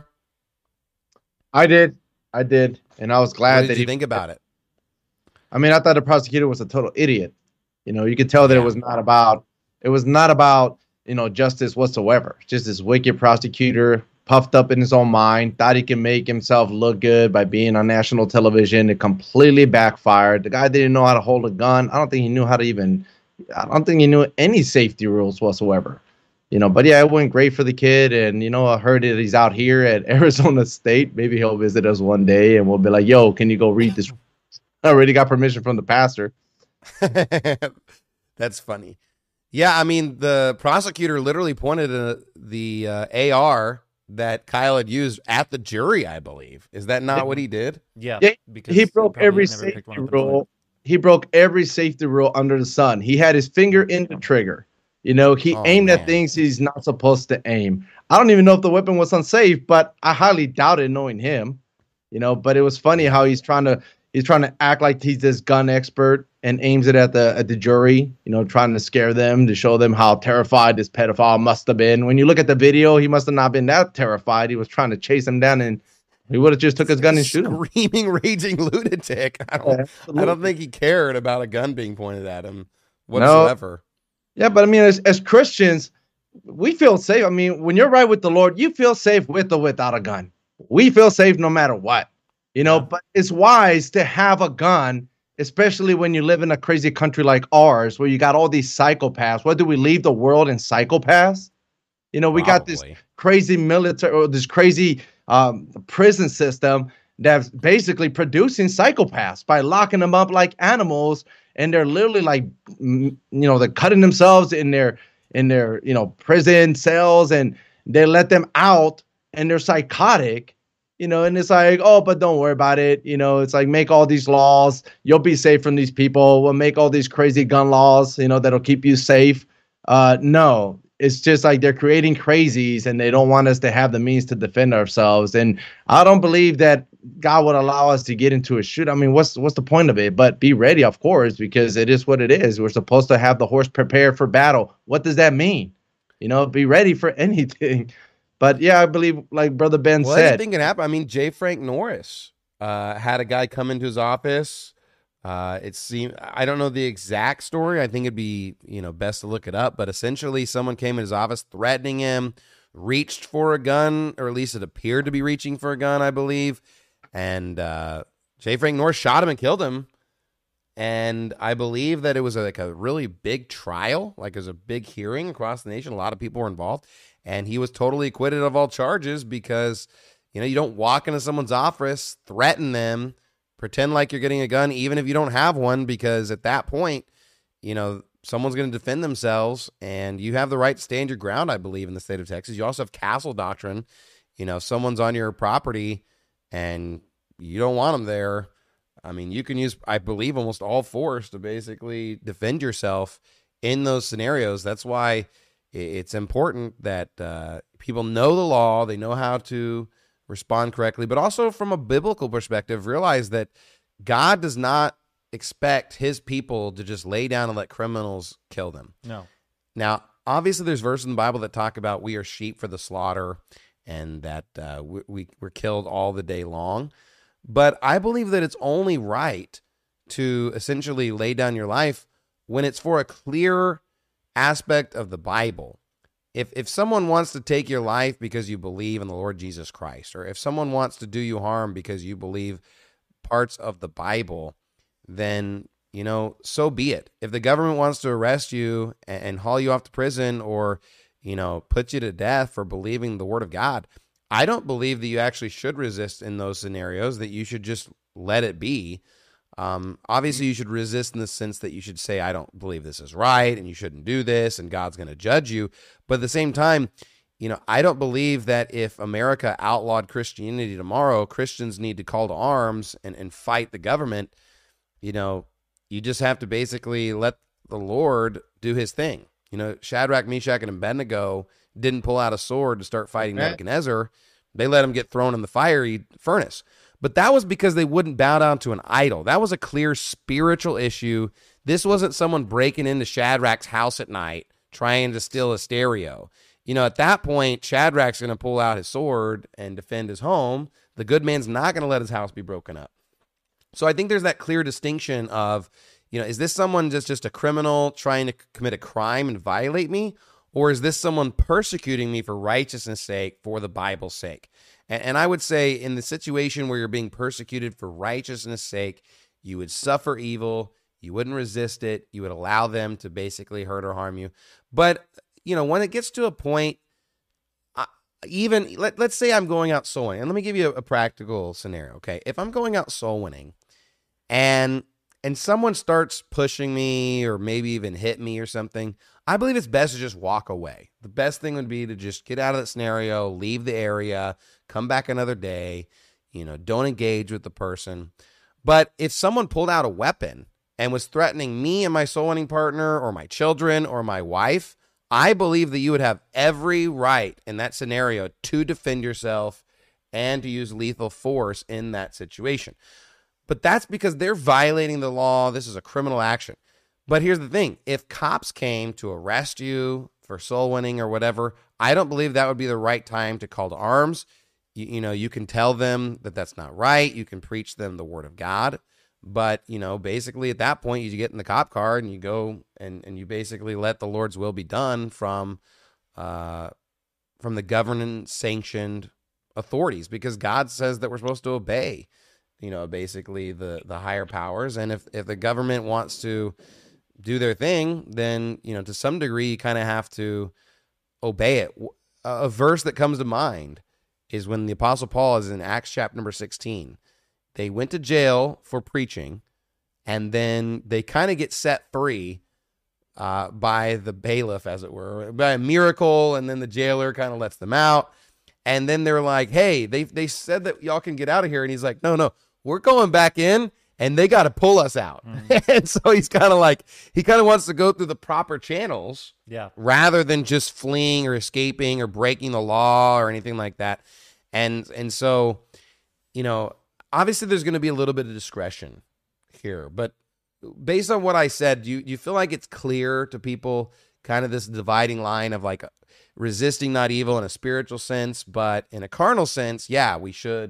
I did. I did. And I was glad what did that you he think about it? I mean, I thought the prosecutor was a total idiot. You know, you could tell that Yeah. it was not about it was not about you know, justice whatsoever. Just this wicked prosecutor, puffed up in his own mind, thought he can make himself look good by being on national television. It completely backfired. The guy didn't know how to hold a gun. I don't think he knew how to even, I don't think he knew any safety rules whatsoever. You know, but yeah, it went great for the kid. And, you know, I heard that he's out here at Arizona State. Maybe he'll visit us one day and we'll be like, yo, can you go read this? I already got permission from the pastor. That's funny. Yeah, I mean, the prosecutor literally pointed uh, the uh, A R that Kyle had used at the jury, I believe. Is that not what he did? Yeah. Yeah, because he broke probably every never picked safety one up in his life. rule. He broke every safety rule under the sun. He had his finger in the trigger. You know, he Oh, aimed man. at things he's not supposed to aim. I don't even know if the weapon was unsafe, but I highly doubt it knowing him. You know, but it was funny how he's trying to he's trying to act like he's this gun expert and aims it at the at the jury, you know, trying to scare them, to show them how terrified this pedophile must have been. When you look at the video, he must have not been that terrified. He was trying to chase him down, and he would have just took his gun and shoot him. Screaming, raging lunatic. I don't, Yeah, I don't think he cared about a gun being pointed at him whatsoever. Yeah, but I mean, as, as Christians, we feel safe. I mean, when you're right with the Lord, you feel safe with or without a gun. We feel safe no matter what, you know, but it's wise to have a gun, especially when you live in a crazy country like ours, where you got all these psychopaths. What do we leave the world in psychopaths? You know, we got this Probably. crazy military or this crazy um, prison system that's basically producing psychopaths by locking them up like animals. And they're literally like, mm, you know, they're cutting themselves in their, in their, you know, prison cells, and they let them out and they're psychotic, you know, and it's like, oh, but don't worry about it. You know, it's like, make all these laws. You'll be safe from these people. We'll make all these crazy gun laws, you know, that'll keep you safe. Uh, no, it's just like they're creating crazies and they don't want us to have the means to defend ourselves. And I don't believe that God would allow us to get into a shoot. I mean, what's what's the point of it? But be ready, of course, because it is what it is. We're supposed to have the horse prepared for battle. What does that mean? You know, be ready for anything. But yeah, I believe, like Brother Ben Well, said, anything can happen. I mean, J. Frank Norris uh, had a guy come into his office. Uh, it seemed, I don't know the exact story. I think it'd be, you know, best to look it up. But essentially, someone came in his office threatening him, reached for a gun, or at least it appeared to be reaching for a gun, I believe. And uh, J. Frank Norris shot him and killed him. And I believe that it was like a really big trial, like it was a big hearing across the nation. A lot of people were involved. And he was totally acquitted of all charges because, you know, you don't walk into someone's office, threaten them, pretend like you're getting a gun, even if you don't have one, because at that point, you know, someone's going to defend themselves, and you have the right to stand your ground, I believe, in the state of Texas. You also have castle doctrine. You know, if someone's on your property and you don't want them there, I mean, you can use, I believe, almost all force to basically defend yourself in those scenarios. That's why it's important that uh, people know the law, they know how to respond correctly, but also from a biblical perspective, realize that God does not expect his people to just lay down and let criminals kill them. No. Now, obviously, there's verses in the Bible that talk about we are sheep for the slaughter and that uh, we, we, we're killed all the day long. But I believe that it's only right to essentially lay down your life when it's for a clear aspect of the Bible. If if someone wants to take your life because you believe in the Lord Jesus Christ, or if someone wants to do you harm because you believe parts of the Bible, then, you know, so be it. If the government wants to arrest you and, and haul you off to prison or, you know, put you to death for believing the word of God, I don't believe that you actually should resist in those scenarios, that you should just let it be. Um, obviously, you should resist in the sense that you should say, I don't believe this is right, and you shouldn't do this, and God's going to judge you. But at the same time, you know, I don't believe that if America outlawed Christianity tomorrow, Christians need to call to arms and, and fight the government. You know, you just have to basically let the Lord do his thing. You know, Shadrach, Meshach, and Abednego didn't pull out a sword to start fighting Nebuchadnezzar. They let him get thrown in the fiery furnace. But that was because they wouldn't bow down to an idol. That was a clear spiritual issue. This wasn't someone breaking into Shadrach's house at night trying to steal a stereo. You know, at that point, Shadrach's going to pull out his sword and defend his home. The good man's not going to let his house be broken up. So I think there's that clear distinction of, you know, is this someone just, just a criminal trying to commit a crime and violate me? Or is this someone persecuting me for righteousness' sake, for the Bible's sake? And, and I would say in the situation where you're being persecuted for righteousness' sake, you would suffer evil, you wouldn't resist it, you would allow them to basically hurt or harm you. But, you know, when it gets to a point, uh, even, let, let's say I'm going out soul winning, and let me give you a, a practical scenario, okay? If I'm going out soul winning, and and someone starts pushing me or maybe even hit me or something, I believe it's best to just walk away. The best thing would be to just get out of that scenario, leave the area, come back another day, you know, don't engage with the person. But if someone pulled out a weapon and was threatening me and my soul winning partner or my children or my wife, I believe that you would have every right in that scenario to defend yourself and to use lethal force in that situation. But that's because they're violating the law. This is a criminal action. But here's the thing. If cops came to arrest you for soul winning or whatever, I don't believe that would be the right time to call to arms. You, you know, you can tell them that that's not right. You can preach them the word of God. But, you know, basically at that point, you get in the cop car and you go and, and you basically let the Lord's will be done from, uh, from the government sanctioned authorities, because God says that we're supposed to obey, you know, basically the, the higher powers. And if, if the government wants to do their thing, then, you know, to some degree, you kind of have to obey it. A, a verse that comes to mind is when the Apostle Paul is in Acts chapter number sixteen. They went to jail for preaching, and then they kind of get set free uh, by the bailiff, as it were, by a miracle, and then the jailer kind of lets them out. And then they're like, hey, they they said that y'all can get out of here. And he's like, no, no, we're going back in, and they got to pull us out. Mm. And so he's kind of like, he kind of wants to go through the proper channels, yeah, rather than just fleeing or escaping or breaking the law or anything like that. And and so, you know, obviously there's going to be a little bit of discretion here, but based on what I said, do you, do you feel like it's clear to people kind of this dividing line of like resisting not evil in a spiritual sense, but in a carnal sense, yeah, we should,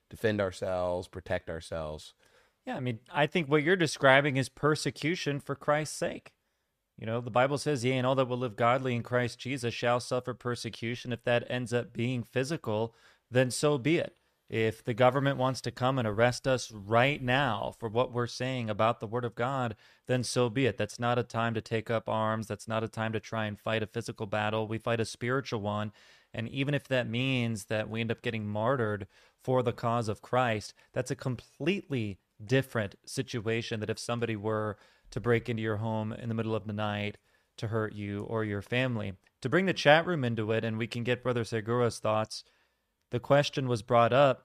defend ourselves, protect ourselves. Yeah, I mean, I think what you're describing is persecution for Christ's sake. You know, the Bible says, yea, and all that will live godly in Christ Jesus shall suffer persecution. If that ends up being physical, then so be it. If the government wants to come and arrest us right now for what we're saying about the Word of God, then so be it. That's not a time to take up arms. That's not a time to try and fight a physical battle. We fight a spiritual one. And even if that means that we end up getting martyred for the cause of Christ, that's a completely different situation that if somebody were to break into your home in the middle of the night to hurt you or your family. To bring the chat room into it, and we can get Brother Segura's thoughts, the question was brought up,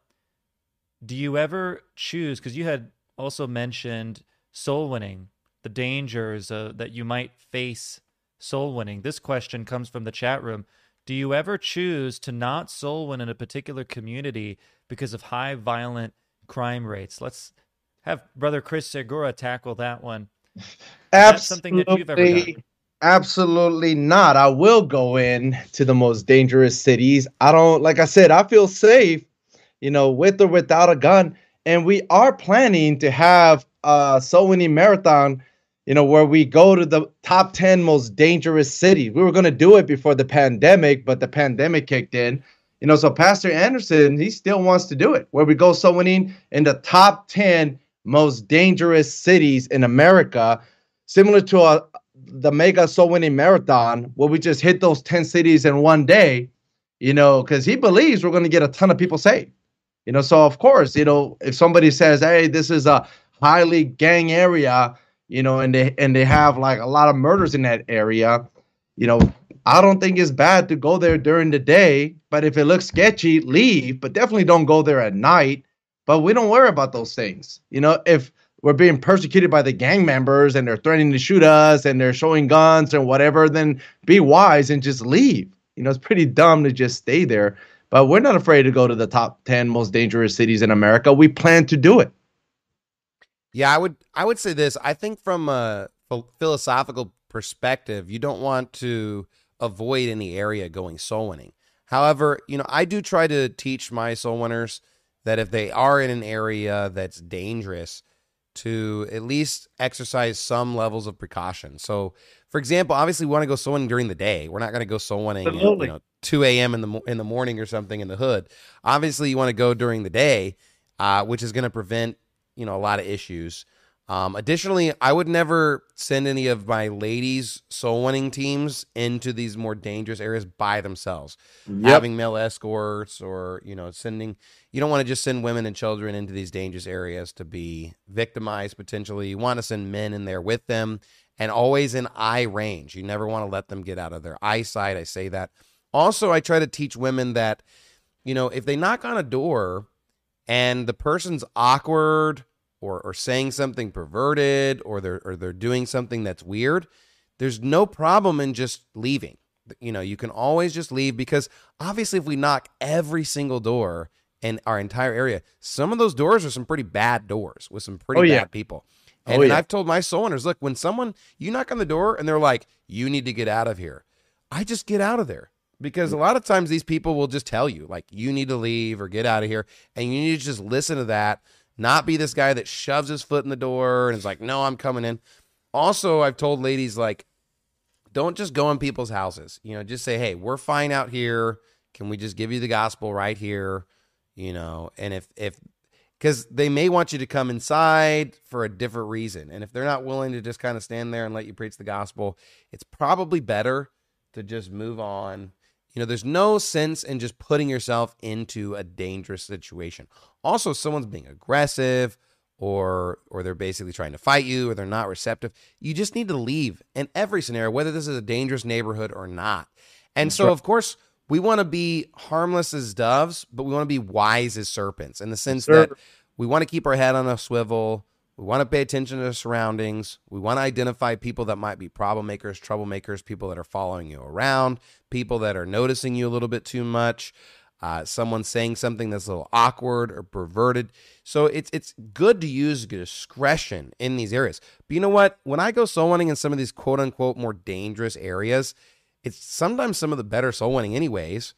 do you ever choose, because you had also mentioned soul winning, the dangers uh, that you might face soul winning. This question comes from the chat room. Do you ever choose to not soul win in a particular community because of high violent crime rates? Let's have Brother Chris Segura tackle that one. That's something that you've ever done. Absolutely not. I will go in to the most dangerous cities. I don't, like I said, I feel safe, you know, with or without a gun. And we are planning to have a soul winning marathon, you know, where we go to the top ten most dangerous cities. We were going to do it before the pandemic, but the pandemic kicked in. You know, so Pastor Anderson, he still wants to do it, where we go soul winning in the top ten most dangerous cities in America, similar to a, the mega soul winning marathon, where we just hit those ten cities in one day, you know, because he believes we're going to get a ton of people saved. You know, so of course, you know, if somebody says, hey, this is a highly gang area, you know, and they and they have like a lot of murders in that area, you know, I don't think it's bad to go there during the day. But if it looks sketchy, leave. But definitely don't go there at night. But we don't worry about those things. You know, if we're being persecuted by the gang members and they're threatening to shoot us and they're showing guns and whatever, then be wise and just leave. You know, it's pretty dumb to just stay there. But we're not afraid to go to the top ten most dangerous cities in America. We plan to do it. Yeah, I would I would say this. I think from a philosophical perspective, you don't want to avoid any area going soul winning. However, you know, I do try to teach my soul winners that if they are in an area that's dangerous, to at least exercise some levels of precaution. So, for example, obviously we want to go soul winning during the day. We're not going to go soul winning at, you know, two a.m. in the in the morning or something in the hood. Obviously, you want to go during the day, uh, which is going to prevent, you know, a lot of issues. Um, additionally, I would never send any of my ladies soul winning teams into these more dangerous areas by themselves. Yep. Having male escorts or, you know, sending, you don't want to just send women and children into these dangerous areas to be victimized potentially. You want to send men in there with them and always in eye range. You never want to let them get out of their eyesight. I say that. Also, I try to teach women that, you know, if they knock on a door and the person's awkward, Or, or saying something perverted, or they're or they're doing something that's weird, there's no problem in just leaving. You know, you can always just leave, because obviously if we knock every single door in our entire area, some of those doors are some pretty bad doors with some pretty oh, bad yeah. people. And, oh, yeah. and I've told my soul winners, look, when someone, you knock on the door and they're like, you need to get out of here, I just get out of there. Because a lot of times these people will just tell you, like, you need to leave or get out of here. And you need to just listen to that. Not be this guy that shoves his foot in the door and is like, no, I'm coming in. Also, I've told ladies, like, don't just go in people's houses. You know, just say, hey, we're fine out here. Can we just give you the gospel right here? You know, and if, if, because they may want you to come inside for a different reason. And if they're not willing to just kind of stand there and let you preach the gospel, it's probably better to just move on. You know, there's no sense in just putting yourself into a dangerous situation. Also, someone's being aggressive or or they're basically trying to fight you or they're not receptive. You just need to leave in every scenario, whether this is a dangerous neighborhood or not. And so, of course, we want to be harmless as doves, but we want to be wise as serpents in the sense that we want to keep our head on a swivel. We want to pay attention to the surroundings. We want to identify people that might be problem makers, troublemakers, people that are following you around, people that are noticing you a little bit too much, uh, someone saying something that's a little awkward or perverted. So it's it's good to use discretion in these areas. But you know what? When I go soul winning in some of these quote-unquote more dangerous areas, it's sometimes some of the better soul winning anyways.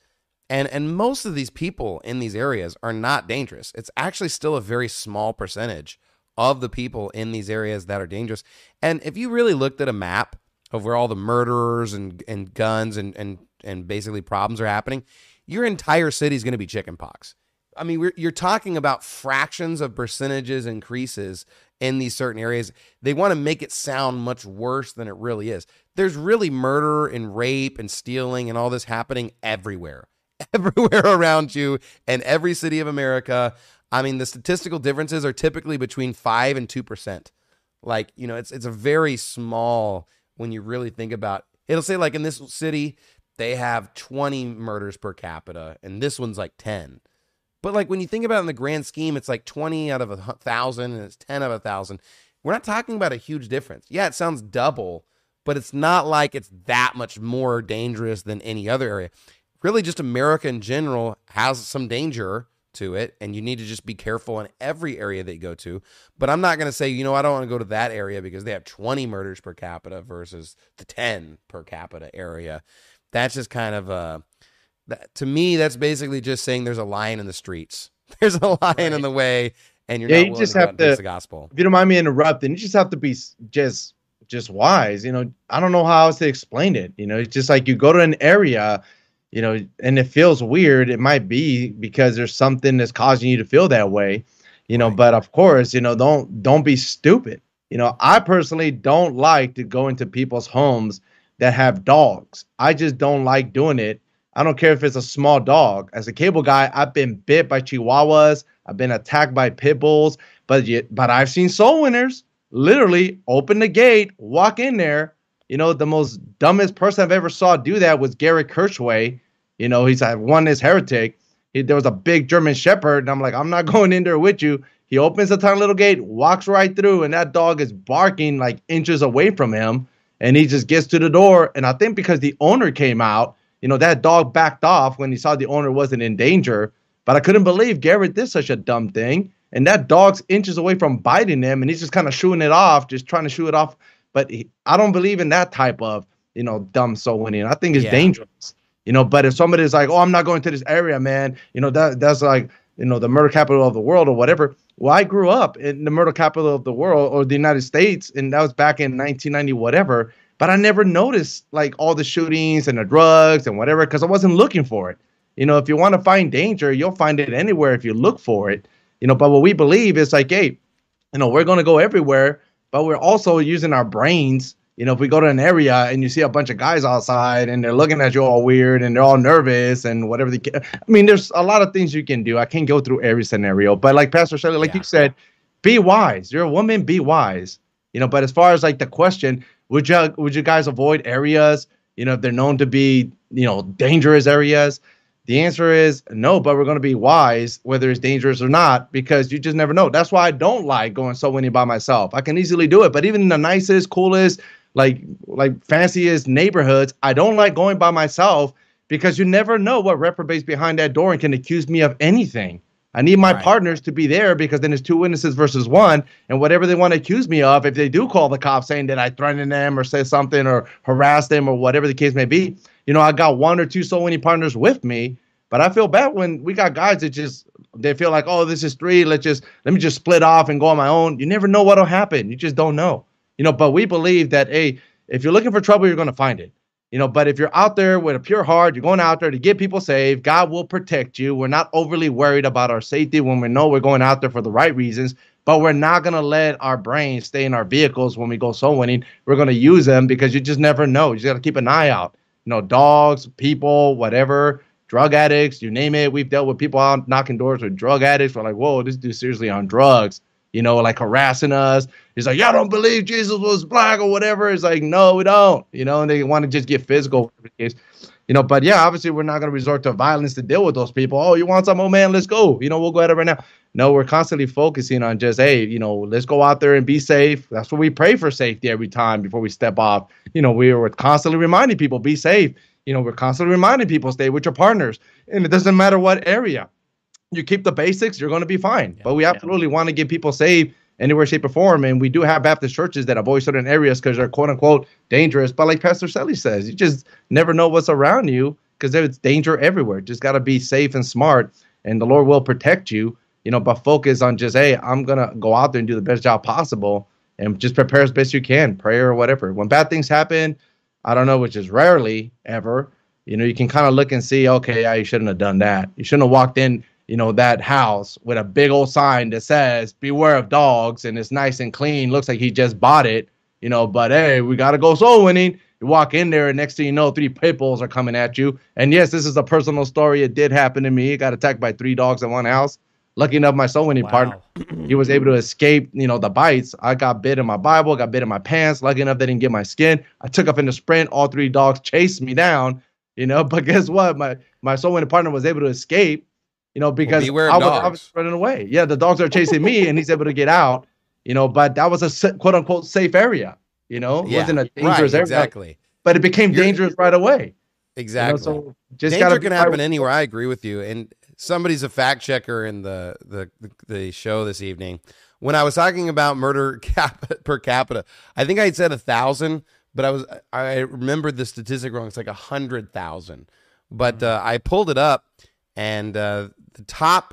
And and most of these people in these areas are not dangerous. It's actually still a very small percentage of the people in these areas that are dangerous. And if you really looked at a map of where all the murderers and, and guns and, and, and basically problems are happening, your entire city is going to be chickenpox. I mean, we're, you're talking about fractions of percentages increases in these certain areas. They want to make it sound much worse than it really is. There's really murder and rape and stealing and all this happening everywhere. Everywhere around you and every city of America. I mean, the statistical differences are typically between five and two percent. Like, you know, it's it's a very small when you really think about. It'll say like in this city they have twenty murders per capita, and this one's like ten. But like when you think about it in the grand scheme, it's like twenty out of a thousand, and it's ten out of a thousand. We're not talking about a huge difference. Yeah, it sounds double, but it's not like it's that much more dangerous than any other area. Really, just America in general has some danger to it, and you need to just be careful in every area that you go to. But I'm not going to say, you know, I don't want to go to that area because they have twenty murders per capita versus the ten per capita area. That's just kind of a, that, to me, that's basically just saying there's a lion in the streets. There's a lion right. in the way, and you're yeah, not you willing just to have go to, the gospel. If you don't mind me interrupting, you just have to be just just wise. You know, I don't know how else to explain it. You know, it's just like you go to an area, you know, and it feels weird. It might be because there's something that's causing you to feel that way, you know, right. But of course, you know, don't, don't be stupid. You know, I personally don't like to go into people's homes that have dogs. I just don't like doing it. I don't care if it's a small dog. As a cable guy, I've been bit by Chihuahuas. I've been attacked by pit bulls, but yet, but I've seen soul winners literally open the gate, walk in there. You know, the most dumbest person I've ever saw do that was Garrett Kirchway. You know, he's like one is heretic. He, there was a big German Shepherd, and I'm like, I'm not going in there with you. He opens the tiny little gate, walks right through, and that dog is barking like inches away from him. And he just gets to the door. And I think because the owner came out, you know, that dog backed off when he saw the owner wasn't in danger. But I couldn't believe Garrett did such a dumb thing. And that dog's inches away from biting him, and he's just kind of shooing it off, just trying to shoot it off. But he, I don't believe in that type of, you know, dumb soul winning. I think it's yeah. dangerous, you know. But if somebody's like, oh, I'm not going to this area, man, you know, that that's like, you know, the murder capital of the world or whatever. Well, I grew up in the murder capital of the world or the United States, and that was back in nineteen ninety, whatever. But I never noticed like all the shootings and the drugs and whatever because I wasn't looking for it. You know, if you want to find danger, you'll find it anywhere if you look for it. You know, but what we believe is like, hey, you know, we're going to go everywhere, but we're also using our brains. You know, if we go to an area and you see a bunch of guys outside and they're looking at you all weird and they're all nervous and whatever they can. I mean, there's a lot of things you can do. I can't go through every scenario, but like Pastor Shelley, like yeah. you said, be wise. You're a woman, be wise. You know, but as far as like the question, would you would you guys avoid areas, you know, if they're known to be, you know, dangerous areas? The answer is no, but we're going to be wise whether it's dangerous or not, because you just never know. That's why I don't like going soul winning by myself. I can easily do it, but even in the nicest, coolest, like like fanciest neighborhoods, I don't like going by myself because you never know what reprobate's behind that door and can accuse me of anything. I need my right. partners to be there because then it's two witnesses versus one, and whatever they want to accuse me of, if they do call the cops saying that I threatened them or say something or harass them or whatever the case may be, you know, I got one or two soul winning partners with me. But I feel bad when we got guys that just, they feel like, oh, this is three. Let's just, let me just split off and go on my own. You never know what'll happen. You just don't know, you know, but we believe that, hey, if you're looking for trouble, you're going to find it, you know, but if you're out there with a pure heart, you're going out there to get people saved, God will protect you. We're not overly worried about our safety when we know we're going out there for the right reasons, but we're not going to let our brains stay in our vehicles when we go soul winning. We're going to use them because you just never know. You just got to keep an eye out, you know, dogs, people, whatever. Drug addicts, you name it. We've dealt with people out knocking doors with drug addicts. We're like, whoa, this dude's seriously on drugs, you know, like harassing us. He's like, y'all don't believe Jesus was black or whatever. It's like, no, we don't, you know, and they want to just get physical, you know, but yeah, obviously we're not going to resort to violence to deal with those people. Oh, you want some? Oh, man, let's go. You know, we'll go at it right now. No, we're constantly focusing on just, hey, you know, let's go out there and be safe. That's what we pray for, safety every time before we step off. You know, we were constantly reminding people, be safe. You know, we're constantly reminding people, stay with your partners. And it doesn't matter what area. You keep the basics, you're going to be fine. Yeah, but we absolutely yeah. want to get people saved anywhere, shape, or form. And we do have Baptist churches that avoid certain areas because they're, quote unquote, dangerous. But like Pastor Shelley says, you just never know what's around you. because there's danger everywhere. Just got to be safe and smart, and the Lord will protect you, you know, but focus on just, hey, I'm going to go out there and do the best job possible and just prepare as best you can, prayer or whatever. When bad things happen, I don't know, which is rarely ever, you know, you can kind of look and see, okay, yeah, you shouldn't have done that. You shouldn't have walked in, you know, that house with a big old sign that says, beware of dogs, and it's nice and clean. Looks like he just bought it, you know, but hey, we got to go soul winning. You walk in there, and next thing you know, three pit bulls are coming at you. And yes, this is a personal story. It did happen to me. I got attacked by three dogs in one house. Lucky enough, my soul winning Wow. partner, he was able to escape, you know, the bites. I got bit in my Bible, got bit in my pants. Lucky enough, they didn't get my skin. I took off in the sprint. All three dogs chased me down, you know, but guess what? My my soul winning partner was able to escape, you know, because beware I of was, I dogs. was running away. Yeah, the dogs are chasing me, and he's able to get out, you know, but that was a sa- quote unquote safe area, you know, it Yeah, wasn't a right, dangerous area, exactly. but it became You're- dangerous right away. Exactly. You know, so just Danger gotta can be happen right- anywhere. I agree with you. And somebody's a fact checker in the, the, the, the show this evening. When I was talking about murder cap- per capita, I think I had said a thousand, but I was I remembered the statistic wrong. It's like a hundred thousand. But uh, I pulled it up, and uh, the top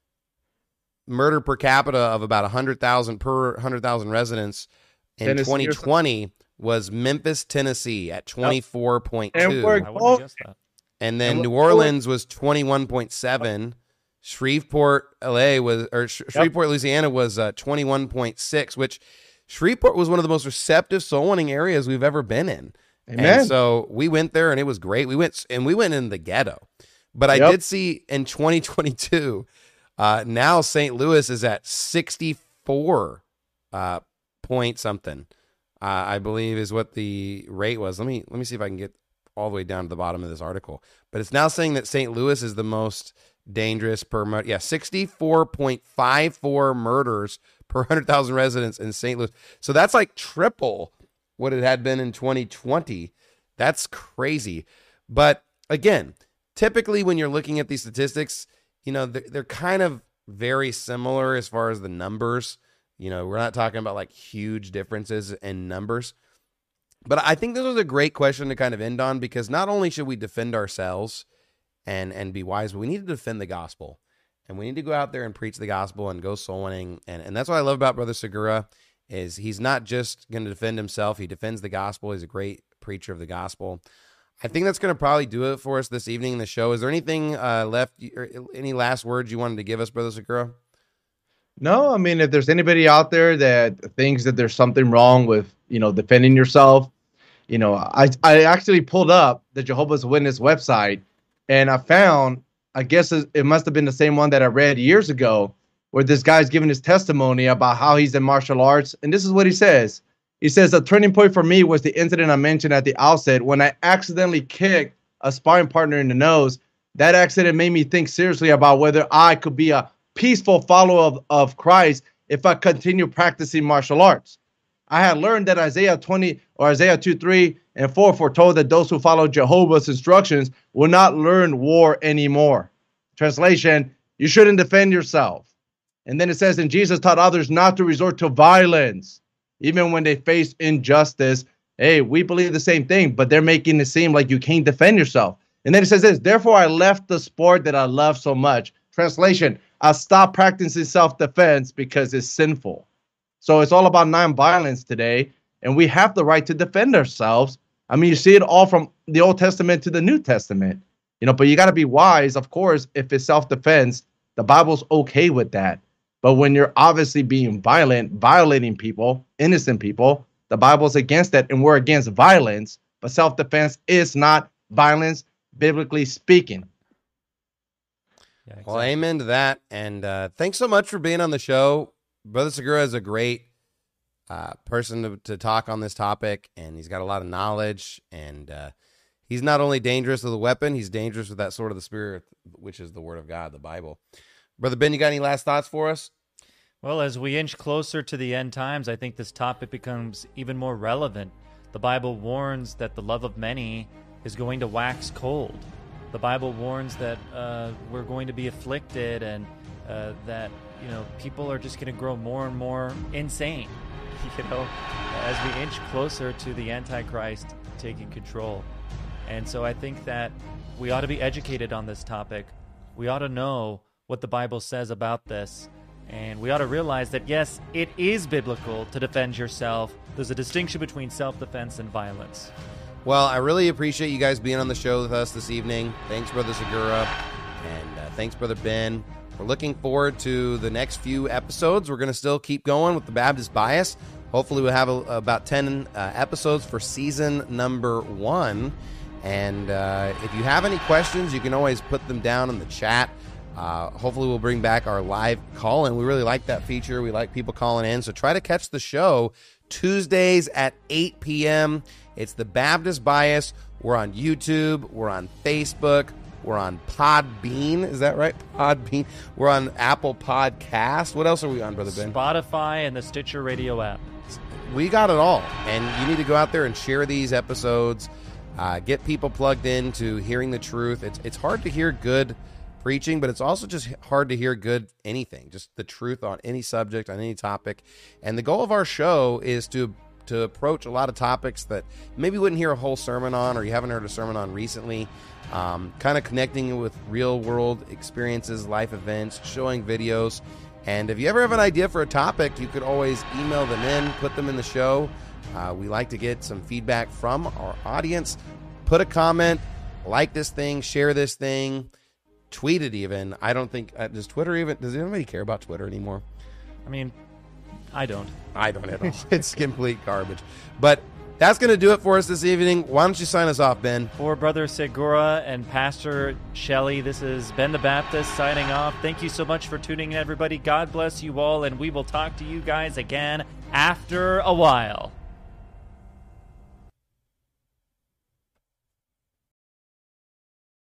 murder per capita of about a hundred thousand per hundred thousand residents in Tennessee or twenty twenty was Memphis, Tennessee, at twenty four point And two. we're- I wouldn't have guessed that. And then And New what- Orleans was twenty-one point seven. Shreveport, L A was, or Sh- Shreveport, Louisiana was uh, twenty-one point six, which Shreveport was one of the most receptive soul winning areas we've ever been in. Amen. And so we went there, and it was great. We went, and we went in the ghetto. But I Yep. did see in twenty twenty-two, uh, now Saint Louis is at sixty-four uh, point something. Uh, I believe is what the rate was. Let me let me see if I can get all the way down to the bottom of this article. But it's now saying that Saint Louis is the most dangerous per murder. Yeah, sixty-four point five four murders per one hundred thousand residents in Saint Louis. So that's like triple what it had been in twenty twenty. That's crazy. But again, typically when you're looking at these statistics, you know, they're, they're kind of very similar as far as the numbers. You know, we're not talking about like huge differences in numbers. But I think this was a great question to kind of end on, because not only should we defend ourselves and and be wise, but we need to defend the gospel. And we need to go out there and preach the gospel and go soul winning. And, and that's what I love about Brother Segura, is he's not just going to defend himself. He defends the gospel. He's a great preacher of the gospel. I think that's going to probably do it for us this evening in the show. Is there anything uh, left, or any last words you wanted to give us, Brother Segura? No, I mean, if there's anybody out there that thinks that there's something wrong with, you know, defending yourself, you know, I, I actually pulled up the Jehovah's Witness website, and I found, I guess it it must have been the same one that I read years ago, where this guy's giving his testimony about how he's in martial arts. And this is what he says. He says, a turning point for me was the incident I mentioned at the outset when I accidentally kicked a sparring partner in the nose. That accident made me think seriously about whether I could be a peaceful follower of, of Christ if I continue practicing martial arts. I had learned that Isaiah twenty or Isaiah two, three, and four foretold that those who follow Jehovah's instructions will not learn war anymore. Translation, you shouldn't defend yourself. And then it says, and Jesus taught others not to resort to violence, even when they face injustice. Hey, we believe the same thing, but they're making it seem like you can't defend yourself. And then it says this, therefore I left the sport that I love so much. Translation, I stopped practicing self-defense because it's sinful. So it's all about nonviolence today, and we have the right to defend ourselves. I mean, you see it all from the Old Testament to the New Testament, you know, but you got to be wise, of course. If it's self-defense, the Bible's okay with that. But when you're obviously being violent, violating people, innocent people, the Bible's against that, and we're against violence. But self-defense is not violence, biblically speaking. Yeah, Well, exactly. amen to that. And uh, thanks so much for being on the show. Brother Segura is a great uh, person to, to talk on this topic, and he's got a lot of knowledge. And uh, he's not only dangerous with a weapon, he's dangerous with that sword of the Spirit, which is the Word of God, the Bible. Brother Ben, you got any last thoughts for us? Well, as we inch closer to the end times, I think this topic becomes even more relevant. The Bible warns that the love of many is going to wax cold. The Bible warns that uh, we're going to be afflicted, and uh, that, you know, people are just going to grow more and more insane, you know, as we inch closer to the Antichrist taking control. And so I think that We ought to be educated on this topic. We ought to know what the Bible says about this. And we ought to realize that, yes, it is biblical to defend yourself. There's a distinction between self-defense and violence. Well, I really appreciate you guys being on the show with us this evening. Thanks, Brother Segura, and uh, thanks, Brother Ben. We're looking forward to the next few episodes. We're going to still keep going with the Baptist Bias. Hopefully we'll have a, about ten uh, episodes for season number one. And uh, if you have any questions, you can always put them down in the chat. Uh, hopefully we'll bring back our live call-in. We really like that feature. We like people calling in. So try to catch the show Tuesdays at eight p.m. It's the Baptist Bias. We're on YouTube. We're on Facebook. We're on Podbean. Is that right? Podbean. We're on Apple Podcast. What else are we on, Brother Ben? Spotify and the Stitcher Radio app. We got it all. And you need to go out there and share these episodes. Uh, get people plugged into hearing the truth. It's it's hard to hear good preaching, but it's also just hard to hear good anything, just the truth on any subject, on any topic. And the goal of our show is to to approach a lot of topics that maybe you wouldn't hear a whole sermon on, or you haven't heard a sermon on recently, um, kind of connecting with real world experiences, life events, showing videos. And if you ever have an idea for a topic, you could always email them in, put them in the show. Uh, we like to get some feedback from our audience. Put a comment, like this thing, share this thing, tweet it even. I don't think, uh, does Twitter even, does anybody care about Twitter anymore? I mean, I don't. I don't at all. It's complete garbage. But that's going to do it for us this evening. Why don't you sign us off, Ben? For Brother Segura and Pastor Shelley, this is Ben the Baptist signing off. Thank you so much for tuning in, everybody. God bless you all, and we will talk to you guys again after a while.